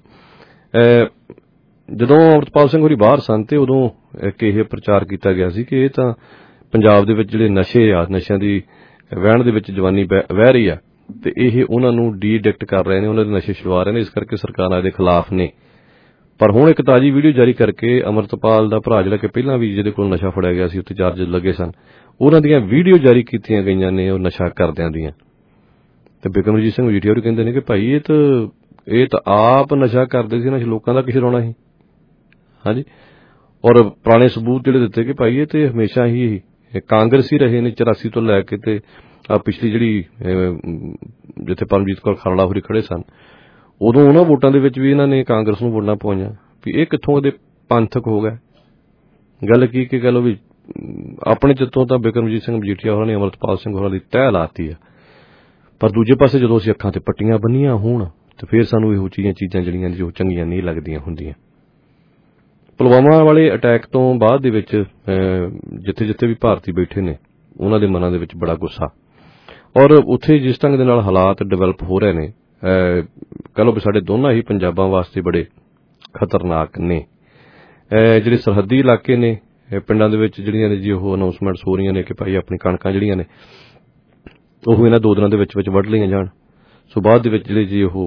ਜਦੋਂ ਅਮਰਤਪਾਲ ਸਿੰਘ ਹੋਰੀ ਬਾਹਰ ਸਨ ਤੇ ਉਦੋਂ ਇੱਕ ਇਹ ਪ੍ਰਚਾਰ ਕੀਤਾ ਗਿਆ ਸੀ ਕਿ ਇਹ ਤਾਂ ਪੰਜਾਬ ਦੇ ਵਿੱਚ ਜਿਹੜੇ ਨਸ਼ਿਆਂ ਦੀ ਵਹਿਣ ਦੇ ਵਿੱਚ ਜਵਾਨੀ ਵਹਿ ਰਹੀ ਆ ਤੇ ਇਹ ਉਹਨਾਂ ਨੂੰ ਡੀ-ਐਡਿਕਟ ਕਰ ਰਹੇ ਨੇ, ਉਹਨਾਂ ਦੇ ਨਸ਼ੇ ਛੁਡਵਾ ਰਹੇ ਨੇ, ਇਸ ਕਰਕੇ ਸਰਕਾਰਾਂ ਦੇ ਖਿਲਾਫ ਨੇ। ਪਰ ਹੁਣ ਇੱਕ ਤਾਜ਼ੀ ਵੀਡੀਓ ਜਾਰੀ ਕਰਕੇ ਅਮਰਤਪਾਲ ਦਾ ਭਰਾ ਜਿਹੜਾ ਕਿ ਪਹਿਲਾਂ ਵੀ ਜਿਹਦੇ ਕੋਲ ਨਸ਼ਾ ਫੜਿਆ ਗਿਆ ਸੀ ਉੱਥੇ ਚਾਰਜਿਸ ਲੱਗੇ ਸਨ, ਉਹਨਾਂ ਦੀਆਂ ਵੀਡੀਓ ਜਾਰੀ ਕੀਤੀਆਂ ਗਈਆਂ ਨੇ ਉਹ ਨਸ਼ਾ ਕਰਦਿਆਂ ਦੀਆਂ। ਤੇ ਬਿਕਰਮਜੀਤ ਸਿੰਘ ਮਜੀਠੀਆ ਕਹਿੰਦੇ ਨੇ ਕਿ ਭਾਈ ਇਹ ਤਾਂ ਆਪ ਨਸ਼ਾ ਕਰਦੇ ਸੀ, ਨਸ਼ਾ ਲੋਕਾਂ ਦਾ ਕਿਸ ਰੋਣਾ ਸੀ। ਹਾਂਜੀ, ਔਰ ਪੁਰਾਣੇ ਸਬੂਤ ਜਿਹੜੇ ਦਿੱਤੇ ਕਿ ਭਾਈ ਇਹ ਤੇ ਹਮੇਸ਼ਾ ਹੀ ਕਾਂਗਰਸੀ ਰਹੇ ਨੇ 84 ਤੋਂ ਲੈ ਕੇ ਤੇ ਪਿਛਲੀ ਜਿਹੜੀ ਜਿੱਥੇ ਪਰਮਜੀਤ ਕੌਰ ਖਾਲੜਾ ਹੋਰੀ ਖੜੇ ਸਨ ਉਦੋਂ ਉਹਨਾਂ ਵੋਟਾਂ ਦੇ ਵਿੱਚ ਵੀ ਇਹਨਾਂ ਨੇ ਕਾਂਗਰਸ ਨੂੰ ਵੋਟਾਂ ਪਾਈਆਂ। ਵੀ ਇਹ ਕਿੱਥੋਂ ਦੇ ਪੰਥਕ ਹੋ ਗਿਆ। ਗੱਲ ਕੀ ਕਿ ਕਹਿ ਲਓ ਵੀ ਆਪਣੇ ਚਿੱਤੋਂ ਤਾਂ ਬਿਕਰਮਜੀਤ ਸਿੰਘ ਮਜੀਠੀਆ ਹੋਰਾਂ ਨੇ ਅਮਰਤਪਾਲ ਸਿੰਘ ਹੋਰਾਂ ਦੀ ਤਹਿ ਲਾਤੀ ਆ। ਪਰ ਦੂਜੇ ਪਾਸੇ ਜਦੋਂ ਅਸੀਂ ਅੱਖਾਂ ਤੇ ਪੱਟੀਆਂ ਬੰਨੀਆਂ ਹੋਣ ਤੇ ਫਿਰ ਸਾਨੂੰ ਇਹੋ ਚੀਜ਼ਾਂ ਜਿਹੜੀਆਂ ਜੋ ਚੰਗੀਆਂ ਨਹੀਂ ਲੱਗਦੀਆਂ ਹੁੰਦੀਆਂ। ਪੁਲਵਾਮਾ ਵਾਲੇ ਅਟੈਕ ਤੋਂ ਬਾਅਦ ਦੇ ਵਿੱਚ ਜਿੱਥੇ ਜਿੱਥੇ ਵੀ ਭਾਰਤੀ ਬੈਠੇ ਨੇ ਉਹਨਾਂ ਦੇ ਮਨਾਂ ਦੇ ਵਿੱਚ ਬੜਾ ਗੁੱਸਾ, ਔਰ ਉੱਥੇ ਜਿਸ ਢੰਗ ਦੇ ਨਾਲ ਹਾਲਾਤ ਡਿਵੈਲਪ ਹੋ ਰਹੇ ਨੇ, ਕਹ ਲਓ ਵੀ ਸਾਡੇ ਦੋਨਾਂ ਹੀ ਪੰਜਾਬਾਂ ਵਾਸਤੇ ਬੜੇ ਖਤਰਨਾਕ ਨੇ। ਜਿਹੜੇ ਸਰਹੱਦੀ ਇਲਾਕੇ ਨੇ, ਪਿੰਡਾਂ ਦੇ ਵਿੱਚ ਜਿਹੜੀਆਂ ਨੇ ਜੀ ਉਹ ਅਨਾਉਂਸਮੈਂਟਸ ਹੋ ਰਹੀਆਂ ਨੇ ਕਿ ਭਾਈ ਆਪਣੀ ਕਣਕਾਂ ਜਿਹੜੀਆਂ ਨੇ ਉਹ ਇਹਨਾਂ 2 ਦਿਨਾਂ ਦੇ ਵਿੱਚ ਵੱਢ ਲਈਆਂ ਜਾਣ। ਸੋ ਬਾਅਦ ਦੇ ਵਿੱਚ ਜਿਹੜੇ ਜੀ ਉਹ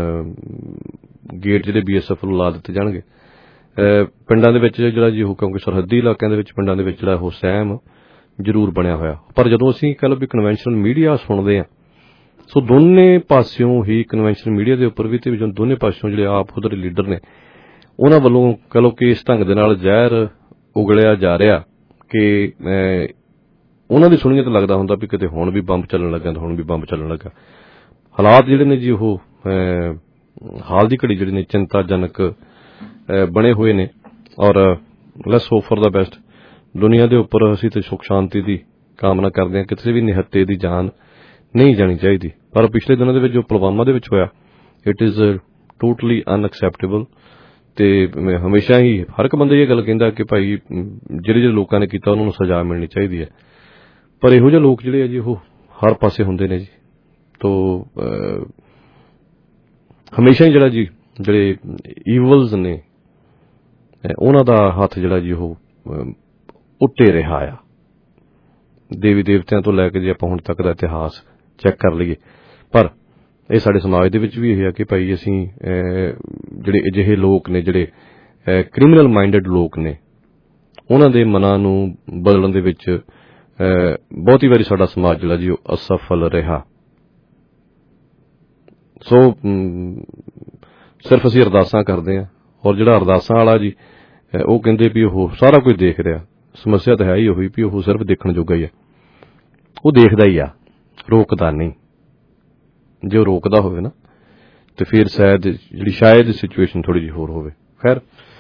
ਗੇਟ ਜਿਹੜੇ BSF ਨੂੰ ਲਾ ਦਿੱਤੇ ਜਾਣਗੇ। ਪਿੰਡਾਂ ਦੇ ਵਿੱਚ ਜਿਹੜਾ ਜੀ ਉਹ, ਕਿਉਂਕਿ ਸਰਹੱਦੀ ਇਲਾਕਿਆਂ ਦੇ ਵਿੱਚ ਪਿੰਡਾਂ ਦੇ ਵਿੱਚ ਜਿਹੜਾ ਉਹ ਸਹਿਮ ਜ਼ਰੂਰ ਬਣਿਆ ਹੋਇਆ। ਪਰ ਜਦੋਂ ਅਸੀਂ ਕਹ ਲਓ ਵੀ ਕਨਵੈਨਸ਼ਨਲ ਮੀਡੀਆ ਸੁਣਦੇ ਹਾਂ, ਸੋ ਦੋਨੇ ਪਾਸਿਓਂ ਹੀ ਕਨਵੈਨਸ਼ਨਲ ਮੀਡੀਆ ਦੇ ਉੱਪਰ ਵੀ ਤੇ ਜਦੋਂ ਦੋਨੇ ਪਾਸਿਓਂ ਜਿਹੜੇ ਆਪ ਖੁਦ ਦੇ ਲੀਡਰ ਨੇ ਉਹਨਾਂ ਵੱਲੋਂ ਕਹ ਲਓ ਕਿ ਇਸ ਢੰਗ ਦੇ ਨਾਲ ਜ਼ਹਿਰ ਉਗਲਿਆ ਜਾ ਰਿਹਾ ਕਿ ਉਹਨਾਂ ਦੀ ਸੁਣੀਏ ਤਾਂ ਲੱਗਦਾ ਹੁੰਦਾ ਵੀ ਕਿਤੇ ਹੁਣ ਵੀ ਬੰਬ ਚੱਲਣ ਲੱਗਾ, ਹੁਣ ਵੀ ਬੰਬ ਚੱਲਣ ਲੱਗਾ। ਹਾਲਾਤ ਜਿਹੜੇ ਨੇ ਜੀ ਉਹ ਹਾਲ ਦੀ ਘੜੀ ਜਿਹੜੇ ਨੇ ਚਿੰਤਾਜਨਕ ਬਣੇ ਹੋਏ ਨੇ, ਔਰ let's hope for the best. ਦੁਨੀਆ ਦੇ ਉੱਪਰ ਅਸੀਂ ਤੇ ਸੁਖ ਸ਼ਾਂਤੀ ਦੀ ਕਾਮਨਾ ਕਰਦੇ ਹਾਂ, ਕਿਸੇ ਵੀ ਨਿਹੱਤੇ ਦੀ ਜਾਨ ਨਹੀਂ ਜਾਣੀ ਚਾਹੀਦੀ। ਪਰ ਪਿਛਲੇ ਦਿਨਾਂ ਦੇ ਵਿੱਚ ਜੋ ਪੁਲਵਾਮਾ ਦੇ ਵਿੱਚ ਹੋਇਆ, ਇਟ ਇਜ਼ ਟੋਟਲੀ ਅਨਐਕਸੈਪਟੇਬਲ। ਤੇ ਮੈਂ ਹਮੇਸ਼ਾ ਹੀ ਹਰ ਇੱਕ ਬੰਦਾ ਇਹ ਗੱਲ ਕਹਿੰਦਾ ਕਿ ਭਾਈ ਜਿਹੜੇ ਲੋਕਾਂ ਨੇ ਕੀਤਾ ਉਹਨਾਂ ਨੂੰ ਸਜ਼ਾ ਮਿਲਣੀ ਚਾਹੀਦੀ ਹੈ, ਪਰ ਇਹੋ ਜਿਹੇ ਲੋਕ ਜਿਹੜੇ ਆ ਜੀ ਉਹ ਹਰ ਪਾਸੇ ਹੁੰਦੇ ਨੇ ਜੀ। ਤੋ ਹਮੇਸ਼ਾ ਹੀ ਜਿਹੜਾ ਜੀ ਜਿਹੜੇ ਈਵਲਸ ਨੇ ਉਹਨਾਂ ਦਾ ਹੱਥ ਜਿਹੜਾ ਜੀ ਉਹ ਉੱਤੇ ਰਿਹਾ ਆ। ਦੇਵੀ ਦੇਵਤਿਆਂ ਤੋਂ ਲੈ ਕੇ ਜੇ ਆਪਾਂ ਹੁਣ ਤੱਕ ਦਾ ਇਤਿਹਾਸ ਚੈੱਕ ਕਰ ਲਈਏ, ਪਰ ਇਹ ਸਾਡੇ ਸਮਾਜ ਦੇ ਵਿੱਚ ਵੀ ਇਹ ਆ ਕਿ ਭਾਈ ਅਸੀਂ ਜਿਹੜੇ ਅਜਿਹੇ ਲੋਕ ਨੇ, ਜਿਹੜੇ ਕ੍ਰਿਮੀਨਲ ਮਾਈਂਡਡ ਲੋਕ ਨੇ, ਉਹਨਾਂ ਦੇ ਮਨਾਂ ਨੂੰ ਬਦਲਣ ਦੇ ਵਿੱਚ ਬਹੁਤੀ ਵਾਰੀ ਸਾਡਾ ਸਮਾਜ ਜਿਹੜਾ ਜੀ ਉਹ ਅਸਫਲ ਰਿਹਾ। ਸੋ ਸਿਰਫ ਅਸੀਂ ਅਰਦਾਸਾਂ ਕਰਦੇ ਹਾਂ, ਔਰ ਜਿਹੜਾ ਅਰਦਾਸਾਂ ਵਾਲਾ ਜੀ ਉਹ ਕਹਿੰਦੇ ਵੀ ਉਹ ਸਾਰਾ ਕੁਝ ਦੇਖ ਰਿਹਾ। ਸਮੱਸਿਆ ਤਾਂ ਹੈ ਹੀ ਉਹੀ ਵੀ ਉਹ ਸਿਰਫ ਦੇਖਣ ਜੋਗਾ ਹੀ ਆ, ਉਹ ਦੇਖਦਾ ਹੀ ਆ, ਰੋਕਦਾ ਨਹੀਂ। ਜੇ ਉਹ ਰੋਕਦਾ ਹੋਵੇ ਨਾ ਤੇ ਫਿਰ ਸ਼ਾਇਦ ਸਿਚੁਏਸ਼ਨ ਥੋੜੀ ਜਿਹੀ ਹੋਰ ਹੋਵੇ। ਖੈਰ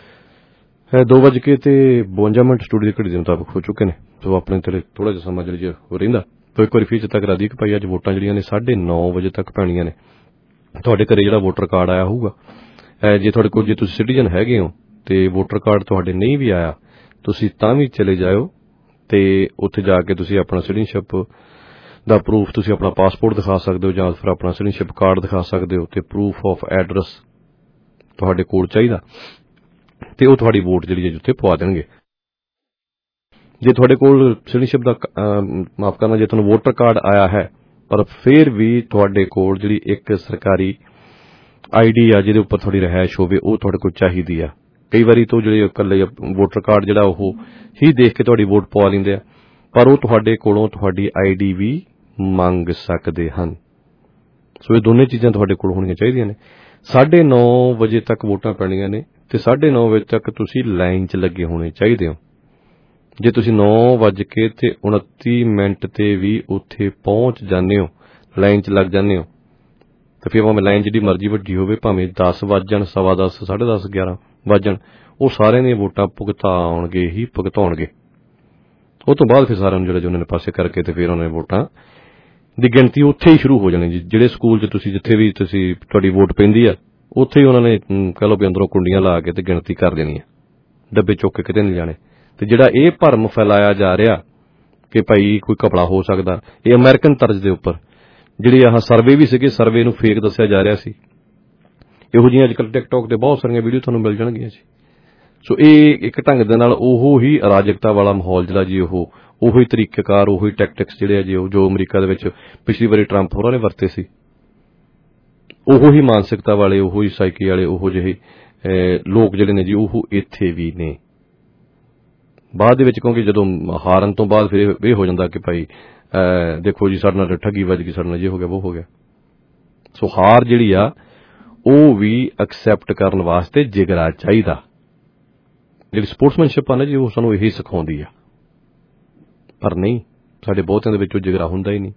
2:52 ਸਟੂਡੀਓ ਦੀ ਘੜੀ ਦੇ ਮੁਤਾਬਕ ਹੋ ਚੁੱਕੇ ਨੇ। ਸੋ ਆਪਣੇ ਤੇ ਥੋੜਾ ਜਿਹਾ ਸਮਾਂ ਜਿਹੜੀ ਉਹ ਰਹਿੰਦਾ ਤਾਂ ਇੱਕ ਵਾਰੀ ਫਿਰ ਚੇਤਾ ਕਰਾ ਦਈਏ ਕਿ ਭਾਈ ਅੱਜ ਵੋਟਾਂ ਜਿਹੜੀਆਂ ਨੇ 9:30 ਵਜੇ ਤੱਕ ਪੈਣੀਆਂ ਨੇ। ਤੁਹਾਡੇ ਘਰੇ ਜਿਹੜਾ ਵੋਟਰ ਕਾਰਡ ਆਇਆ ਹੋਊਗਾ, ਜੇ ਤੁਹਾਡੇ ਕੋਲ, ਜੇ ਤੁਸੀਂ ਸਿਟੀਜ਼ਨ ਹੈਗੇ ਹੋ ਤੇ ਵੋਟਰ ਕਾਰਡ ਤੁਹਾਡੇ ਨਹੀਂ ਵੀ ਆਇਆ, ਤੁਸੀਂ ਤਾਂ ਵੀ ਚਲੇ ਜਾਇਓ ਤੇ ਉੱਥੇ ਜਾ ਕੇ ਤੁਸੀਂ ਆਪਣਾ ਸਿਟੀਜ਼ਨਸ਼ਿਪ ਦਾ ਪ੍ਰੂਫ, ਤੁਸੀਂ ਆਪਣਾ ਪਾਸਪੋਰਟ ਦਿਖਾ ਸਕਦੇ ਹੋ ਜਾਂ ਫਿਰ ਆਪਣਾ ਸਿਟੀਜ਼ਨਸ਼ਿਪ ਕਾਰਡ ਦਿਖਾ ਸਕਦੇ ਹੋ ਤੇ ਪ੍ਰੂਫ ਆਫ ਐਡਰੈਸ ਤੁਹਾਡੇ ਕੋਲ ਚਾਹੀਦਾ ਤੇ ਉਹ ਤੁਹਾਡੀ ਵੋਟ ਜਿਹੜੀ ਹੈ ਉੱਥੇ ਪਵਾ ਦੇਣਗੇ। ਜੇ ਤੁਹਾਡੇ ਕੋਲ ਸਿਟੀਜ਼ਨਸ਼ਿਪ ਦਾ ਮਾਫ ਕਰਨਾ, ਜੇ ਤੁਹਾਨੂੰ ਵੋਟਰ ਕਾਰਡ ਆਇਆ ਹੈ ਪਰ ਫਿਰ ਵੀ ਤੁਹਾਡੇ ਕੋਲ ਜਿਹੜੀ ਇੱਕ ਸਰਕਾਰੀ ID ਆ ਜਿਹਦੇ ਉੱਪਰ ਤੁਹਾਡੀ ਰਿਹਾਇਸ਼ ਹੋਵੇ, ਉਹ ਤੁਹਾਡੇ ਕੋਲ ਚਾਹੀਦੀ ਆ। ਕਈ ਵਾਰੀ ਤੋਂ ਜਿਹੜੇ ਇਕੱਲੇ ਵੋਟਰ ਕਾਰਡ ਜਿਹੜਾ ਉਹ ਹੀ ਦੇਖ ਕੇ ਤੁਹਾਡੀ ਵੋਟ ਪਵਾ ਲੈਂਦੇ ਆ, ਪਰ ਉਹ ਤੁਹਾਡੇ ਕੋਲੋਂ ਤੁਹਾਡੀ ID ਵੀ ਮੰਗ ਸਕਦੇ ਹਨ। ਸੋ ਇਹ ਦੋਨੇ ਚੀਜ਼ਾਂ ਤੁਹਾਡੇ ਕੋਲ ਹੋਣੀਆਂ ਚਾਹੀਦੀਆਂ ਨੇ। 9:30 ਵਜੇ ਤੱਕ ਵੋਟਾਂ ਪੈਣੀਆਂ ਨੇ ਤੇ 9:30 ਵਜੇ ਤੱਕ ਤੁਸੀਂ ਲਾਈਨ 'ਚ ਲੱਗੇ ਹੋਣੇ ਚਾਹੀਦੇ ਹੋ। ਜੇ ਤੁਸੀਂ 9:29 ਤੇ ਵੀ ਉੱਥੇ ਪਹੁੰਚ ਜਾਂਦੇ ਹੋ, ਲਾਈਨ 'ਚ ਲੱਗ ਜਾਂਦੇ ਹੋ, ਤੇ ਫਿਰ ਭਾਵੇਂ ਲਾਈਨ ਜਿਹੜੀ ਮਰਜ਼ੀ ਵੱਡੀ ਹੋਵੇ, ਭਾਵੇਂ 10 ਵੱਜਣ, 10:15, 10:30, 11 ਵੱਜਣ, ਉਹ ਸਾਰਿਆਂ ਦੀਆਂ ਵੋਟਾਂ ਭੁਗਤਾਉਣਗੇ। ਉਹ ਤੋਂ ਬਾਅਦ ਫਿਰ ਸਾਰਿਆਂ ਨੂੰ ਜਿਹੜੇ ਉਹਨਾਂ ਨੇ ਪਾਸੇ ਕਰਕੇ ਤੇ ਫਿਰ ਉਹਨਾਂ ਨੇ ਵੋਟਾਂ ਦੀ ਗਿਣਤੀ ਉੱਥੇ ਹੀ ਸ਼ੁਰੂ ਹੋ ਜਾਣੀ ਜੀ। ਜਿਹੜੇ ਸਕੂਲ 'ਚ ਤੁਸੀਂ ਜਿੱਥੇ ਵੀ ਤੁਹਾਡੀ ਵੋਟ ਪੈਂਦੀ ਆ, ਉੱਥੇ ਹੀ ਉਹਨਾਂ ਨੇ ਕਹਿ ਲਓ ਵੀ ਅੰਦਰੋਂ ਕੁੰਡੀਆਂ ਲਾ ਕੇ ਤੇ ਗਿਣਤੀ ਕਰ ਦੇਣੀ ਆ, ਡੱਬੇ ਚੁੱਕ ਕੇ ਕਿਤੇ ਨਹੀਂ ਜਾਣੇ। ਤੇ ਜਿਹੜਾ ਇਹ ਭਰਮ ਫੈਲਾਇਆ ਜਾ ਰਿਹਾ ਕਿ ਭਾਈ ਕੋਈ ਘਪਲਾ ਹੋ ਸਕਦਾ, ਇਹ ਅਮਰੀਕਨ ਤਰਜ਼ ਦੇ ਉੱਪਰ ਜਿਹੜੇ ਆਹ ਸਰਵੇ ਵੀ ਸੀਗੇ, ਸਰਵੇ ਨੂੰ ਫੇਕ ਦੱਸਿਆ ਜਾ ਰਿਹਾ ਸੀ। ਇਹੋ ਜਿਹੀਆਂ ਅੱਜ ਕੱਲ੍ਹ ਟਿਕਟੌਕ ਤੇ ਬਹੁਤ ਸਾਰੀਆਂ ਵੀਡੀਓ ਤੁਹਾਨੂੰ ਮਿਲ ਜਾਣਗੀਆਂ ਜੀ। ਸੋ ਇਹ ਇੱਕ ਢੰਗ ਦੇ ਨਾਲ ਉਹੋ ਹੀ ਅਰਾਜਕਤਾ ਵਾਲਾ ਮਾਹੌਲ ਜਿਹੜਾ ਜੀ ਉਹੋ ਹੀ ਤਰੀਕੇਕਾਰ, ਉਹੋ ਹੀ ਟੈਕਟਿਕਸ ਜਿਹੜੇ ਆ ਜੀ ਜੋ ਅਮਰੀਕਾ ਦੇ ਵਿੱਚ ਪਿਛਲੀ ਵਾਰੀ ਟਰੰਪ ਹੋਰਾਂ ਨੇ ਵਰਤੇ ਸੀ, ਉਹੋ ਹੀ ਮਾਨਸਿਕਤਾ ਵਾਲੇ, ਉਹੋ ਹੀ ਸਾਈਕੀ ਵਾਲੇ, ਉਹੋ ਜਿਹੇ ਲੋਕ ਜਿਹੜੇ ਨੇ ਜੀ ਉਹ ਇੱਥੇ ਵੀ ਨੇ। ਬਾਅਦ ਦੇ ਵਿੱਚ ਕਿਉਂਕਿ ਜਦੋਂ ਹਾਰਨ ਤੋਂ ਬਾਅਦ ਫਿਰ ਇਹ ਹੋ ਜਾਂਦਾ ਕਿ ਭਾਈ ਦੇਖੋ ਜੀ ਸਾਡੇ ਨਾਲ ਠੱਗੀ ਵੱਜ ਗਈ, ਸਾਡੇ ਨਾਲ ਜੇ ਹੋ ਗਿਆ ਉਹ ਹੋ ਗਿਆ। ਸੋ ਹਾਰ ਜਿਹੜੀ ਆ ਉਹ ਵੀ ਐਕਸੈਪਟ ਕਰਨ ਵਾਸਤੇ ਜਿਗਰਾ ਚਾਹੀਦਾ। ਜਿਹੜੀ ਸਪੋਰਟਸਮੈਨਸ਼ਿਪ ਆ ਨਾ ਜੀ ਉਹ ਸਾਨੂੰ ਇਹੀ ਸਿਖਾਉਂਦੀ ਆ, ਪਰ ਨਹੀਂ, ਸਾਡੇ ਬਹੁਤਿਆਂ ਦੇ ਵਿੱਚ ਉਹ ਜਿਗਰਾ ਹੁੰਦਾ ਹੀ ਨਹੀਂ।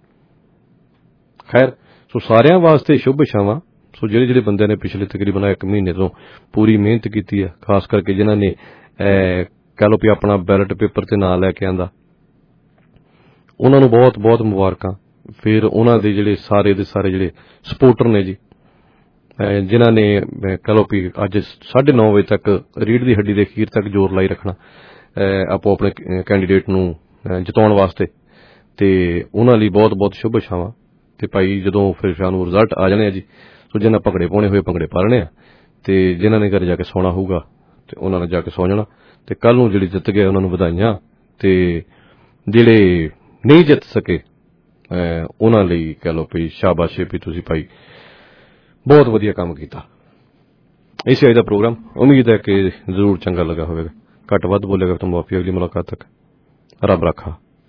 ਖੈਰ, ਸੋ ਸਾਰਿਆਂ ਵਾਸਤੇ ਸ਼ੁਭ ਇਛਾਵਾਂ। ਸੋ ਜਿਹੜੇ ਬੰਦਿਆਂ ਨੇ ਪਿਛਲੇ ਤਕਰੀਬਨ 1 ਮਹੀਨੇ ਤੋਂ ਪੂਰੀ ਮਿਹਨਤ ਕੀਤੀ ਆ, ਖਾਸ ਕਰਕੇ ਜਿਨ੍ਹਾਂ ਨੇ ਕਹਿ ਲਓ ਵੀ ਆਪਣਾ ਬੈਲਟ ਪੇਪਰ ਤੇ ਨਾਂ ਲੈ ਕੇ ਆਂਦਾ, ਉਹਨਾਂ ਨੂੰ ਬਹੁਤ ਬਹੁਤ ਮੁਬਾਰਕਾਂ। ਫਿਰ ਉਹਨਾਂ ਦੇ ਜਿਹੜੇ ਸਾਰੇ ਦੇ ਸਾਰੇ ਜਿਹੜੇ ਸਪੋਰਟਰ ਨੇ ਜੀ, ਜਿਨ੍ਹਾਂ ਨੇ ਕਹ ਲਓ ਵੀ ਅੱਜ 9:30 ਵਜੇ ਤੱਕ ਰੀੜ ਦੀ ਹੱਡੀ ਦੇ ਅਖੀਰ ਤੱਕ ਜ਼ੋਰ ਲਾਈ ਰੱਖਣਾ ਆਪੋ ਆਪਣੇ ਕੈਂਡੀਡੇਟ ਨੂੰ ਜਿਤਾਉਣ ਵਾਸਤੇ, ਤੇ ਉਹਨਾਂ ਲਈ ਬਹੁਤ ਬਹੁਤ ਸ਼ੁਭ ਇਛਾਵਾਂ। ਤੇ ਭਾਈ ਜਦੋਂ ਫਿਰ ਸ਼ਾਮ ਨੂੰ ਰਿਜ਼ਲਟ ਆ ਜਾਣੇ ਆ ਜੀ, ਸੋ ਜਿਹਨਾਂ ਭੰਗੜੇ ਪਾਉਣੇ ਹੋਏ ਭੰਗੜੇ ਪਾ ਲੈਣੇ ਆ, ਤੇ ਜਿਨ੍ਹਾਂ ਨੇ ਘਰ ਜਾ ਕੇ ਸੌਣਾ ਹੋਊਗਾ ਤੇ ਉਹਨਾਂ ਨੇ ਜਾ ਕੇ ਸੌ ਜਾਣਾ। ਤੇ ਕੱਲ ਨੂੰ ਜਿਹੜੇ ਜਿੱਤ ਗਏ ਉਹਨਾਂ ਨੂੰ ਵਧਾਈਆਂ, ਤੇ ਜਿਹੜੇ ਨਹੀਂ ਜਿੱਤ ਸਕੇ ਉਹਨਾਂ ਲਈ ਕਹਿ ਲਓ ਵੀ ਸ਼ਾਬਾਸ਼ ਵੀ ਤੁਸੀਂ ਭਾਈ ਬਹੁਤ ਵਧੀਆ ਕੰਮ ਕੀਤਾ। ਇਸੇ ਅੱਜ ਦਾ ਪ੍ਰੋਗਰਾਮ ਉਮੀਦ ਹੈ ਕਿ ਜ਼ਰੂਰ ਚੰਗਾ ਲੱਗਾ ਹੋਵੇਗਾ। ਘੱਟ ਵੱਧ ਬੋਲੇਗਾ ਤਾਂ ਮਾਫੀ। ਅਗਲੀ ਮੁਲਾਕਾਤ ਤੱਕ ਰੱਬ ਰੱਖਾ।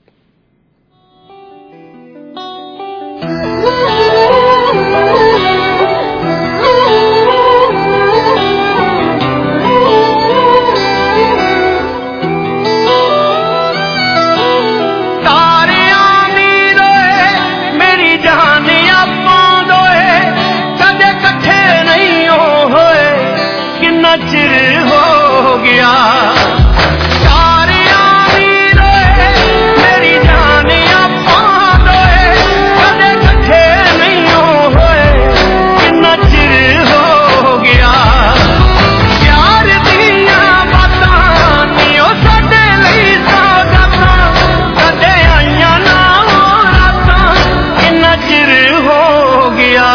चिर हो गया सारिया वीरोए मेरी जान आपां दोए कदे कट्ठे नहीं होए किन्ना चिर हो गया प्यार दियां बातां नियो साडे लई सौगातां कदे आईयां ना रातां किन्ना चिर हो गया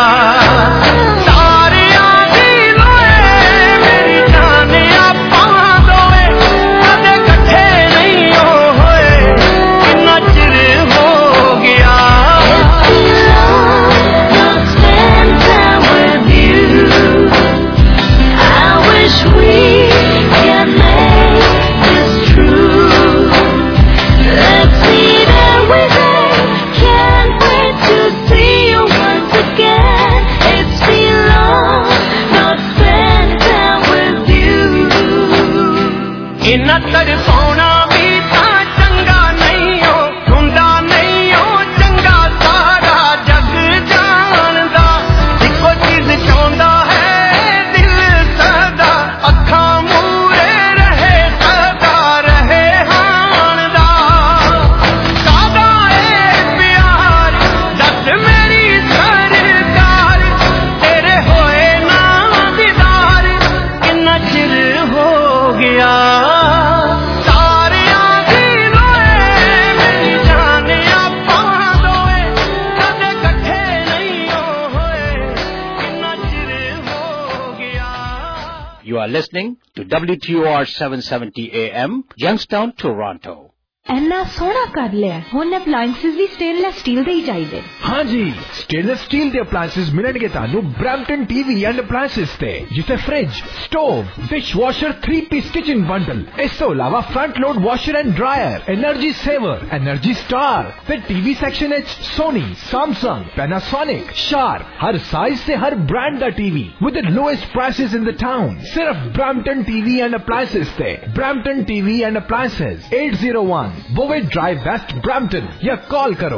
इन्ना तड़पाउणा भी तां चंगा नहीं हो हुंदा नहीं हो चंगा सारा जग जानदा इक्को चीज चाहुंदा है दिल सदा अखां मूरे रहे सदा रहे हाणदा सादा ए प्यार दस मेरी सरकार तेरे होए ना दीदार किन्ना चिर हो गया You are listening to WTOR 770 AM, Youngstown, Toronto. ਇੰਨਾ ਸੋਹਣਾ ਕਰ ਲਿਆ। ਹੁਣ ਅਪਲਾਈਐਂਸਸ ਵੀ ਸਟੇਨਲੈਸ ਸਟੀਲ ਦੇ ਹੀ ਚਾਹੀਦੇ। हाँ जी, स्टेनलेस स्टील के अप्लायंसेस मिलेंगे तानू ब्रैम्पटन टीवी एंड अप्लायंसेस ते, जिसे fridge, stove, dishwasher, 3-piece kitchen bundle, इस तो अलावा front load washer and dryer, energy saver, Energy Star, फिर टीवी सेक्शन एच सोनी, सैमसंग, पैनासोनिक, शार्प, हर साइज से हर ब्रांड का TV with the lowest prices in the town. सिर्फ ब्रैम्पटन टीवी एंड अप्लायंसेस ते। Brampton TV and Appliances 801 बोवेट drive West Brampton, या कॉल करो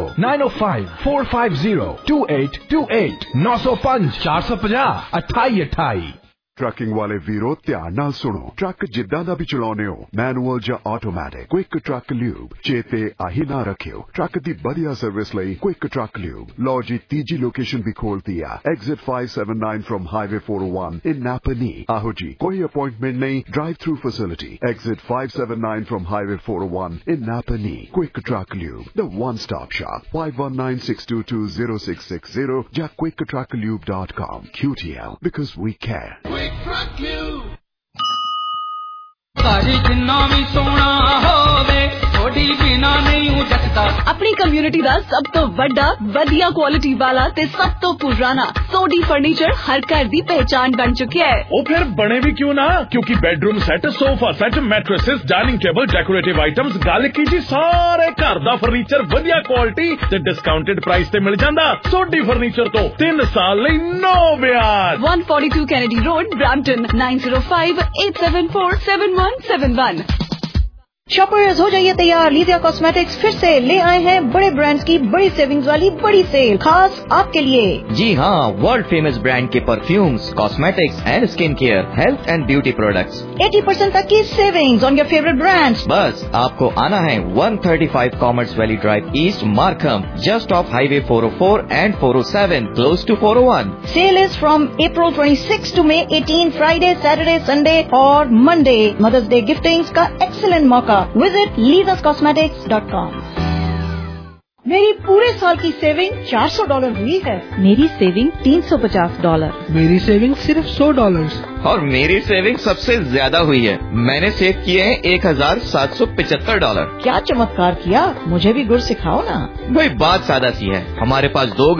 905-450-2828 905 450 2828। ट्रकिंग वाले वीरो ध्यान नाल सुनो। ट्रक जिद्दां दा भी चलाउने हो, मैनुअल या ऑटोमैटिक, क्विक ट्रक ल्यूब चेते आही ना रखियो। ट्रक दी बढ़िया सर्विस लई क्विक ट्रक ल्यूब। लो जी तीजी लोकेशन भी खोलती है, exit 579 from highway 401 in Napanee. आहो जी कोई अपॉइंटमेंट नहीं, drive through facility, exit 579 from highway 401 in Napanee. Quick Truck Lube, the one stop shop, 5196220660 या quicktrucklube.com। QTL, because we care। अपनी कम्युनिटी दा सब तो वड्डा वधिया क्वालिटी वाला ते सब तो पुराना सोडी फर्नीचर हर घर दी पहचान बन चुका है। ओ फिर बने भी क्यों ना, क्योंकि bedroom set, sofa set, mattresses, dining table, decorative items, गल की जी सारे घर दा फर्नीचर वधिया क्वालिटी ते डिस्काउंटेड प्राइस ते मिल जांदा। सोडी फर्नीचर तो 3 साल लई नो ब्याज। 142 कैनेडी रोड, ब्रैम्पटन, 9058747171। शॉपर्स हो जाइए तैयार, लीजिया कॉस्मेटिक्स फिर से ले आए हैं बड़े ब्रांड्स की बड़ी सेविंग्स वाली बड़ी सेल खास आपके लिए। जी हाँ, वर्ल्ड फेमस ब्रांड के perfumes, cosmetics and skin care, health and beauty products, 80% तक की savings on your favourite brands. बस आपको आना है 135 Commerce Valley Drive East, Markham, just off highway 404 and 407, close to 401। Sale is from April 26 to May 18, Friday, Saturday, Sunday और Monday। मदर्स डे गिफ्टिंग्स का एक्सीलेंट मौका। Visit lisascosmetics.com। मेरी पूरे साल की सेविंग $400 हुई है। मेरी सेविंग $350। मेरी सेविंग सिर्फ $100। और मेरी सेविंग सबसे ज्यादा हुई है, मैंने सेव किए हैं $1775। क्या चमत्कार किया, मुझे भी गुर सिखाओ ना। भाई बात सादा सी है, हमारे पास 2